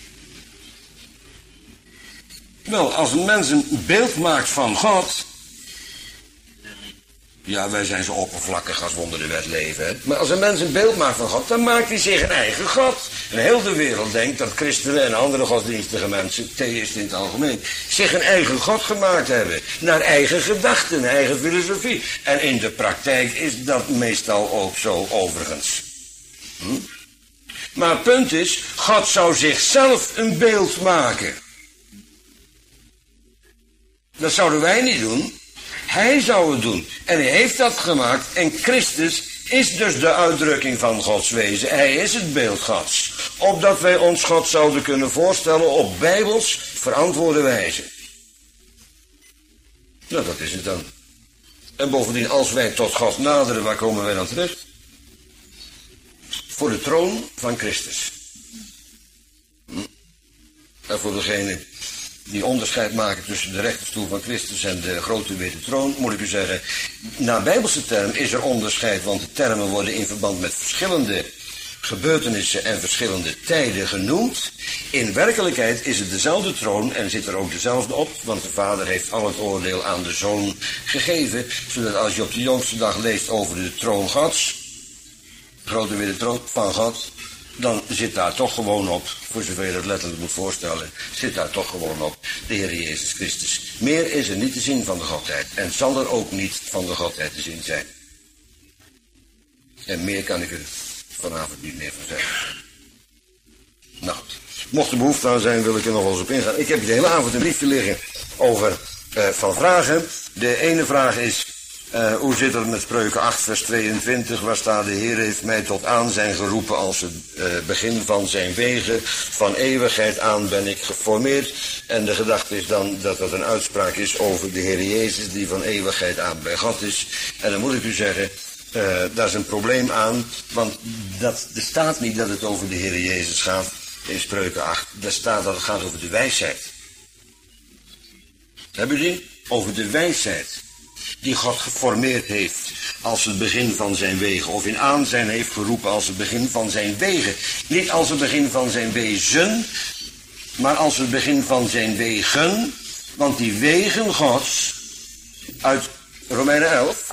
Wel, als een mens een beeld maakt van God. Ja, wij zijn zo oppervlakkig als we onder de wet leven. Hè? Maar als een mens een beeld maakt van God, dan maakt hij zich een eigen God. En heel de wereld denkt dat christenen en andere godsdienstige mensen, theïsten in het algemeen, zich een eigen God gemaakt hebben. Naar eigen gedachten, eigen filosofie. En in de praktijk is dat meestal ook zo overigens. Hm? Maar het punt is, God zou zichzelf een beeld maken. Dat zouden wij niet doen. Hij zou het doen. En hij heeft dat gemaakt. En Christus is dus de uitdrukking van Gods wezen. Hij is het beeld Gods. Opdat wij ons God zouden kunnen voorstellen op bijbels verantwoorde wijze. Nou, dat is het dan. En bovendien, als wij tot God naderen, waar komen wij dan terecht? Voor de troon van Christus. Hm? En voor degene die onderscheid maken tussen de rechterstoel van Christus en de grote witte troon, moet ik u zeggen, naar bijbelse term is er onderscheid, want de termen worden in verband met verschillende gebeurtenissen en verschillende tijden genoemd. In werkelijkheid is het dezelfde troon en zit er ook dezelfde op, want de Vader heeft al het oordeel aan de Zoon gegeven, zodat als je op de jongste dag leest over de troon Gods, de grote witte troon van God, dan zit daar toch gewoon op, voor zover je dat letterlijk moet voorstellen, zit daar toch gewoon op de Heer Jezus Christus. Meer is er niet te zien van de Godheid en zal er ook niet van de Godheid te zien zijn. En meer kan ik er vanavond niet meer van zeggen. Nou goed, mocht er behoefte aan zijn, wil ik er nog wel eens op ingaan. Ik heb de hele avond een briefje liggen over uh, van vragen. De ene vraag is, uh, hoe zit het met Spreuken acht vers tweeëntwintig, waar staat: de Heer heeft mij tot aanzijn geroepen als het uh, begin van zijn wegen. Van eeuwigheid aan ben ik geformeerd. En de gedachte is dan dat dat een uitspraak is over de Heer Jezus, die van eeuwigheid aan bij God is. En dan moet ik u zeggen, Uh, daar is een probleem aan, want dat, er staat niet dat het over de Heer Jezus gaat in Spreuken acht. Er staat dat het gaat over de wijsheid. Hebben jullie? Over de wijsheid die God geformeerd heeft als het begin van zijn wegen, of in aanzijn heeft geroepen als het begin van zijn wegen. Niet als het begin van zijn wezen, maar als het begin van zijn wegen, want die wegen Gods uit Romeinen elf,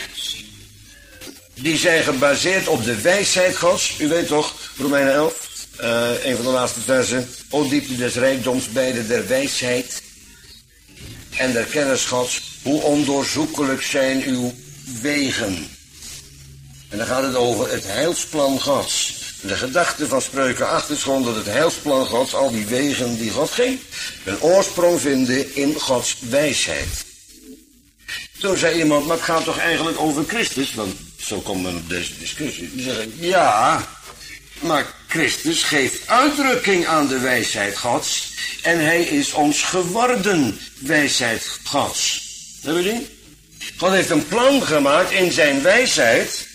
die zijn gebaseerd op de wijsheid Gods. U weet toch, Romeinen elf, uh, een van de laatste versen. O diepte des rijkdoms, beide der wijsheid en der kennis Gods. Hoe ondoorzoekelijk zijn uw wegen. En dan gaat het over het heilsplan Gods. De gedachte van Spreuken acht is gewoon dat het heilsplan Gods, al die wegen die God ging, een oorsprong vinden in Gods wijsheid. Toen zei iemand, maar het gaat toch eigenlijk over Christus? Want zo komt men op deze discussie. Die zeggen, ja, maar Christus geeft uitdrukking aan de wijsheid Gods. En hij is ons geworden wijsheid Gods. Hebben we die? God heeft een plan gemaakt in zijn wijsheid.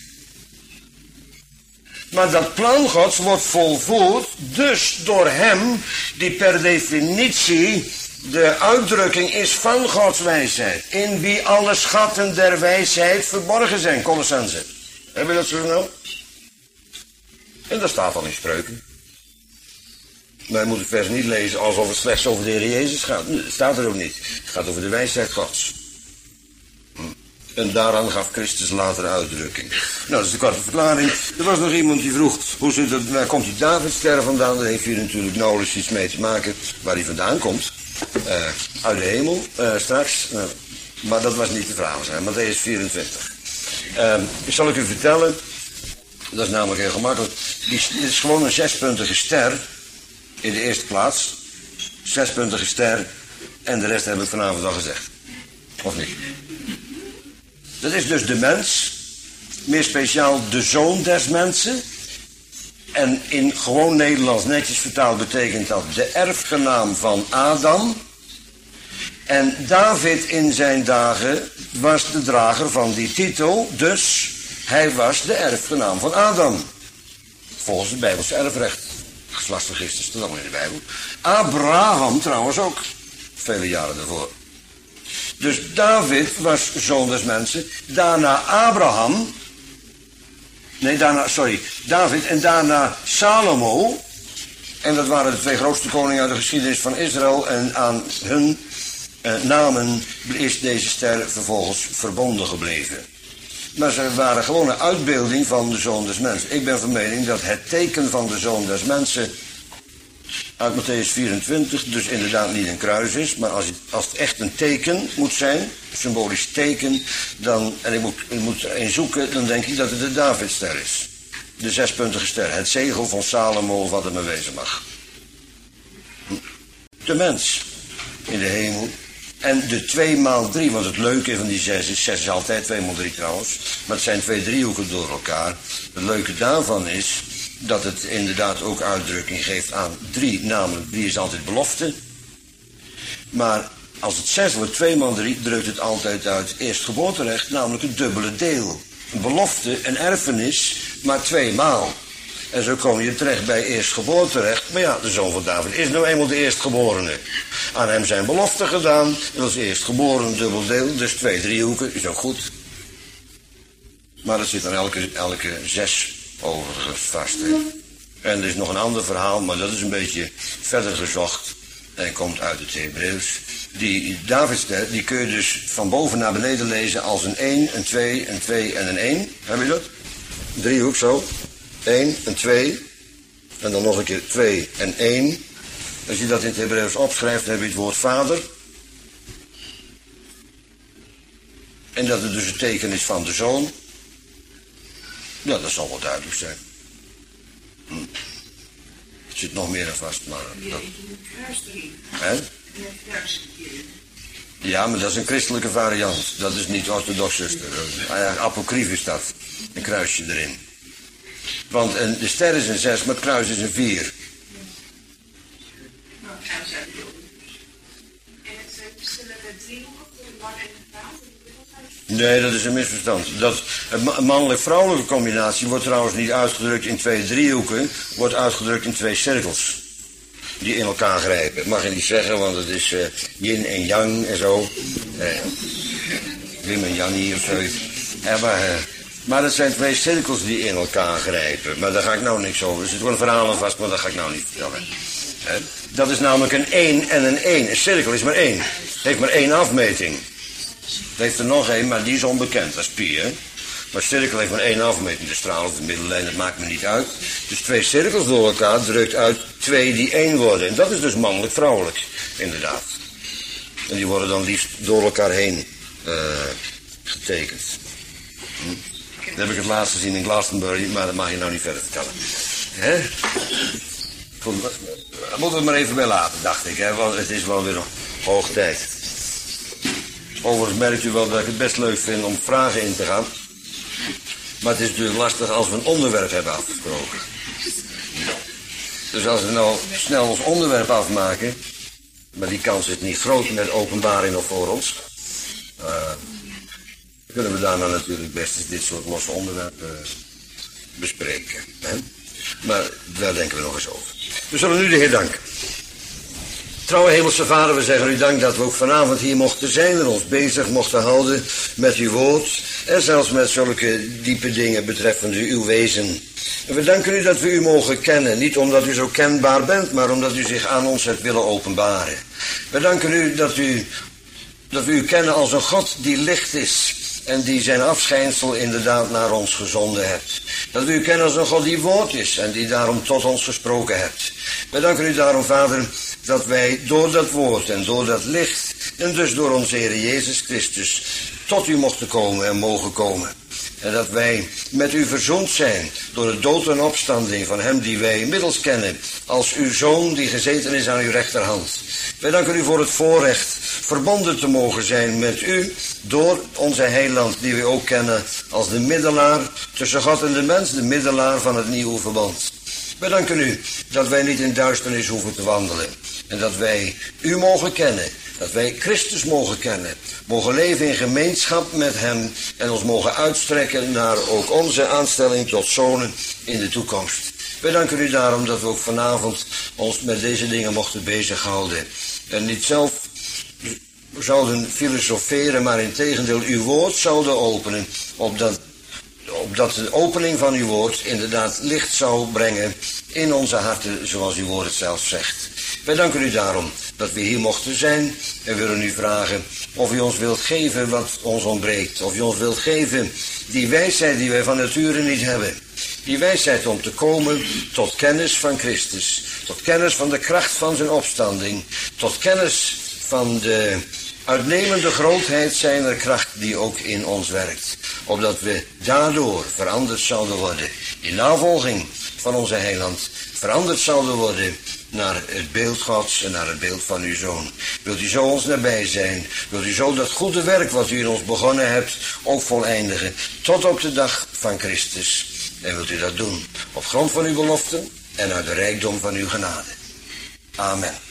Maar dat plan Gods wordt volvoerd dus door hem die per definitie de uitdrukking is van Gods wijsheid. In wie alle schatten der wijsheid verborgen zijn. Colossenzen. Hebben we dat zo nou? En dat staat al in Spreuken. Maar je moet het vers niet lezen alsof het slechts over de Heer Jezus gaat. Het staat er ook niet. Het gaat over de wijsheid Gods. En daaraan gaf Christus later uitdrukking. Nou, dat is de korte verklaring. Er was nog iemand die vroeg, hoe zit het, waar komt die Davidster vandaan? Daar heeft hier natuurlijk nauwelijks iets mee te maken waar hij vandaan komt. Uh, uit de hemel, uh, straks. Uh, maar dat was niet de vraag, zijn. Mattheüs vierentwintig. Uh, ik zal ik u vertellen, dat is namelijk heel gemakkelijk. Die, dit is gewoon een zespuntige ster in de eerste plaats. Zespuntige ster en de rest heb ik vanavond al gezegd. Of niet? Dat is dus de mens, meer speciaal de zoon des mensen. En in gewoon Nederlands netjes vertaald betekent dat de erfgenaam van Adam. En David in zijn dagen was de drager van die titel, dus hij was de erfgenaam van Adam. Volgens het Bijbelse erfrecht. Geslachtsregister staat allemaal in de Bijbel. Abraham trouwens ook, vele jaren daarvoor. Dus David was zoon des mensen. Daarna Abraham. Nee, daarna, sorry. David en daarna Salomo. En dat waren de twee grootste koningen uit de geschiedenis van Israël. En aan hun eh, namen is deze ster vervolgens verbonden gebleven. Maar ze waren gewoon een uitbeelding van de zoon des mensen. Ik ben van mening dat het teken van de zoon des mensen uit Mattheüs vierentwintig dus inderdaad niet een kruis is, maar als het, als het echt een teken moet zijn, een symbolisch teken, dan, en ik moet, ik moet er een zoeken, dan denk ik dat het de Davidster is. De zespuntige ster, het zegel van Salomo of wat het maar wezen mag. De mens in de hemel. En de twee maal drie, want het leuke van die zes is, zes is altijd twee maal drie trouwens, maar het zijn twee driehoeken door elkaar. Het leuke daarvan is dat het inderdaad ook uitdrukking geeft aan drie, namelijk drie is altijd belofte. Maar als het zes wordt, twee maal drie, drukt het altijd uit eerstgeboorterecht, namelijk een dubbele deel. Een belofte, een erfenis, maar twee maal. En zo kom je terecht bij eerstgeboren terecht. Maar ja, de zoon van David is nou eenmaal de eerstgeborene. Aan hem zijn beloften gedaan. Dat is eerstgeboren, dubbeldeel. Dus twee driehoeken, is ook goed. Maar dat zit aan elke, elke zes overigens vast. Hè. En er is nog een ander verhaal, maar dat is een beetje verder gezocht. En komt uit het Hebreeuws. Die Davidster, die kun je dus van boven naar beneden lezen als een één, een twee, een twee en een één. Heb je dat? Driehoek zo. één, een twee. En dan nog een keer twee en één. Als je dat in het Hebreeuws opschrijft, dan heb je het woord vader. En dat het dus een teken is van de zoon. Ja, dat zal wel duidelijk zijn. Hm. Er zit nog meer aan vast, maar... Dat... Hè? Ja, maar dat is een christelijke variant. Dat is niet orthodox, zuster. Apocrief is dat. Een kruisje erin. Want een, de ster is een zes, maar het kruis is een vier. Nee, dat is een misverstand. Dat, een mannelijk-vrouwelijke combinatie wordt trouwens niet uitgedrukt in twee driehoeken, wordt uitgedrukt in twee cirkels. Die in elkaar grijpen. Dat mag je niet zeggen, want het is uh, yin en yang en zo. Uh, Wim en Jannie of zoiets. Uh, maar, uh, maar het zijn twee cirkels die in elkaar grijpen. Maar daar ga ik nou niks over. Er zit wel een verhaal aan vast, maar dat ga ik nou niet vertellen. Uh, dat is namelijk een één en een één. Een cirkel is maar één. Het heeft maar één afmeting. Het heeft er nog één, maar die is onbekend. Dat is pi, hè. Maar cirkel heeft maar één afmeting. De straal of de middellijn, dat maakt me niet uit. Dus twee cirkels door elkaar drukt uit twee die één worden. En dat is dus mannelijk-vrouwelijk, inderdaad. En die worden dan liefst door elkaar heen uh, getekend. Hm? Dat heb ik het laatst gezien in Glastonbury, maar dat mag je nou niet verder vertellen. Hè? Goed, daar moeten we het maar even bij laten, dacht ik. Hè? Want het is wel weer nog hoog tijd. Overigens merkt u wel dat ik het best leuk vind om vragen in te gaan. Maar het is natuurlijk lastig als we een onderwerp hebben afgesproken. Dus als we nou snel ons onderwerp afmaken, maar die kans is niet groot met openbaring nog voor ons, uh, kunnen we daarna natuurlijk best eens dit soort losse onderwerpen uh, bespreken. Hè? Maar daar denken we nog eens over. We zullen nu de Heer danken. Trouwe Hemelse Vader, we zeggen u dank dat we ook vanavond hier mochten zijn en ons bezig mochten houden met uw woord en zelfs met zulke diepe dingen betreffende uw wezen. En we danken u dat we u mogen kennen, niet omdat u zo kenbaar bent, maar omdat u zich aan ons hebt willen openbaren. We danken u dat, u dat we u kennen als een God die licht is en die zijn afschijnsel inderdaad naar ons gezonden hebt. Dat we u kennen als een God die woord is en die daarom tot ons gesproken hebt. We danken u daarom, Vader, dat wij door dat woord en door dat licht en dus door onze Heer Jezus Christus tot u mochten komen en mogen komen. En dat wij met u verzoend zijn door de dood en opstanding van hem die wij inmiddels kennen als uw Zoon die gezeten is aan uw rechterhand. Wij danken u voor het voorrecht verbonden te mogen zijn met u door onze heiland die we ook kennen als de middelaar tussen God en de mens, de middelaar van het nieuwe verbond. Wij danken u dat wij niet in duisternis hoeven te wandelen en dat wij u mogen kennen. Dat wij Christus mogen kennen, mogen leven in gemeenschap met hem en ons mogen uitstrekken naar ook onze aanstelling tot zonen in de toekomst. Wij danken u daarom dat we ook vanavond ons met deze dingen mochten bezighouden. En niet zelf zouden filosoferen, maar integendeel uw woord zouden openen, opdat, opdat de opening van uw woord inderdaad licht zou brengen in onze harten, zoals uw woord het zelf zegt. Wij danken u daarom dat we hier mochten zijn en willen u vragen of u ons wilt geven wat ons ontbreekt. Of u ons wilt geven die wijsheid die wij van nature niet hebben. Die wijsheid om te komen tot kennis van Christus. Tot kennis van de kracht van zijn opstanding. Tot kennis van de uitnemende grootheid zijner kracht die ook in ons werkt. Opdat we daardoor veranderd zouden worden. In navolging van onze heiland veranderd zouden worden naar het beeld Gods en naar het beeld van uw Zoon. Wilt u zo ons nabij zijn? Wilt u zo dat goede werk wat u in ons begonnen hebt ook voleindigen tot op de dag van Christus? En wilt u dat doen op grond van uw beloften en uit de rijkdom van uw genade. Amen.